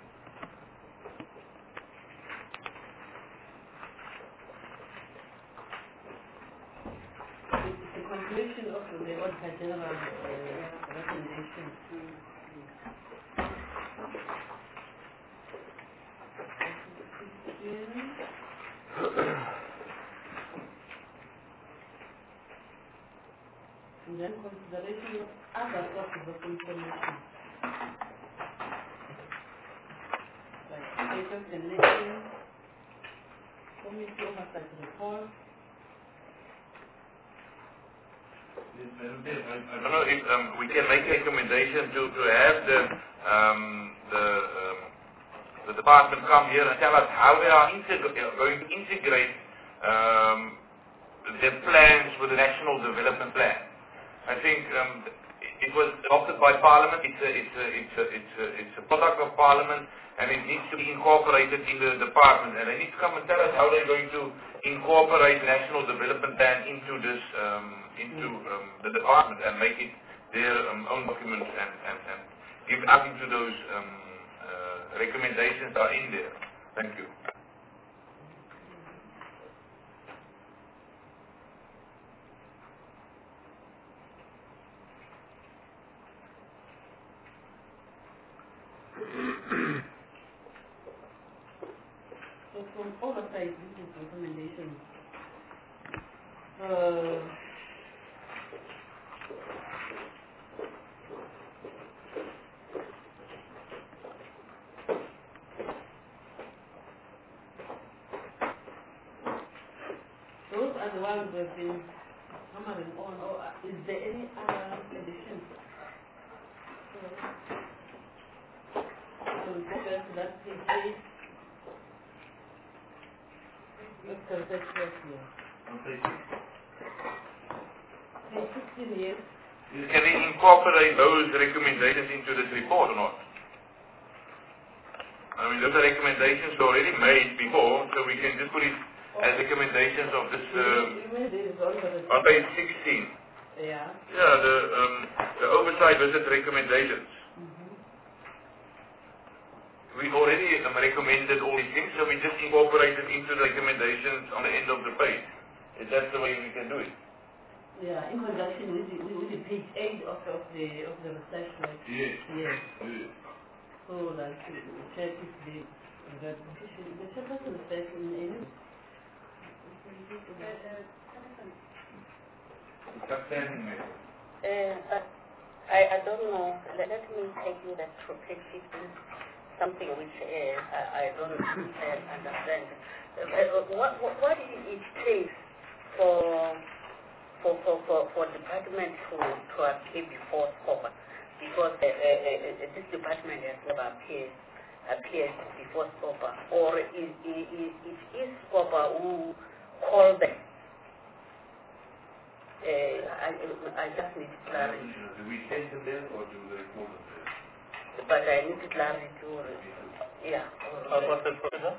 It's the continuation of the Auditor General recommendation. And then consideration of other sources of information. Like status and nation, community oversight report. I don't know if we can make a recommendation to have the department come here and tell us how they are going to integrate their plans with the National Development Plan. I think It was adopted by Parliament. It's a product of Parliament, and it needs to be incorporated in the department. And they need to come and tell us how they're going to incorporate National Development Plan into this, the department and make it their own document and give nothing to those recommendations are in there. Thank you. So from oversight, this is recommendations. Those are the ones that have been hammering on. Or is there any other addition? So we go back to that page 8. Let's go back here. Okay. Page 16, yes. Can we incorporate those recommendations into this report or not? I mean, those are recommendations already made before, so we can just put it as recommendations of this on page 16. Yeah. Yeah, the oversight visit recommendations. We already recommended all these things, so we just incorporate it into the recommendations on the end of the page. Is that the way we can do it? Yeah, in conjunction with the page 8 of the research work. Yes. Yes. Yes. So that we check if the chairperson is back in any. Substanding matter. I don't know. Let me take you that to page 15, something which I don't understand. What it takes for department to appear before SCOPA? Because this department has never appeared before SCOPA, or it is SCOPA who called them. I just need clarity. Do we send them there or do they call them there? But I need clarity to, yeah. What's the professor?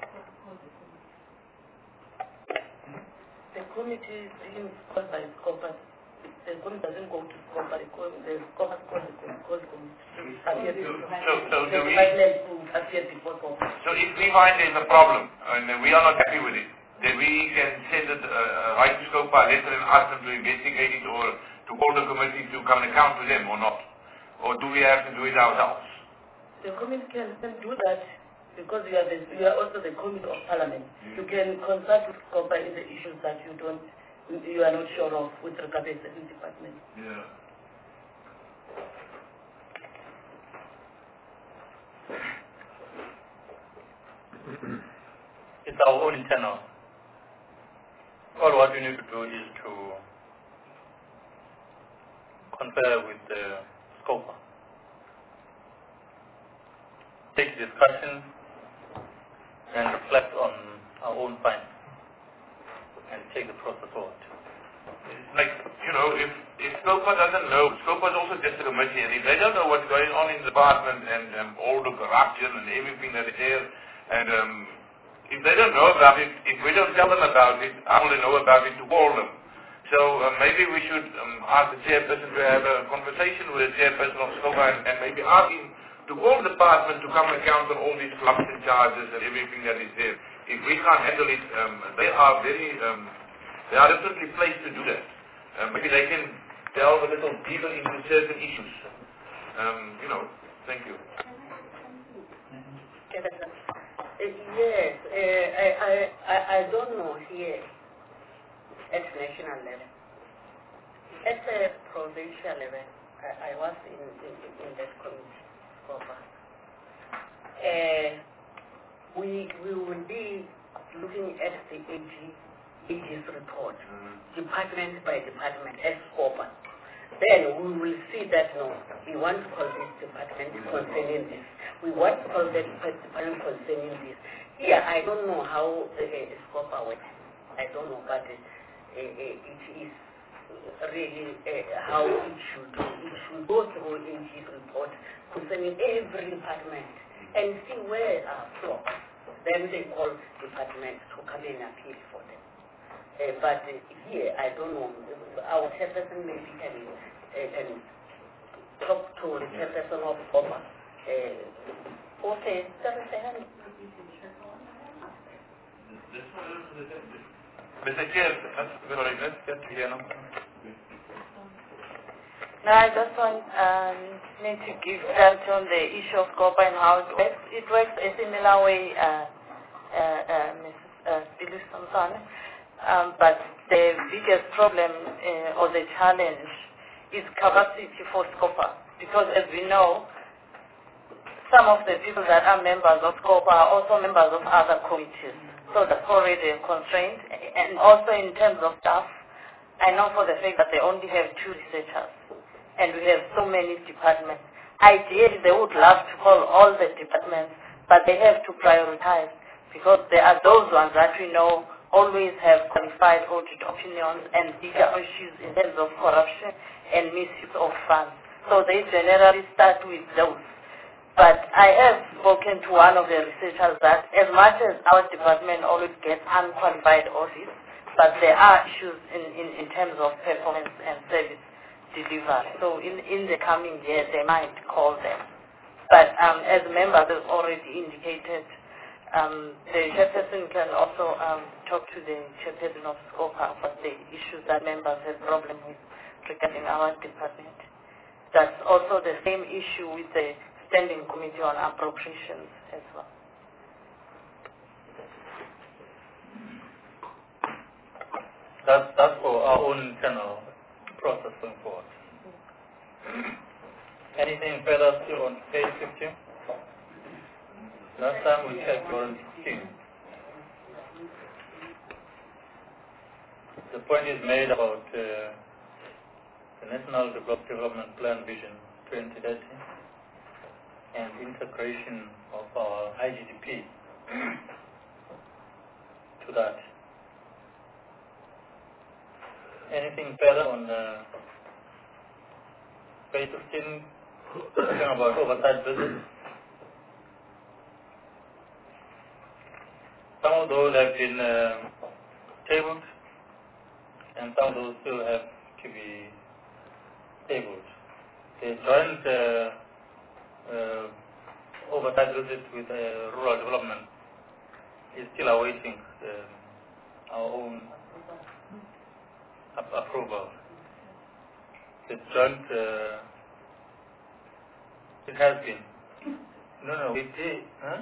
The committee is being called by SCOPA. The committee doesn't go to SCOPA. The SCOPA calls the committee. So do we? Appear before SCOPA. So if we find there's a problem and we are not happy with it, then we can send it right to SCOPA letter and ask them to investigate it or to call the committee to come and account to them or not? Or do we have to do it ourselves? The committee can do that because you are also the committee of Parliament. You can consult with SCOPA in the issues that you are not sure of with regard to a certain department. Yeah. It's our own internal. All what we need to do is to confer with the SCOPA, take discussions and reflect on our own findings and take the process forward. Like, if SCOPA doesn't know, SCOPA is also just a committee, and if they don't know what's going on in the department and all the corruption and everything that is there, and if they don't know about it, if we don't tell them about it, how will they know about it to call them? So maybe we should ask the chairperson to have a conversation with the chairperson of SCOPA and maybe ask him to call the department to come and count on all these corruption charges and everything that is there. If we can't handle it, they are definitely placed to do that. Maybe they can delve a little deeper into certain issues. Thank you. Yes, I don't know here at national level. At the provincial level, I was in that committee. We will be looking at the AG's report, department by department, as SCOPA. Then we will see that, no, we want to call this department concerning this. We want to call that department concerning this. Here, I don't know how SCOPA works. I don't know, but it is really how it should go through in his report concerning every department and see where are flaws. Then they call departments to come and appeal for them. But here, I don't know, our chairperson maybe can talk to the chairperson of COPA. Okay, Mr. Chair, let's get here now. No, I just want need to give clarity on the issue of COPA and how it works. It works a similar way, Mrs. Billy-Samson, but the biggest problem or the challenge is capacity for SCOPA, because as we know, some of the people that are members of SCOPA are also members of other committees, so that's already a constraint. And also in terms of staff, I know for the fact that they only have 2 researchers, and we have so many departments. Ideally, they would love to call all the departments, but they have to prioritize, because there are those ones that we know always have qualified audit opinions and bigger issues in terms of corruption and misuse of funds. So they generally start with those. But I have spoken to one of the researchers that as much as our department always gets unqualified audits, but there are issues in terms of performance and service delivery. So in the coming year, they might call them. But as members have already indicated, the chairperson can also talk to the chairperson of SCOPA about the issues that members have problem with regarding our department. That's also the same issue with the Standing Committee on Appropriations as well. That's for our own internal process going forward. Anything further still on page 15? Last time we checked on 16. The point is made about the National Development Plan Vision 2030 and integration of our IGDP to that. Anything further on page 15, talking about oversight visits? Some of those have been tabled, and some of those still have to be tabled. The joint oversight visit with rural development is still awaiting our own approval. The joint, it has been. No, we did. Huh?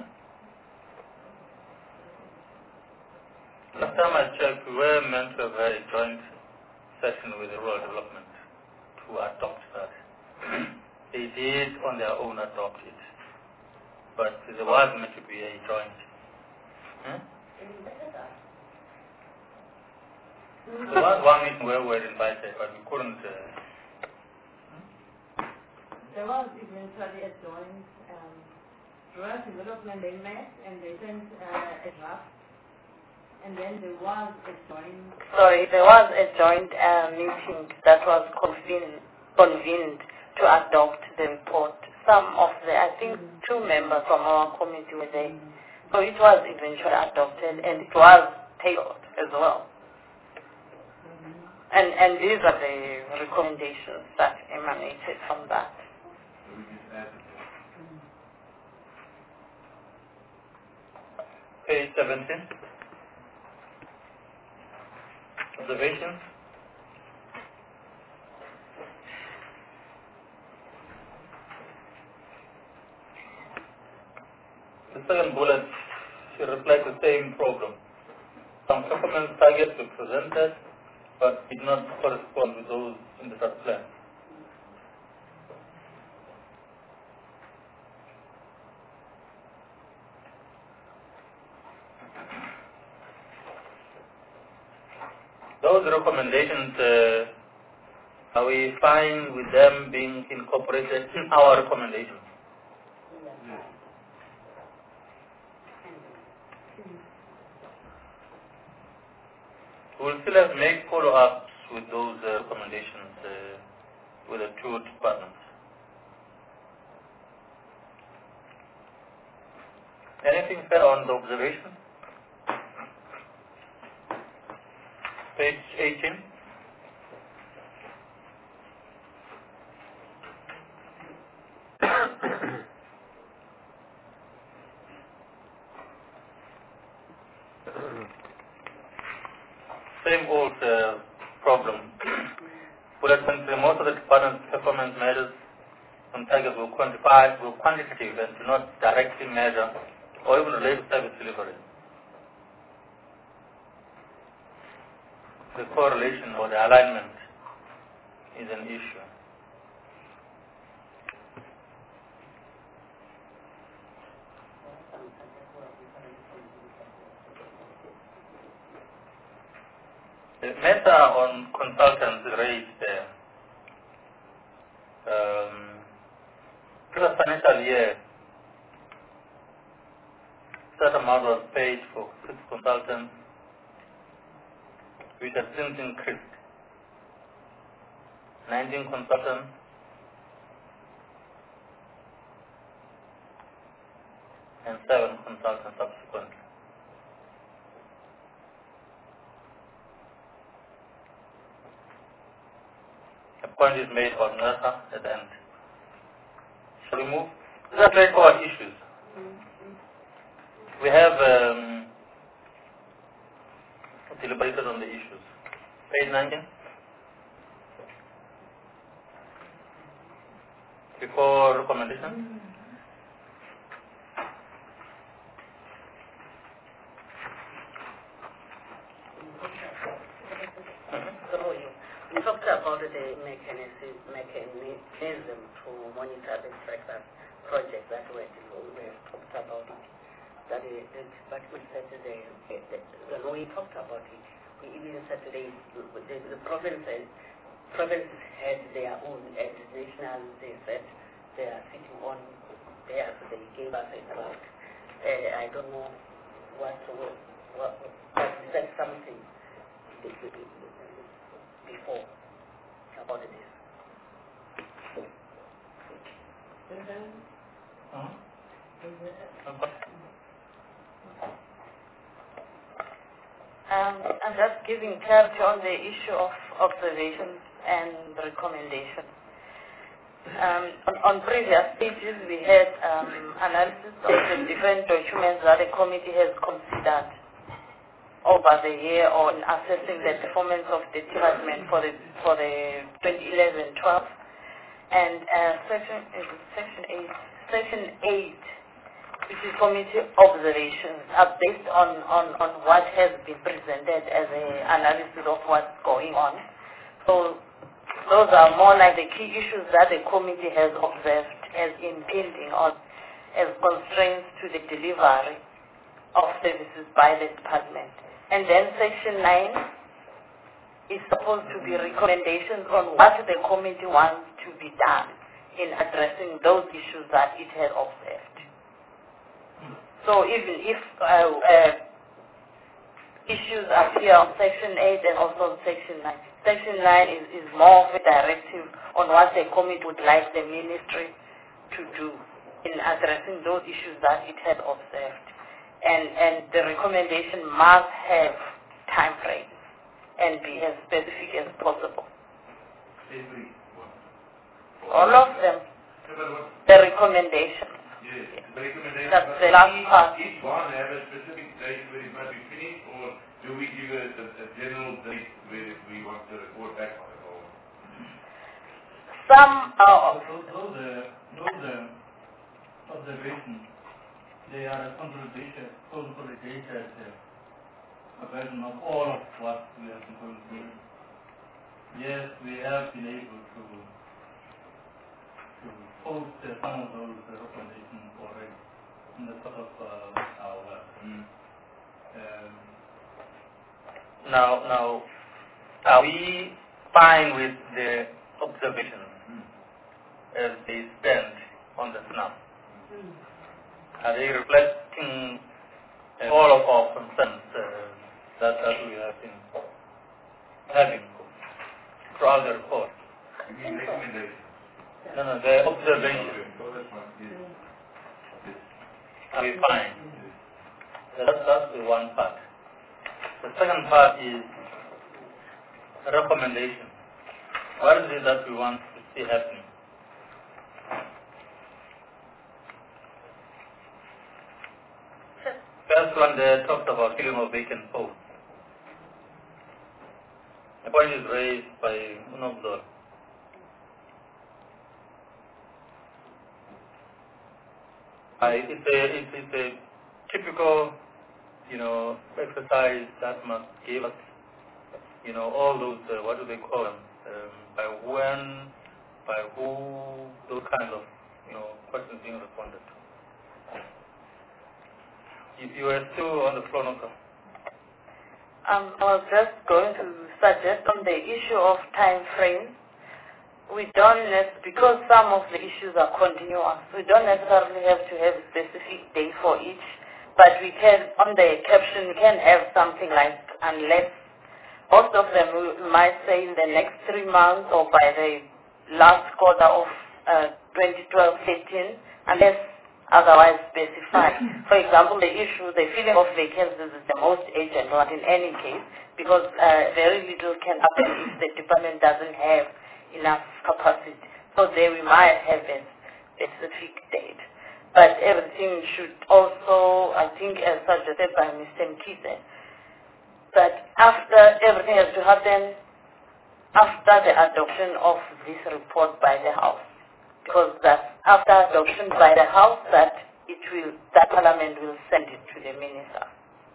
Last time I checked, we were meant to have a joint session with the rural development to adopt that. They did on their own adopt it, but there was meant to be a joint. Huh? There was one meeting where we were invited, but we couldn't. There was eventually a joint rural development. They met and they sent a draft, and then there was a joint. Sorry, there was a joint meeting that was convened to adopt the report. Some of the, I think, 2 members from our committee were there. So it was eventually adopted, and it was tabled as well. And these are the recommendations that emanated from that. Page 17. Observations. The second bullet should reflect the same problem. Some performance targets were presented, but did not correspond with those in the first plan. Those recommendations, are we fine with them being incorporated in our recommendations? We'll still have to make follow-ups with those recommendations with the two departments. Anything further on the observation? Page 18. Same old problem. Most of the department's performance measures and targets were quantitative and do not directly measure or even relate to service delivery. The correlation or the alignment is an issue. The matter on consultants raised there. Previous financial year, certain amount was paid for 6 consultants, which has since increased. 19 consultants, and 7 consultants subsequently. A point is made about NERSA at the end. Shall we move? These are straightforward issues. We have deliberated on the issues. Page 19. Before recommendation. We talked about the mechanism to monitor the breakfast project that we have talked about it. That the department said when we talked about it, we even said the provinces had their own, and national, they said they are sitting on there, so they gave us a draft. I don't know what said something before about this. I'm just giving clarity on the issue of observations and recommendations. On previous pages, we had analysis of the different documents that the committee has considered over the year on assessing the performance of the department for the 2011-12, and section 8, which is committee observations, are based on what has been presented as an analysis of what's going on. So those are more like the key issues that the committee has observed as impinging on, as constraints to the delivery of services by the department. And then section 9 is supposed to be recommendations on what the committee wants to be done in addressing those issues that it has observed. So even if issues appear on section 8 and also on section 9, section 9 is more of a directive on what the committee would like the ministry to do in addressing those issues that it had observed. And the recommendation must have time frames and be as specific as possible. Every one. All of them. The recommendations. Yes, the recommendation. That's the last part. Each one have a specific date where it must be finished, or do we give a general date where we want to report back on it? Or? Some Those observations, they are a consolidated version of all of what we have been going through. Yes, we have been able to post some of those recommendations already in the sort of our work. Now, are we fine with the observations as they stand on the snap? Are they reflecting all of our concerns that we have been having? throughout the report. You mean recommendation? No, the observation. Oh, that's fine. Yes. Are we fine? That's the one part. The second part is recommendation. What is it that we want to see happening? First one there talked about filling of vacant posts. The point is raised by Unobdor. It's a typical, exercise that must give us, all those, what do they call them, by when, by who, those kind of, questions being responded to. If you are still on the floor, Noka. I was just going to suggest on the issue of time frame. We don't because some of the issues are continuous, we don't necessarily have to have a specific day for each, but we can, on the caption, we can have something like, unless, most of them we might say in the next 3 months or by the last quarter of 2012-13, unless otherwise specified. For example, the filling of vacancies is the most urgent one in any case, because very little can happen if the department doesn't have enough capacity. So there we might have a specific date. But everything should also, I think, as suggested by Mr. Mkhize, that after everything has to happen after the adoption of this report by the House. Because that after adoption by the House, that Parliament will send it to the Minister.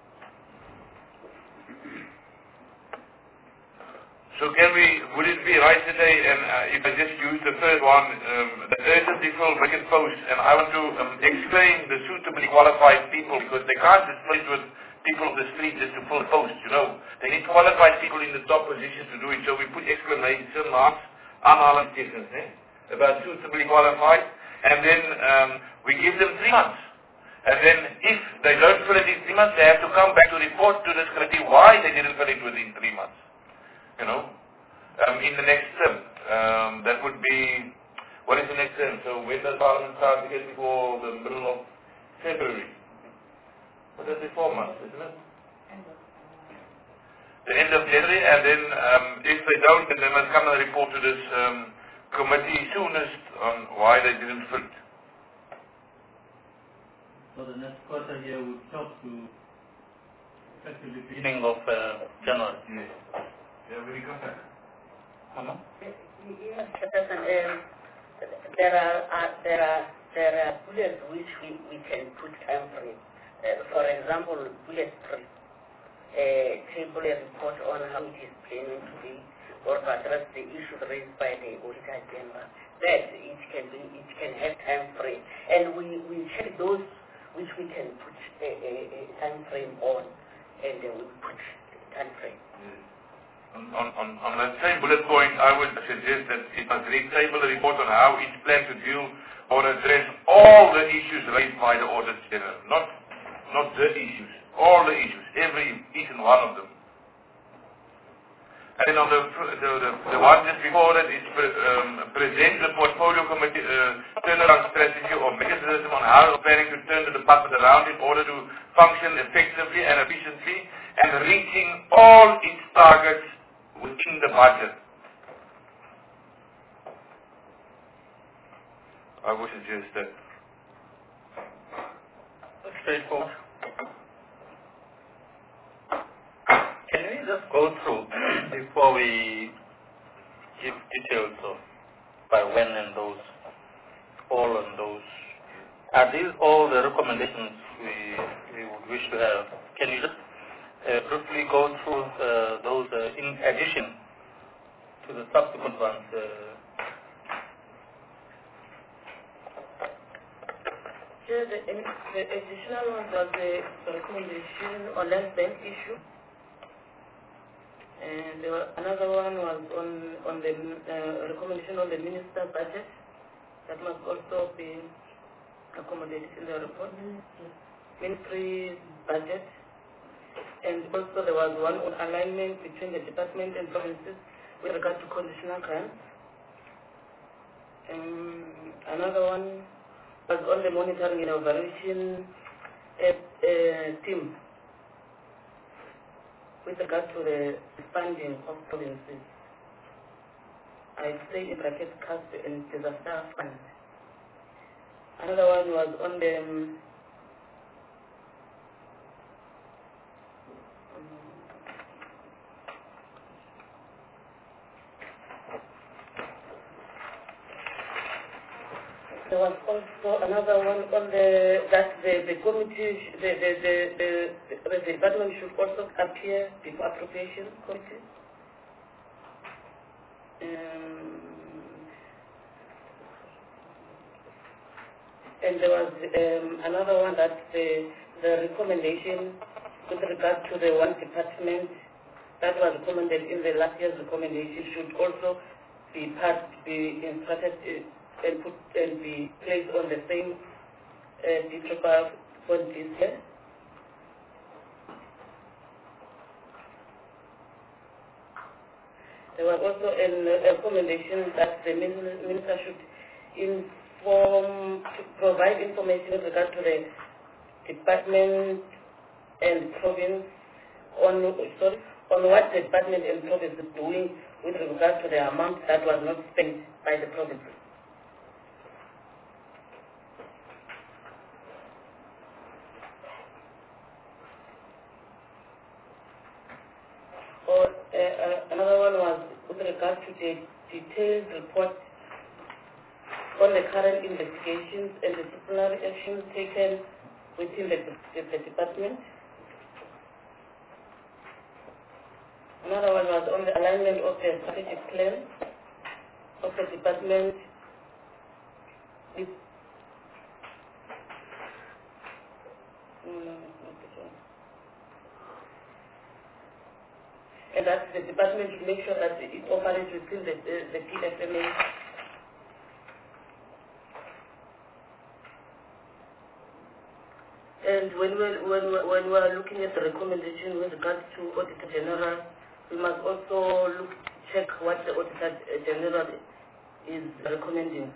So would it be right today, and if I just use the third one, the urgently fill vacant posts, and I want to explain the suitably qualified people, because they can't just split with people of the street just to fill posts, They need qualified people in the top positions to do it, so we put exclamation marks on all statements, about suitably qualified, and then we give them 3 months. And then if they don't fill it in 3 months, they have to come back to report to the committee why they didn't fill it within 3 months. In the next term. That would be, what is the next term? So when does Parliament start? Because before the middle of February. But that's 4 months, isn't it? The end of January, and then if they don't, then they must come and report to this committee soonest on why they didn't fill it. So the next quarter here would talk to effectively Beginning of January. Yes. Yeah, we got that. Yes, Chairperson, there are bullets which we can put time frame. For example, bullet 3, table a report on how it is planning to be or to address the issue raised by the Auditor General. That it can have time frame, and we check those which we can put a time frame on, and we put time frame. Yes. On that same bullet point, I would suggest that it must table a report on how it plans to deal or address all the issues raised by the Auditor General. Not the issues, all the issues, each and one of them. And then on the one just before that, it's present the portfolio committee turnaround strategy or mechanism on how it's planning to turn the department around in order to function effectively and efficiently and reaching all its targets within the budget. I would suggest that. Straightforward. Can we just go through before we give details of by when and those, all on those? Are these all the recommendations we would wish to have? Can you just briefly go through those in addition to the subsequent ones? Here the additional one was the recommendation on land bank issue. And another one was on the recommendation on the minister's budget. That must also be accommodated in the report. Ministry budget. And also there was one on alignment between the department and provinces with regard to conditional grants. Another one was on the monitoring and evaluation team with regard to the funding of provinces. I say in brackets CASP and disaster fund. Another one was on the there was also another one on the committee, the department should also appear before appropriation committee. And there was another one that the recommendation with regard to the one department that was recommended in the last year's recommendation should also be inserted and be placed on the same paper for this year. There was also a recommendation that the minister should provide information with regard to the department and province on what the department and province is doing with regard to the amount that was not spent by the provinces. Another one was with regard to the detailed report on the current investigations and disciplinary actions taken within the department. Another one was on the alignment of the strategic plan of the department with and that the department should make sure that it operates within the PFMA. And when we're looking at the recommendation with regard to Auditor General, we must also check what the Auditor General is recommending.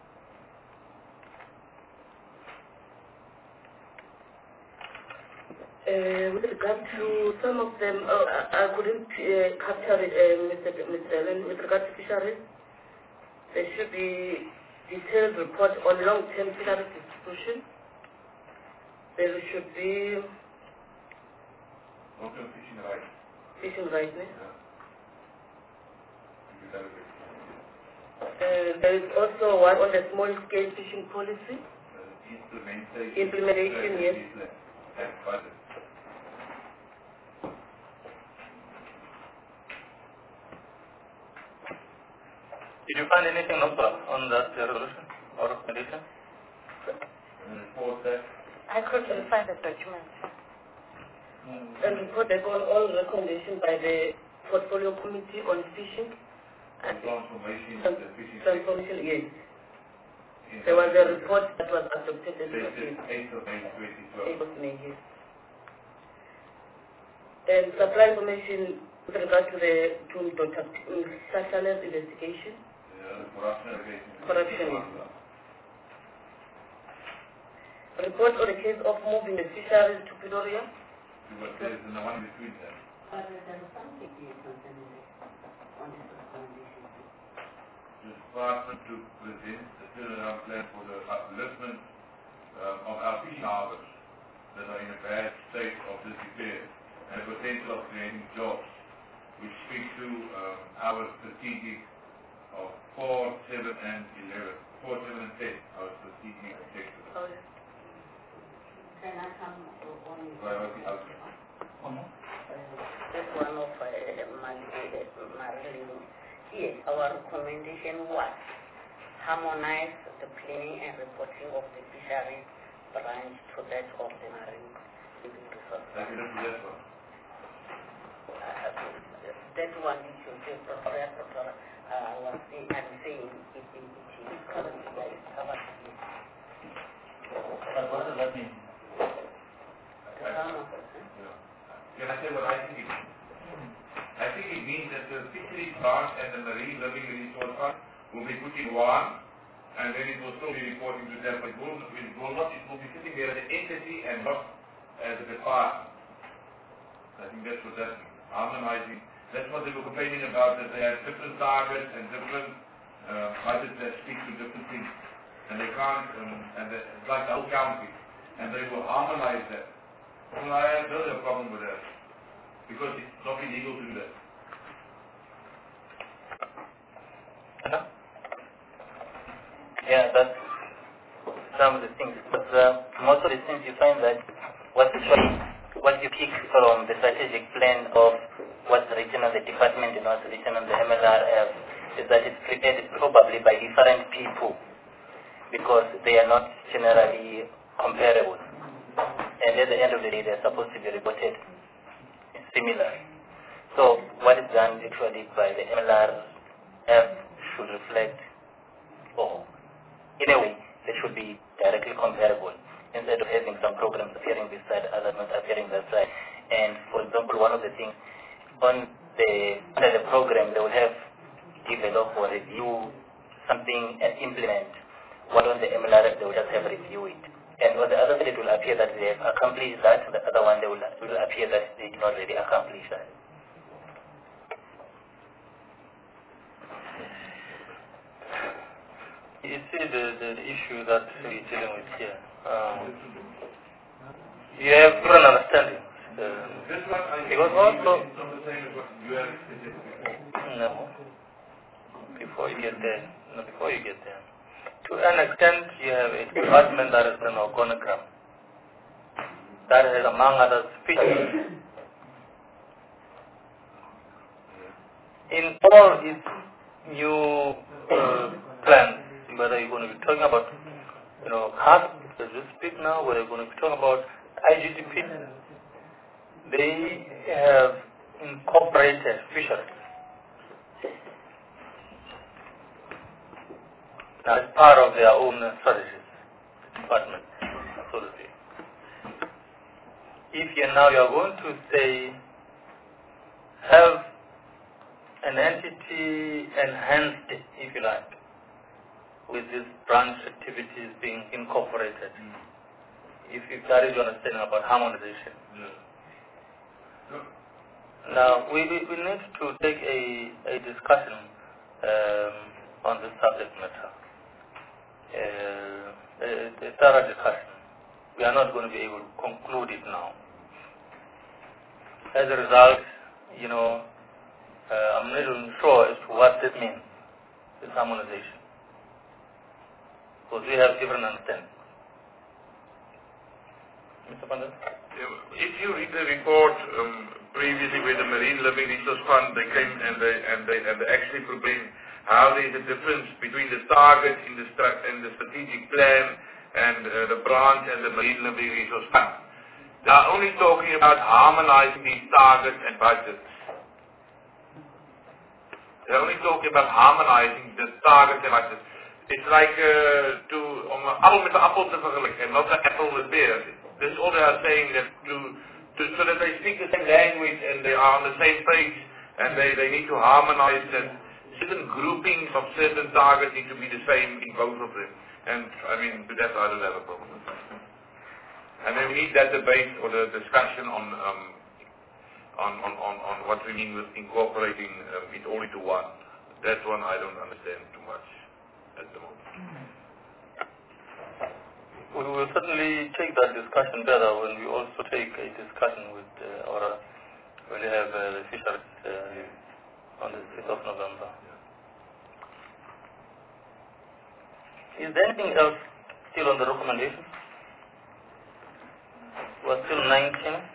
With regard to some of them, I couldn't capture it, Mr. Allen. With regard to fisheries, there should be detailed report on long-term fisheries distribution. There should be long-term fishing rights. Fishing rights, Yeah. there is also one on the small-scale fishing policy. Implementation, yes. And budget. Did you find anything on that resolution or recommendation? Report that. I couldn't find the document. And report that all recommendations by the portfolio committee on fishing. And Transformation of the fishing transformation, yes. There was a report that was adopted in 8th of May 2012. 8th of May, yes. And supply information with regard to Dr. Sasana's investigation. Corruption. Report on the case of moving the fisheries to Pretoria. There's no one between them. The department to present the turnaround plan for the upliftment of our fishing harbors that are in a bad state of disrepair and the potential of creating jobs, which speak to our strategic of 4, 7, and 11. 4, 7, and 10, our strategic objectives. Oh, yes. Can I come on? Priority outcome. That's one of Marilyn. Yes, our recommendation was harmonize the planning and reporting of the fisheries branch to that of the marine living resources. That one. That one is your I'm saying it is currently covered. But what does that mean? Can I say what I think it means? I think it means that the fisheries branch and the Marine Living Resource Fund will be put in one, and then it will still be reporting to them, but it will be sitting there as an entity and not as a department. I think that's what that harmonizing. That's what they were complaining about, that they have different targets and different budgets that speak to different things. And they can't, it's like the whole county. And they will harmonize that. Well, I don't have a problem with that. Because it's not illegal to do that. Yeah, that's some of the things. But most of the things you find that what you pick from the strategic plan of what's written on the department and what's written on the MLRF is that it's prepared probably by different people because they are not generally comparable. And at the end of the day, they're supposed to be reported similar. So what is done actually by the MLRF should reflect, or in a way, they should be directly comparable instead of having some programs appearing this side, others not appearing that side. And for example, one of the things on under the program, they will have develop or review something and implement. What on the MLRF, they will just have review it. And on the other side, it will appear that they have accomplished that. The other one, it will appear that they did not really accomplish that. You see the issue that we're dealing with here. You have different understandings. Because also, no, before you get there, to an extent, you have a department that is an organogram that has, among others, features. In all its new plans, whether you're going to be talking about, CASP, as we speak now, whether you're going to be talking about IGDP, they have incorporated fisheries as part of their own strategies, department, so to say. If you're going to say, have an entity enhanced, if you like, with these branch activities being incorporated, if that is your understanding about harmonization. Now, we need to take a discussion on this subject matter, a thorough discussion. We are not going to be able to conclude it now. As a result, I'm not even sure as to what this means, this harmonization, because we have different understandings. Mr. Pandit? If you read the report previously with the Marine Living Resource Fund, they came and they actually proclaimed how there is a difference between the target in the strategic plan and the branch and the Marine Living Resource Fund. They are only talking about harmonizing these targets and budgets. They are only talking about harmonizing the targets and budgets. It's like om een appel met een appel te vergelijken, and not an apple with pears. This is all they are saying, that so that they speak the same language and they are on the same page, and they need to harmonize that certain groupings of certain targets need to be the same in both of them. And I mean, with that I don't have a problem with that. And then we need that debate or the discussion on what we mean with incorporating it all into one. That one I don't understand too much at the moment. We will certainly take that discussion better when we also take a discussion with when we have the fisheries on the 6th of November. Is there anything else still on the recommendation? We're still 19.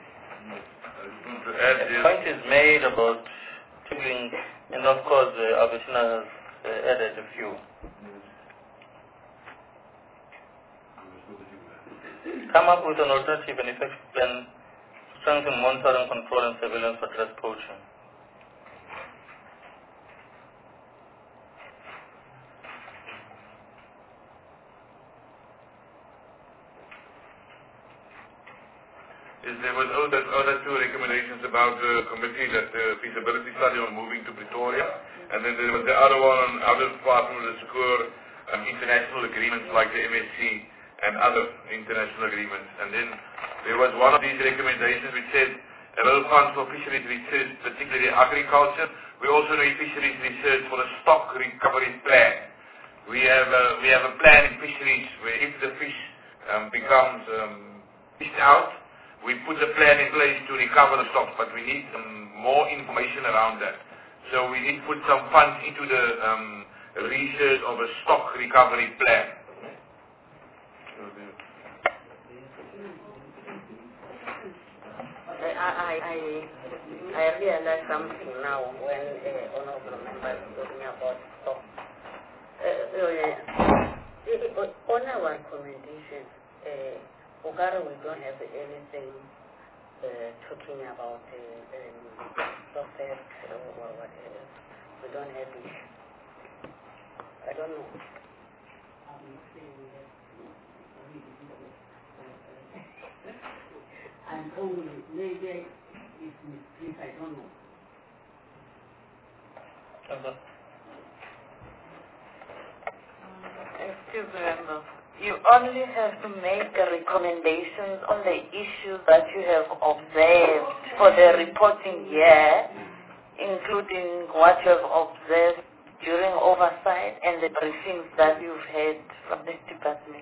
A point is made about tabling, and of course Abishina has added a few. Come up with an alternative and effective plan to strengthen monitoring, control and surveillance to address poaching. is there was other two recommendations about the committee, that the feasibility study on moving to Pretoria, and then there was the other one on other parts of the secure international agreements like the MSC and other international agreements. And then there was one of these recommendations which said a little fund for fisheries research, particularly agriculture. We also need fisheries research for a stock recovery plan. We have a plan in fisheries where if the fish becomes fished out, we put a plan in place to recover the stocks, but we need some more information around that. So we need to put some funds into the research of a stock recovery plan. I realize something now when honorable members are talking about stock. On our recommendation, Ogara, we don't have anything talking about stock theft or whatever. We don't have it. I don't know. And only maybe it's misplaced, I don't know. Excuse me, member. You only have to make recommendations on the issues that you have observed for the reporting year, including what you have observed during oversight and the briefings that you've had from this department.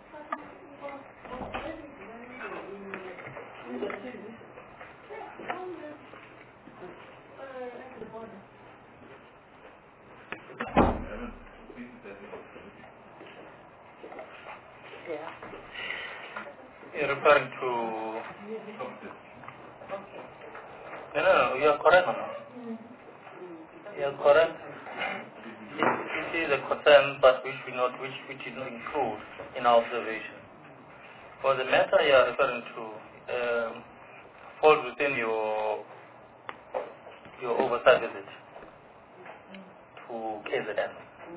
Yeah. You're referring to... No, you're correct. You're correct. It is a concern, but which did not include in our observation. For the matter you are referring to, falls within your oversight visit to KZN,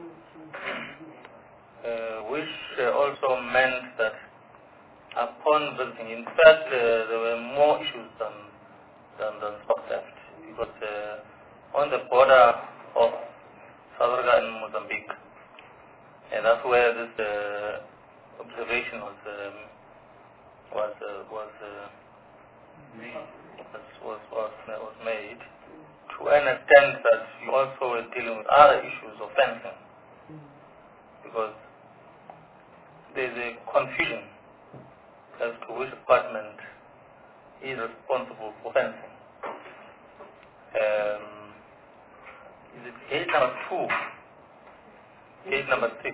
which also meant that upon visiting, in fact, there were more issues than stock theft, because on the border of South Africa and Mozambique, and that's where this observation was made, to an extent that you also were dealing with other issues of fencing, because there's a confusion as to which department is responsible for fencing. Is it gate number 2, gate number 6,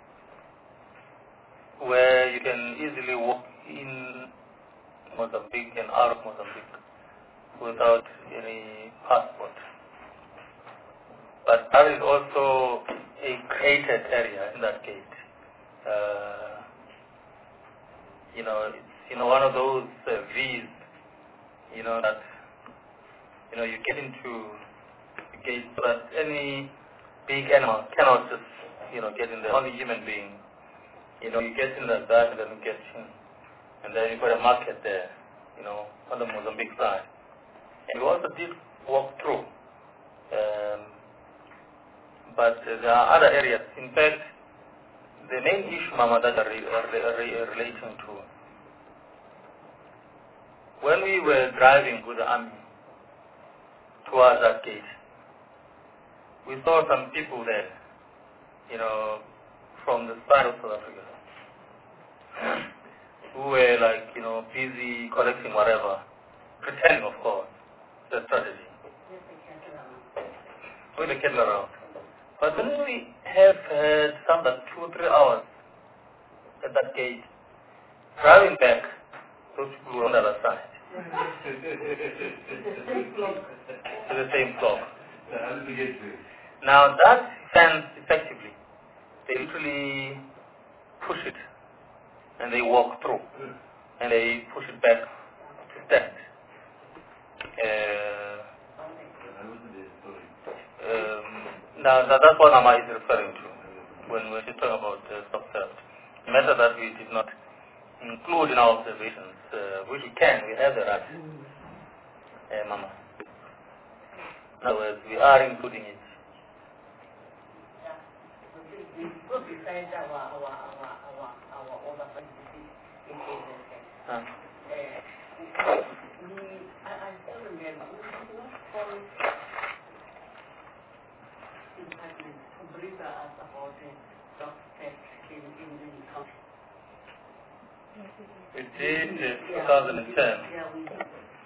where you can easily walk in Mozambique and out of Mozambique without any passport. But that is also a created area in that gate. It's one of those V's, that you get into the gate so that any big animal cannot just get in there. Only human being, you get in like that and then get in, and then you got a market there, on the Mozambique side. And we also did walk through, but there are other areas. In fact, the main issue, Mama, that are relating to, when we were driving with the army towards that gate, we saw some people there, from the side of South Africa, who were busy collecting whatever, pretending, of course, the strategy, with the cattle around. But then we have had some 2 or 3 hours at that gate, driving back, those people were on the other side. To the same flock. Now that fence, effectively, they literally push it, and they walk through, and they push it back to stand. Now that's what Nama is referring to when we're talking about stock theft. The matter that we did not include in our observations, which we can, we have the right, Mama. In other words, we are including it. We go beside our oversight in ASS. I still remember, we did not call department to brief us about the drug test in the country. We did in 2010. Yeah, we did.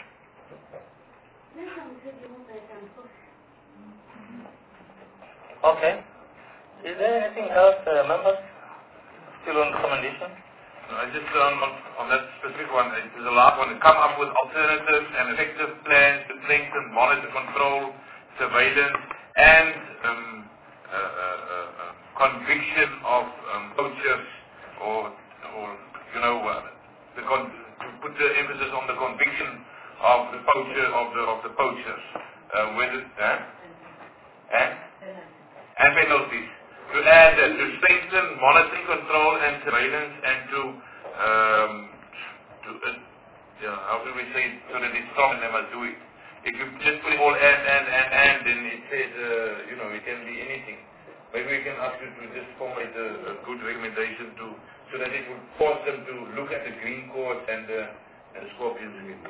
Okay. Is there anything else, members? Still on recommendation? Just on that specific one, it is the last one, come up with alternatives and effective plans to strengthen monitor control, surveillance, and conviction of poachers, or you know, to put the emphasis on the conviction of the poachers, and penalties. To add that, to strengthen monitoring, control, and surveillance, and how do we say it, so that it's strong and they must do it. If you just put it all and, then it says, it can be anything. Maybe we can ask you to just formulate a good recommendation so that it would force them to look at the green cord and the scorpions again.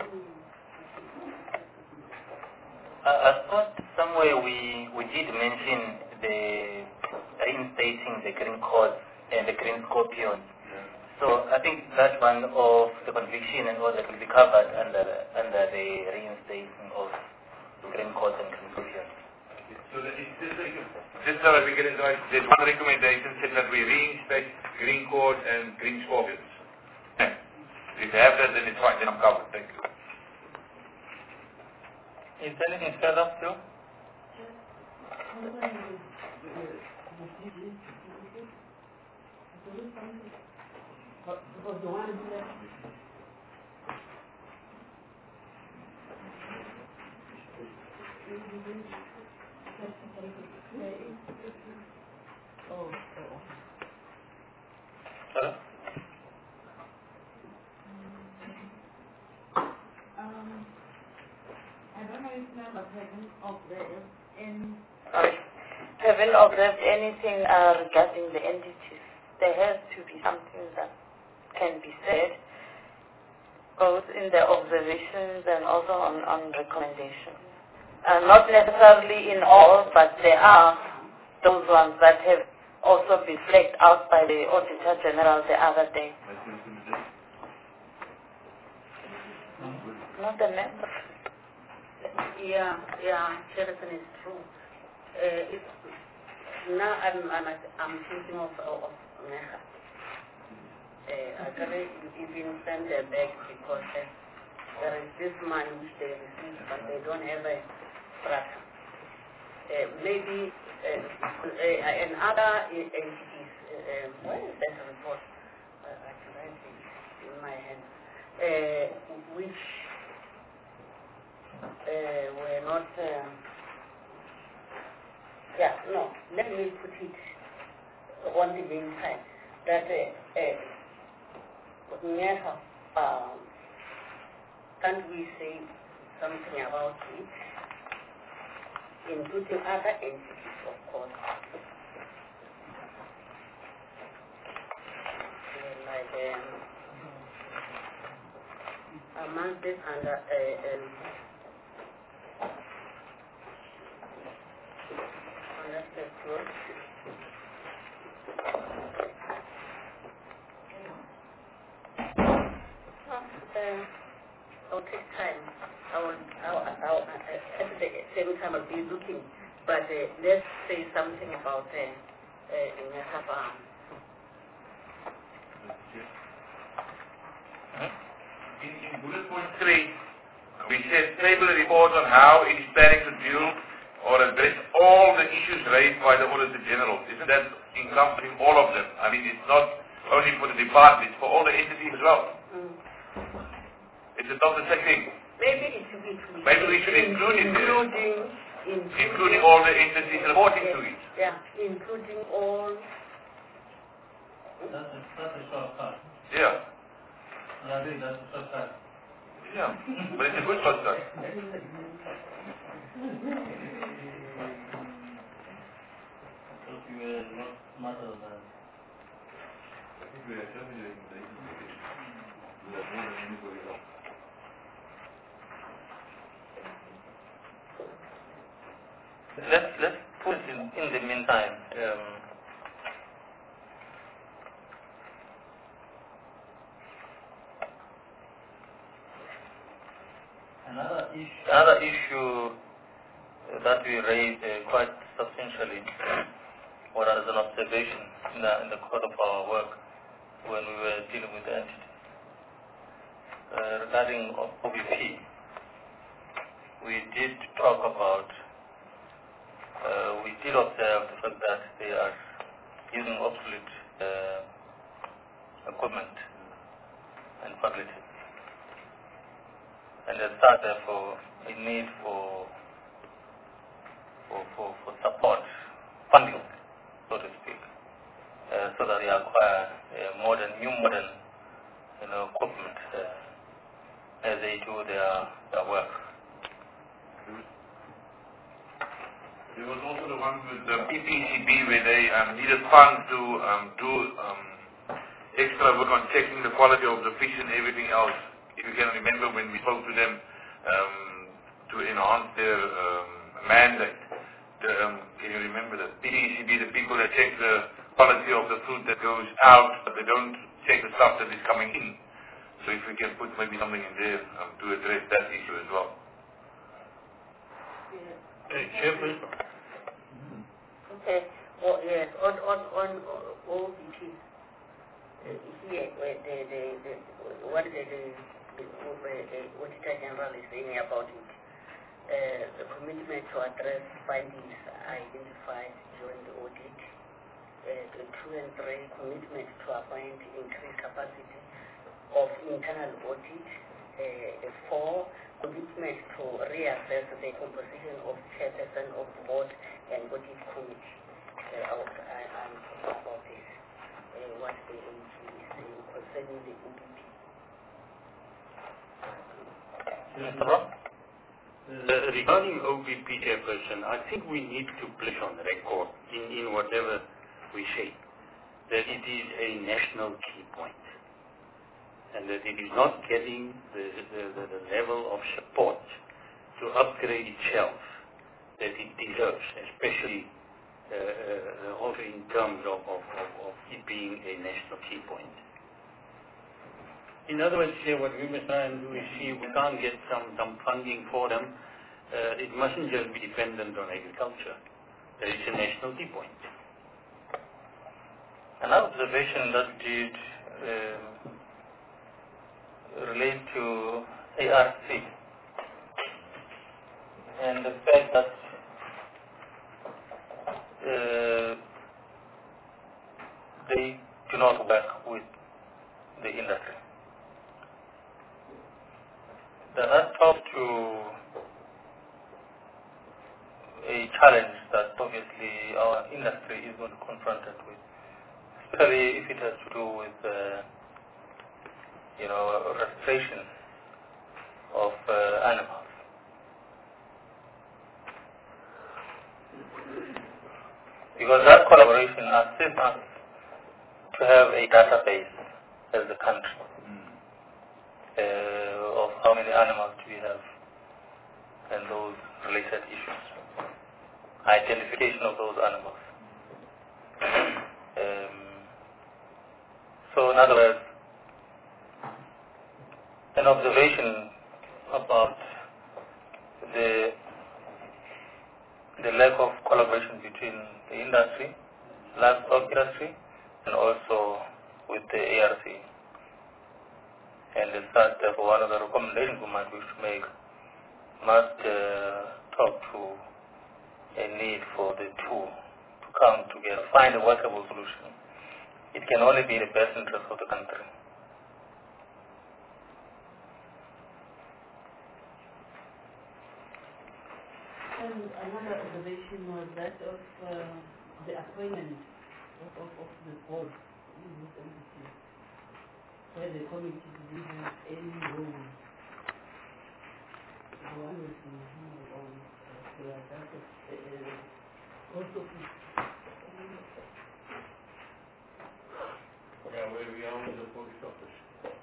I thought somewhere we did mention the reinstating the green cord and the green scorpion. Yeah. So I think that one of the conviction and all that will be covered under the reinstating of green cord and green scorpion. So that just so that we get it right, there's one recommendation said that we reinstate green cord and green scorpions. If you have that, then it's fine, then I'm covered. Thank you. Is there anything further still? Hello? I don't know if members haven't observed anything regarding the entities. There has to be something that can be said, both in the observations and also on recommendations. Not necessarily in all, but there are those ones that have also been flagged out by the Auditor General the other day. Not the member. Yeah, Sheraton is true. Now I'm thinking of Neha. I can't even send them back because there is this money which they receive, but they don't have a structure. Maybe and other entities. Where is that report? I can write it in my hand. Which were not. Let me put it on the meantime that Neha, can't we say something about it, including other entities, of course, like among this under I'll take time. At the same time I'll be looking, but let's say something about In bullet point 3, we said table a report on how it is planning to deal or address all the issues raised by the Auditor General. Isn't that encompassing all of them? I mean, it's not only for the department, it's for all the entities as well. It's not the same thing. Maybe we should include it there. Including all the entities reporting to it. Yeah, including all. That's a short time. Yeah. I think that's the first time. Yeah, but it's a good first start. Thought you were not smarter than that. I think we are certainly recommendations we have more than anybody else. Let's put it in the meantime. Another issue that we raised quite substantially, or as an observation in the course of our work when we were dealing with the entity, regarding OBP, we did talk about, we did observe the fact that they are using obsolete equipment and facilities. And there's therefore a need for support, funding, so to speak, so that they acquire new modern, equipment as they do their work. There was also the one with the PPCB where they needed funds to do extra work on checking the quality of the fish and everything else. If you can remember when we spoke to them to enhance their mandate. Can you remember that? PPCB, the people that check the quality of the food that goes out, but they don't check the stuff that is coming in. So if we can put maybe something in there to address that issue as well. Chairperson. Okay. Well, yes, on OBP, here, where what the Auditor General is saying about it, the commitment to address findings identified during the audit, the 2 and 3, commitment to appoint increased capacity of internal audit, 4, commitment to reassess the composition of chairperson of the board and audit committee. I'm talking about this, what the AG is saying concerning the OBP. Regarding OBP, Chairperson, I think we need to place on record in whatever we say that it is a national key point and that it is not getting the level of support to upgrade itself that it deserves, especially also in terms of it being a national key point. In other words, here what we must try and do is see if we can't get some funding for them. It mustn't just be dependent on agriculture. There is a national key point. An observation that did relate to ARC and the fact that they do not work with the industry. That talks to a challenge that obviously our industry is going to be confronted with, especially if it has to do with registration of animals. Because that collaboration assists us to have a database as a country of how many animals do we have and those related issues. Identification of those animals. So in other words, an observation about the lack of collaboration between the industry, livestock industry, and also with the ARC. And as such, therefore, one of the recommendations we might wish to make must talk to a need for the two to come together, find a workable solution. It can only be in the best interest of the country. And another observation was that of the appointment of the board in this entity. So where the committee didn't have any role. One was in on that post office. Yeah, where we own the post office.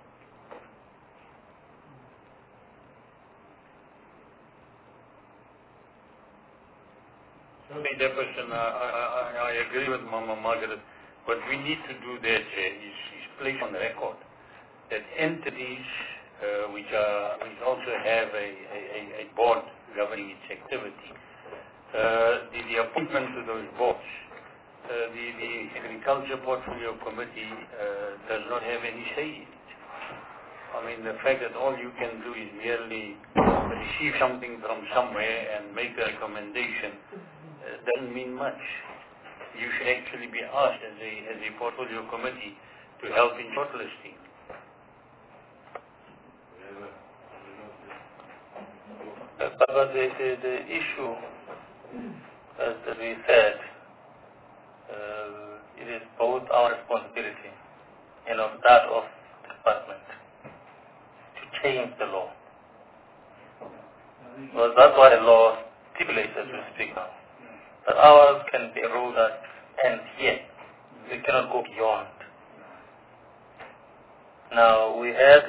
Chairperson, I agree with Mama Margaret. What we need to do there is place on the record that entities which also have a board governing its activity, the appointment to those boards, the Agriculture Portfolio Committee does not have any say in it. I mean, the fact that all you can do is merely receive something from somewhere and make a recommendation doesn't mean much. You should actually be asked as a portfolio committee to help in shortlisting. But the issue, as we said, it is both our responsibility and of that of the department to change the law. Well, that's what the law stipulates as we speak now. But ours can be a rule that ends here. We cannot go beyond. Now we had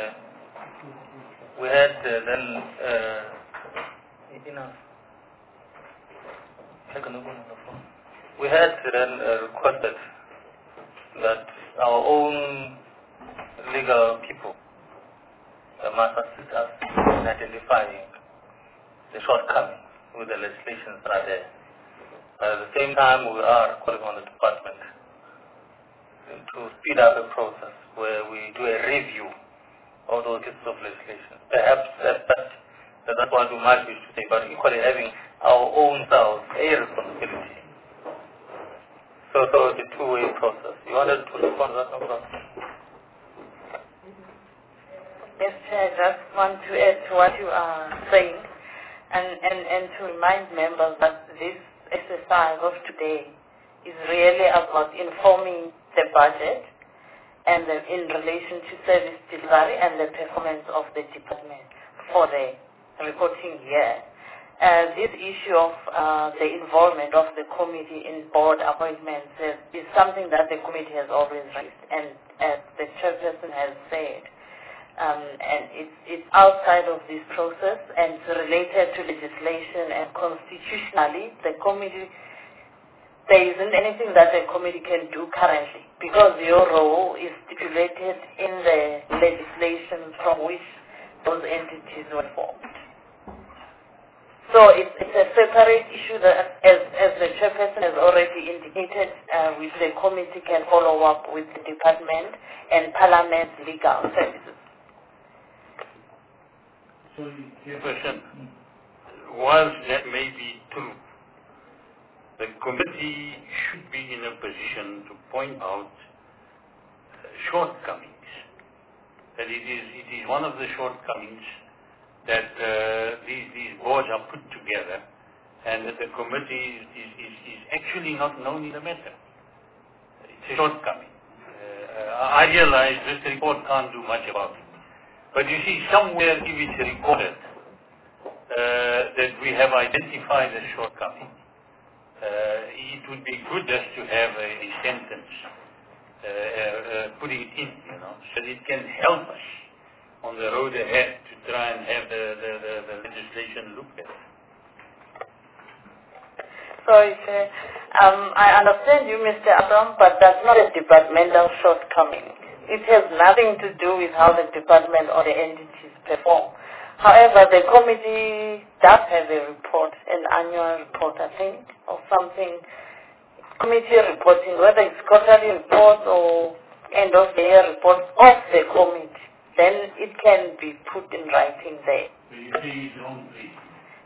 then requested that our own legal people must assist us in identifying the shortcomings with the legislations that are there. At the same time, we are calling on the department to speed up the process where we do a review of those pieces of legislation. Perhaps that's what we might wish to say, but equally having our own selves a responsibility. So it's a two-way process. You wanted to respond to that? Yes, Chair, I just want to add to what you are saying and to remind members that this exercise of today is really about informing the budget and in relation to service delivery and the performance of the department for the reporting year. This issue of the involvement of the committee in board appointments is something that the committee has always raised, and as the chairperson has said, and it's outside of this process and it's related to legislation, and constitutionally the committee, there isn't anything that the committee can do currently because your role is stipulated in the legislation from which those entities were formed. So it's a separate issue that, as the chairperson has already indicated, which the committee can follow up with the department and Parliament's legal services. Question. Whilst that may be true, the committee should be in a position to point out shortcomings. That it is one of the shortcomings that these boards are put together and that the committee is actually not known in the matter. It's a shortcoming. I realize this report can't do much about it. But you see, somewhere if it's recorded that we have identified a shortcoming, it would be good just to have a sentence putting it in, so that it can help us on the road ahead to try and have the legislation looked at. Sorry, Chair. I understand you, Mr. Adam, but that's not a departmental shortcoming. It has nothing to do with how the department or the entities perform. However, the committee does have a report, an annual report, I think, or something, committee reporting, whether it's quarterly reports or end of the year reports of the committee, then it can be put in writing there. So you say you don't read.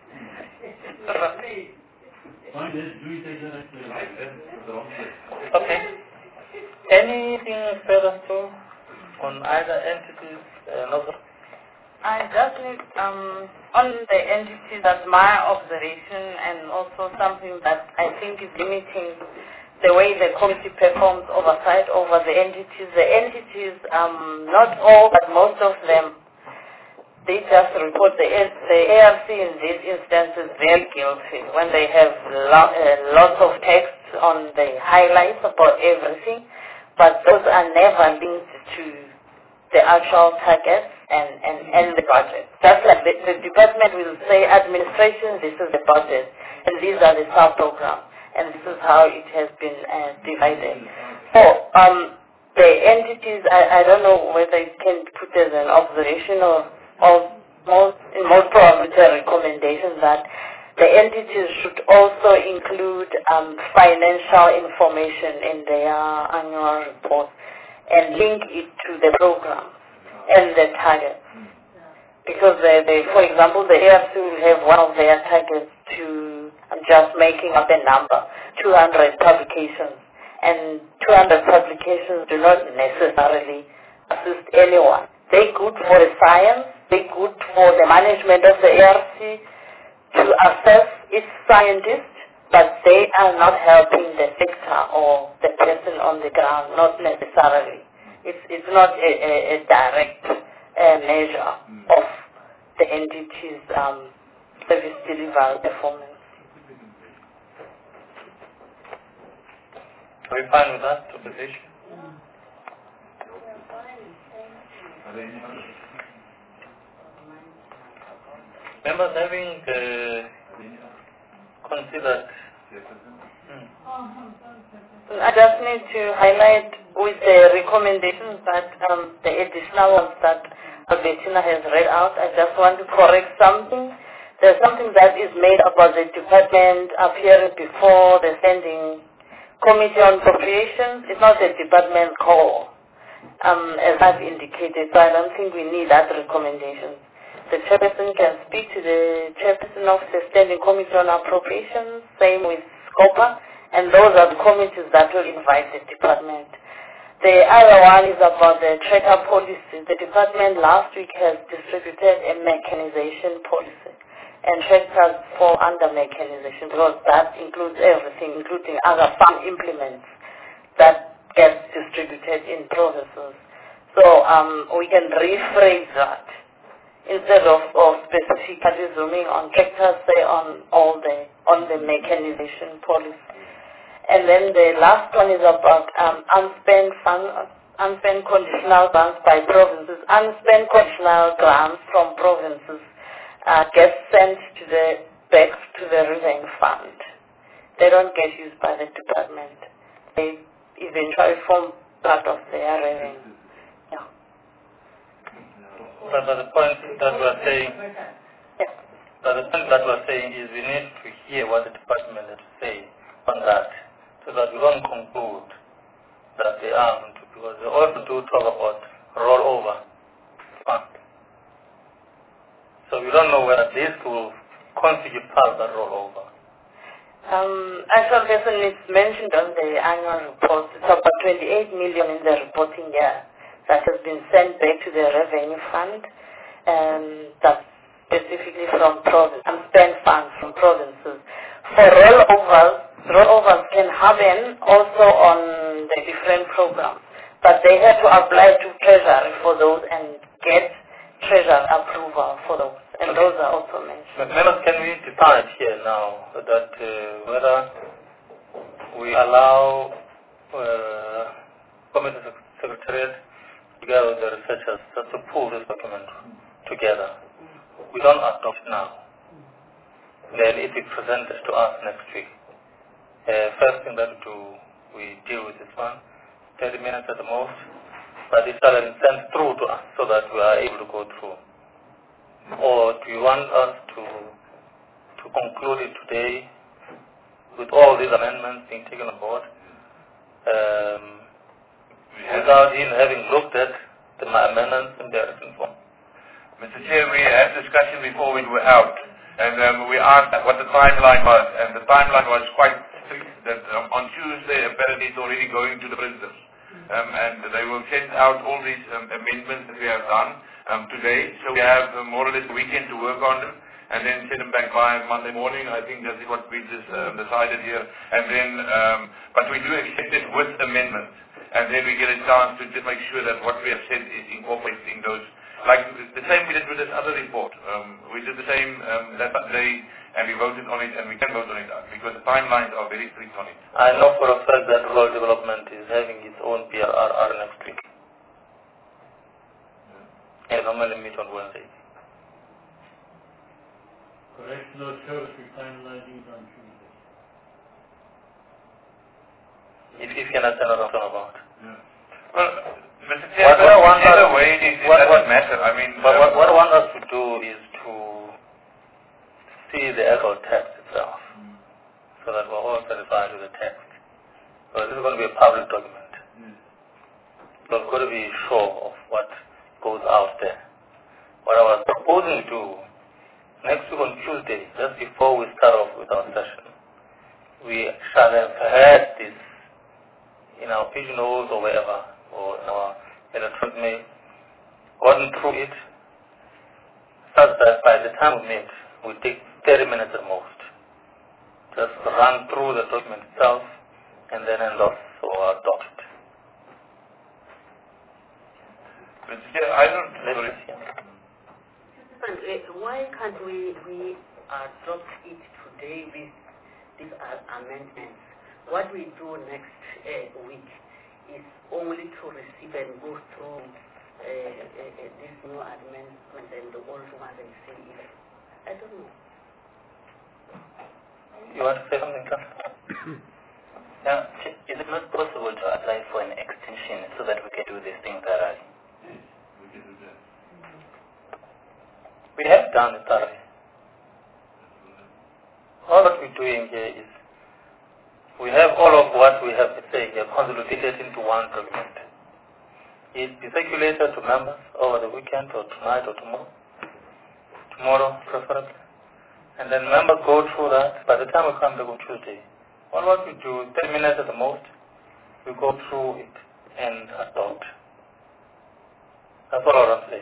Fine, let's do it as an explanation. Okay. Anything further on either entities? I just need, on the entities, that's my observation, and also something that I think is limiting the way the committee performs oversight over the entities. The entities, not all, but most of them, they just report the ARC in these instances very guilty when they have lots of text on the highlights about everything, but those are never linked to the actual targets and the budget. Just like the department will say, administration, this is the budget, and these are the sub-programs, and this is how it has been divided. So the entities, I don't know whether it can put as an observation or most probably a recommendation that the entities should also include financial information in their annual report and link it to the program and the targets. Because, for example, the ARC will have one of their targets to, I'm just making up a number, 200 publications. And 200 publications do not necessarily assist anyone. They're good for the science, they're good for the management of the ARC to assess its scientists, but they are not helping the sector or the person on the ground, not necessarily. It's not a direct measure of the entity's service delivery performance. Are we fine with that proposition? Are there any others? Members having considered. I just need to highlight with the recommendations that the additional ones that Albertina has read out. I just want to correct something. There's something that is made about the department appearing before the standing committee on appropriations. It's not the department call, as I've indicated, so I don't think we need that recommendation. The chairperson can speak to the chairperson of the standing committee on appropriations, same with SCOPA, and those are the committees that will invite the department. The other one is about the tracker policy. The department last week has distributed a mechanization policy, and trackers fall under mechanization because that includes everything, including other farm implements that get distributed in provinces. So we can rephrase that. Instead of specifically zooming on tractors, say on the mechanization policy. And then the last one is about unspent conditional grants by provinces. Unspent conditional grants from provinces get sent back to the revenue fund. They don't get used by the department. They eventually form part of their revenue. But the point that we're saying, is we need to hear what the department has to say on that, so that we don't conclude that they aren't, because they also do talk about rollover fund. So we don't know whether this will constitute part of that rollover. Actually, it's mentioned on the annual report. It's about 28 million in the reporting year that has been sent back to the revenue fund, and that's specifically from unspent funds from provinces. For rollovers can happen also on the different programs, but they have to apply to Treasury for those and get Treasury approval for those, and those are also mentioned. Members, can we decide here now that whether we allow committee secretariat together with the researchers just to pull this document together? We don't adopt now. Then it is presented to us next week. First thing that we deal with this one, 30 minutes at the most, but it shall be sent through to us so that we are able to go through. Or do you want us to conclude it today with all these amendments being taken on board, without him having looked at the amendments in their written form? Mr. Chair, we had discussion before we were out, and we asked what the timeline was, and the timeline was quite strict, that on Tuesday apparently it's already going to the printers, and they will send out all these amendments that we have done today, so we have more or less a weekend to work on them, and then send them back by Monday morning. I think that is what we just decided here. And then, but we do accept it with amendments. And then we get a chance to just make sure that what we have said is incorporated in those. Like the same we did with this other report. We did the same that day, and we voted on it, and we can vote on it because the timelines are very strict on it. I know for a fact that rural development is having its own PRR next week. And normally meet on Wednesday. Correctional shows we're finalizing it on Tuesday. If you can attend or not about. Yeah. Well, Mr. Chair, either way, it doesn't matter. I mean, but what I want us to do is to see the actual text itself, so that we're all satisfied with the text. Because this is going to be a public document. So we've got to be sure of what goes out there. What I was proposing to do, next week on Tuesday, just before we start off with our session, we shall have had this in our pigeonholes or wherever, or in our electronic mail, gotten through it, such that by the time we meet, we take 30 minutes at most. Just run through the document itself, and then end off or adopt it. Mr. Chair, I don't... Why can't we adopt it today with these amendments? What we do next week is only to receive and go through this new amendment and the old one and see if... I don't know. You want to say something, John? Now, is it not possible to apply for an extension so that we can do this thing thoroughly? Yes, we can do that. We have done it thoroughly. All that we're doing here is we have all of what we have to say here consolidated into one document. It be circulated to members over the weekend or tonight or tomorrow. Tomorrow, preferably. And then members go through that. By the time we come back on Tuesday, all what we do, 10 minutes at the most, we go through it and adopt. That's all I want to say.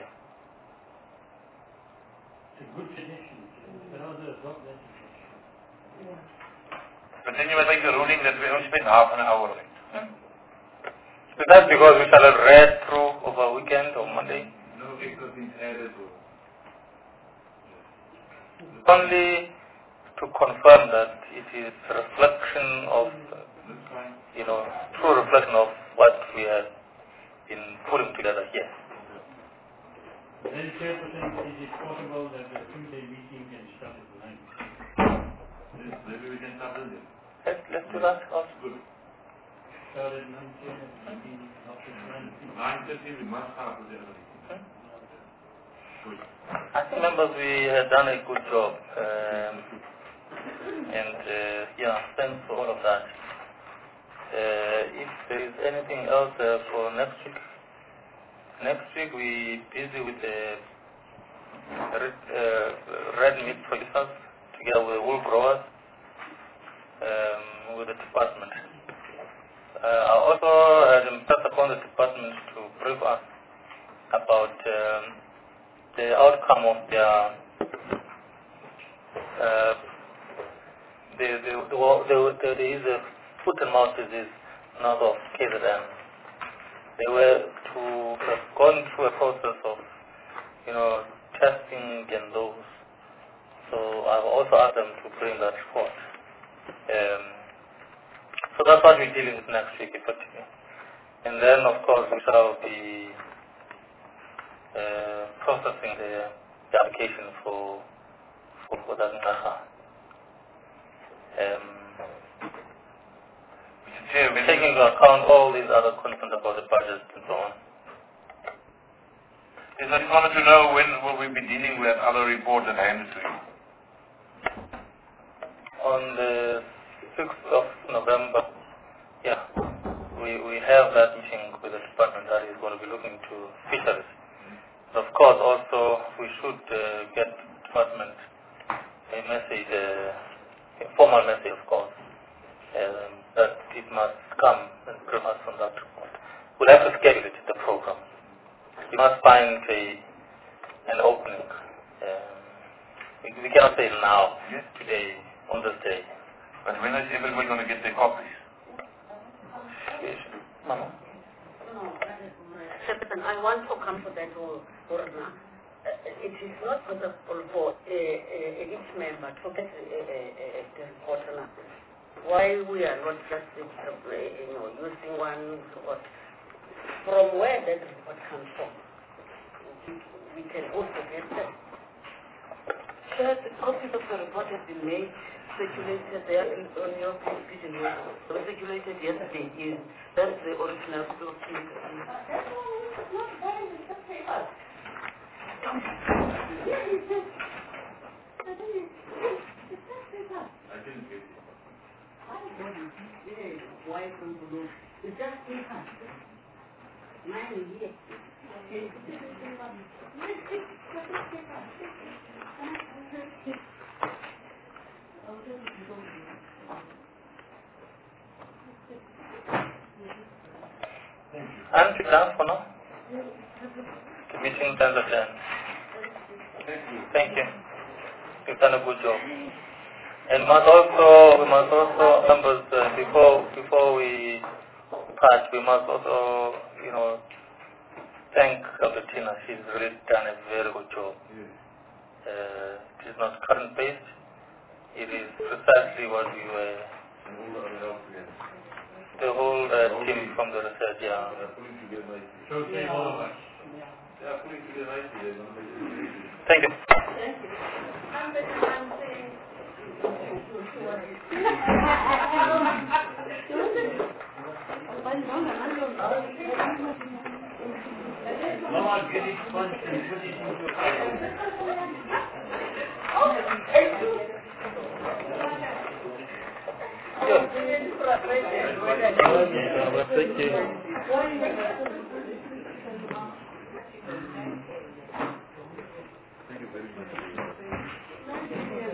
It's a good tradition. But also adopt that tradition. But then you must make the ruling that we only spend half an hour on it. So that's because we shall have read through over weekend or Monday. No extra things added or... Only to confirm that it is a reflection of, true reflection of what we have been putting together here. Then, Chairperson, is it possible that the Tuesday meeting can start at 9? Yes, maybe we can start earlier. Let's do that also. Good. Start at 9, meeting up to 9:30 we must start with the other meeting. Good. I think members, we have done a good job. Thanks for all of that. If there is anything else for next week we're busy with the red meat producers together with wool growers with the department. I also impressed upon the department to brief us about the outcome of their there is a foot and mouth disease north of KZN. They were to have gone through a process of, testing and those. So I've also asked them to bring that report. So that's what we're dealing with next week, effectively. And then, of course, we shall be processing the application for that NAHA. Taking into account all these other concerns about the budget and so on. Yes, I just wanted to know when will we be dealing with that other report that I handed to you? On the 6th of November, we have that meeting with the department that is going to be looking to fisheries. Of course, also we should get the department a message, a formal message, of course, that it must come and brief us on that report. We'll have to schedule it in the program. We must find an opening We cannot say now, Yes. today, on this day. But when is everybody going to get their copies? Yes. Mama? I want to come to that Urna. It is not possible for each member to get the report. Why we are not just using one report? From where that report comes from, we can also get that. Sir, the copies of the report have been made, circulated there on your page and they were circulated yesterday. That's the original document. I didn't get it. Why from below? It's just paper. Mine is here. And sit down for now. The meeting does adjourn. Thank you. You've done a good job. And we must also, members, before we part, we must also, thank Dr. Tina. She's really done a very good job. It is not current based. It is precisely what we were. The whole team from the research, yeah. They are putting together nicely. So say all of us. They are putting together nicely. They're going to make it easy. Thank you. Now I'll get it punched and put it into a file. Thank you. Thank you very much.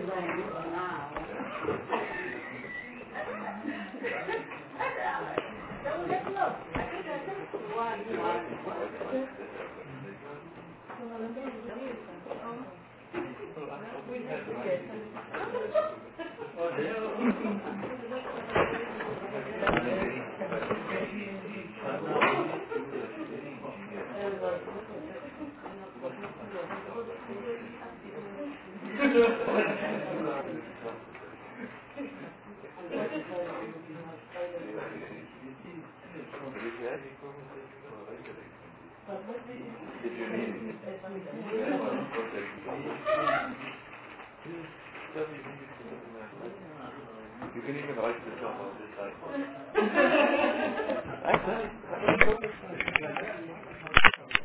You can even write this down on this side.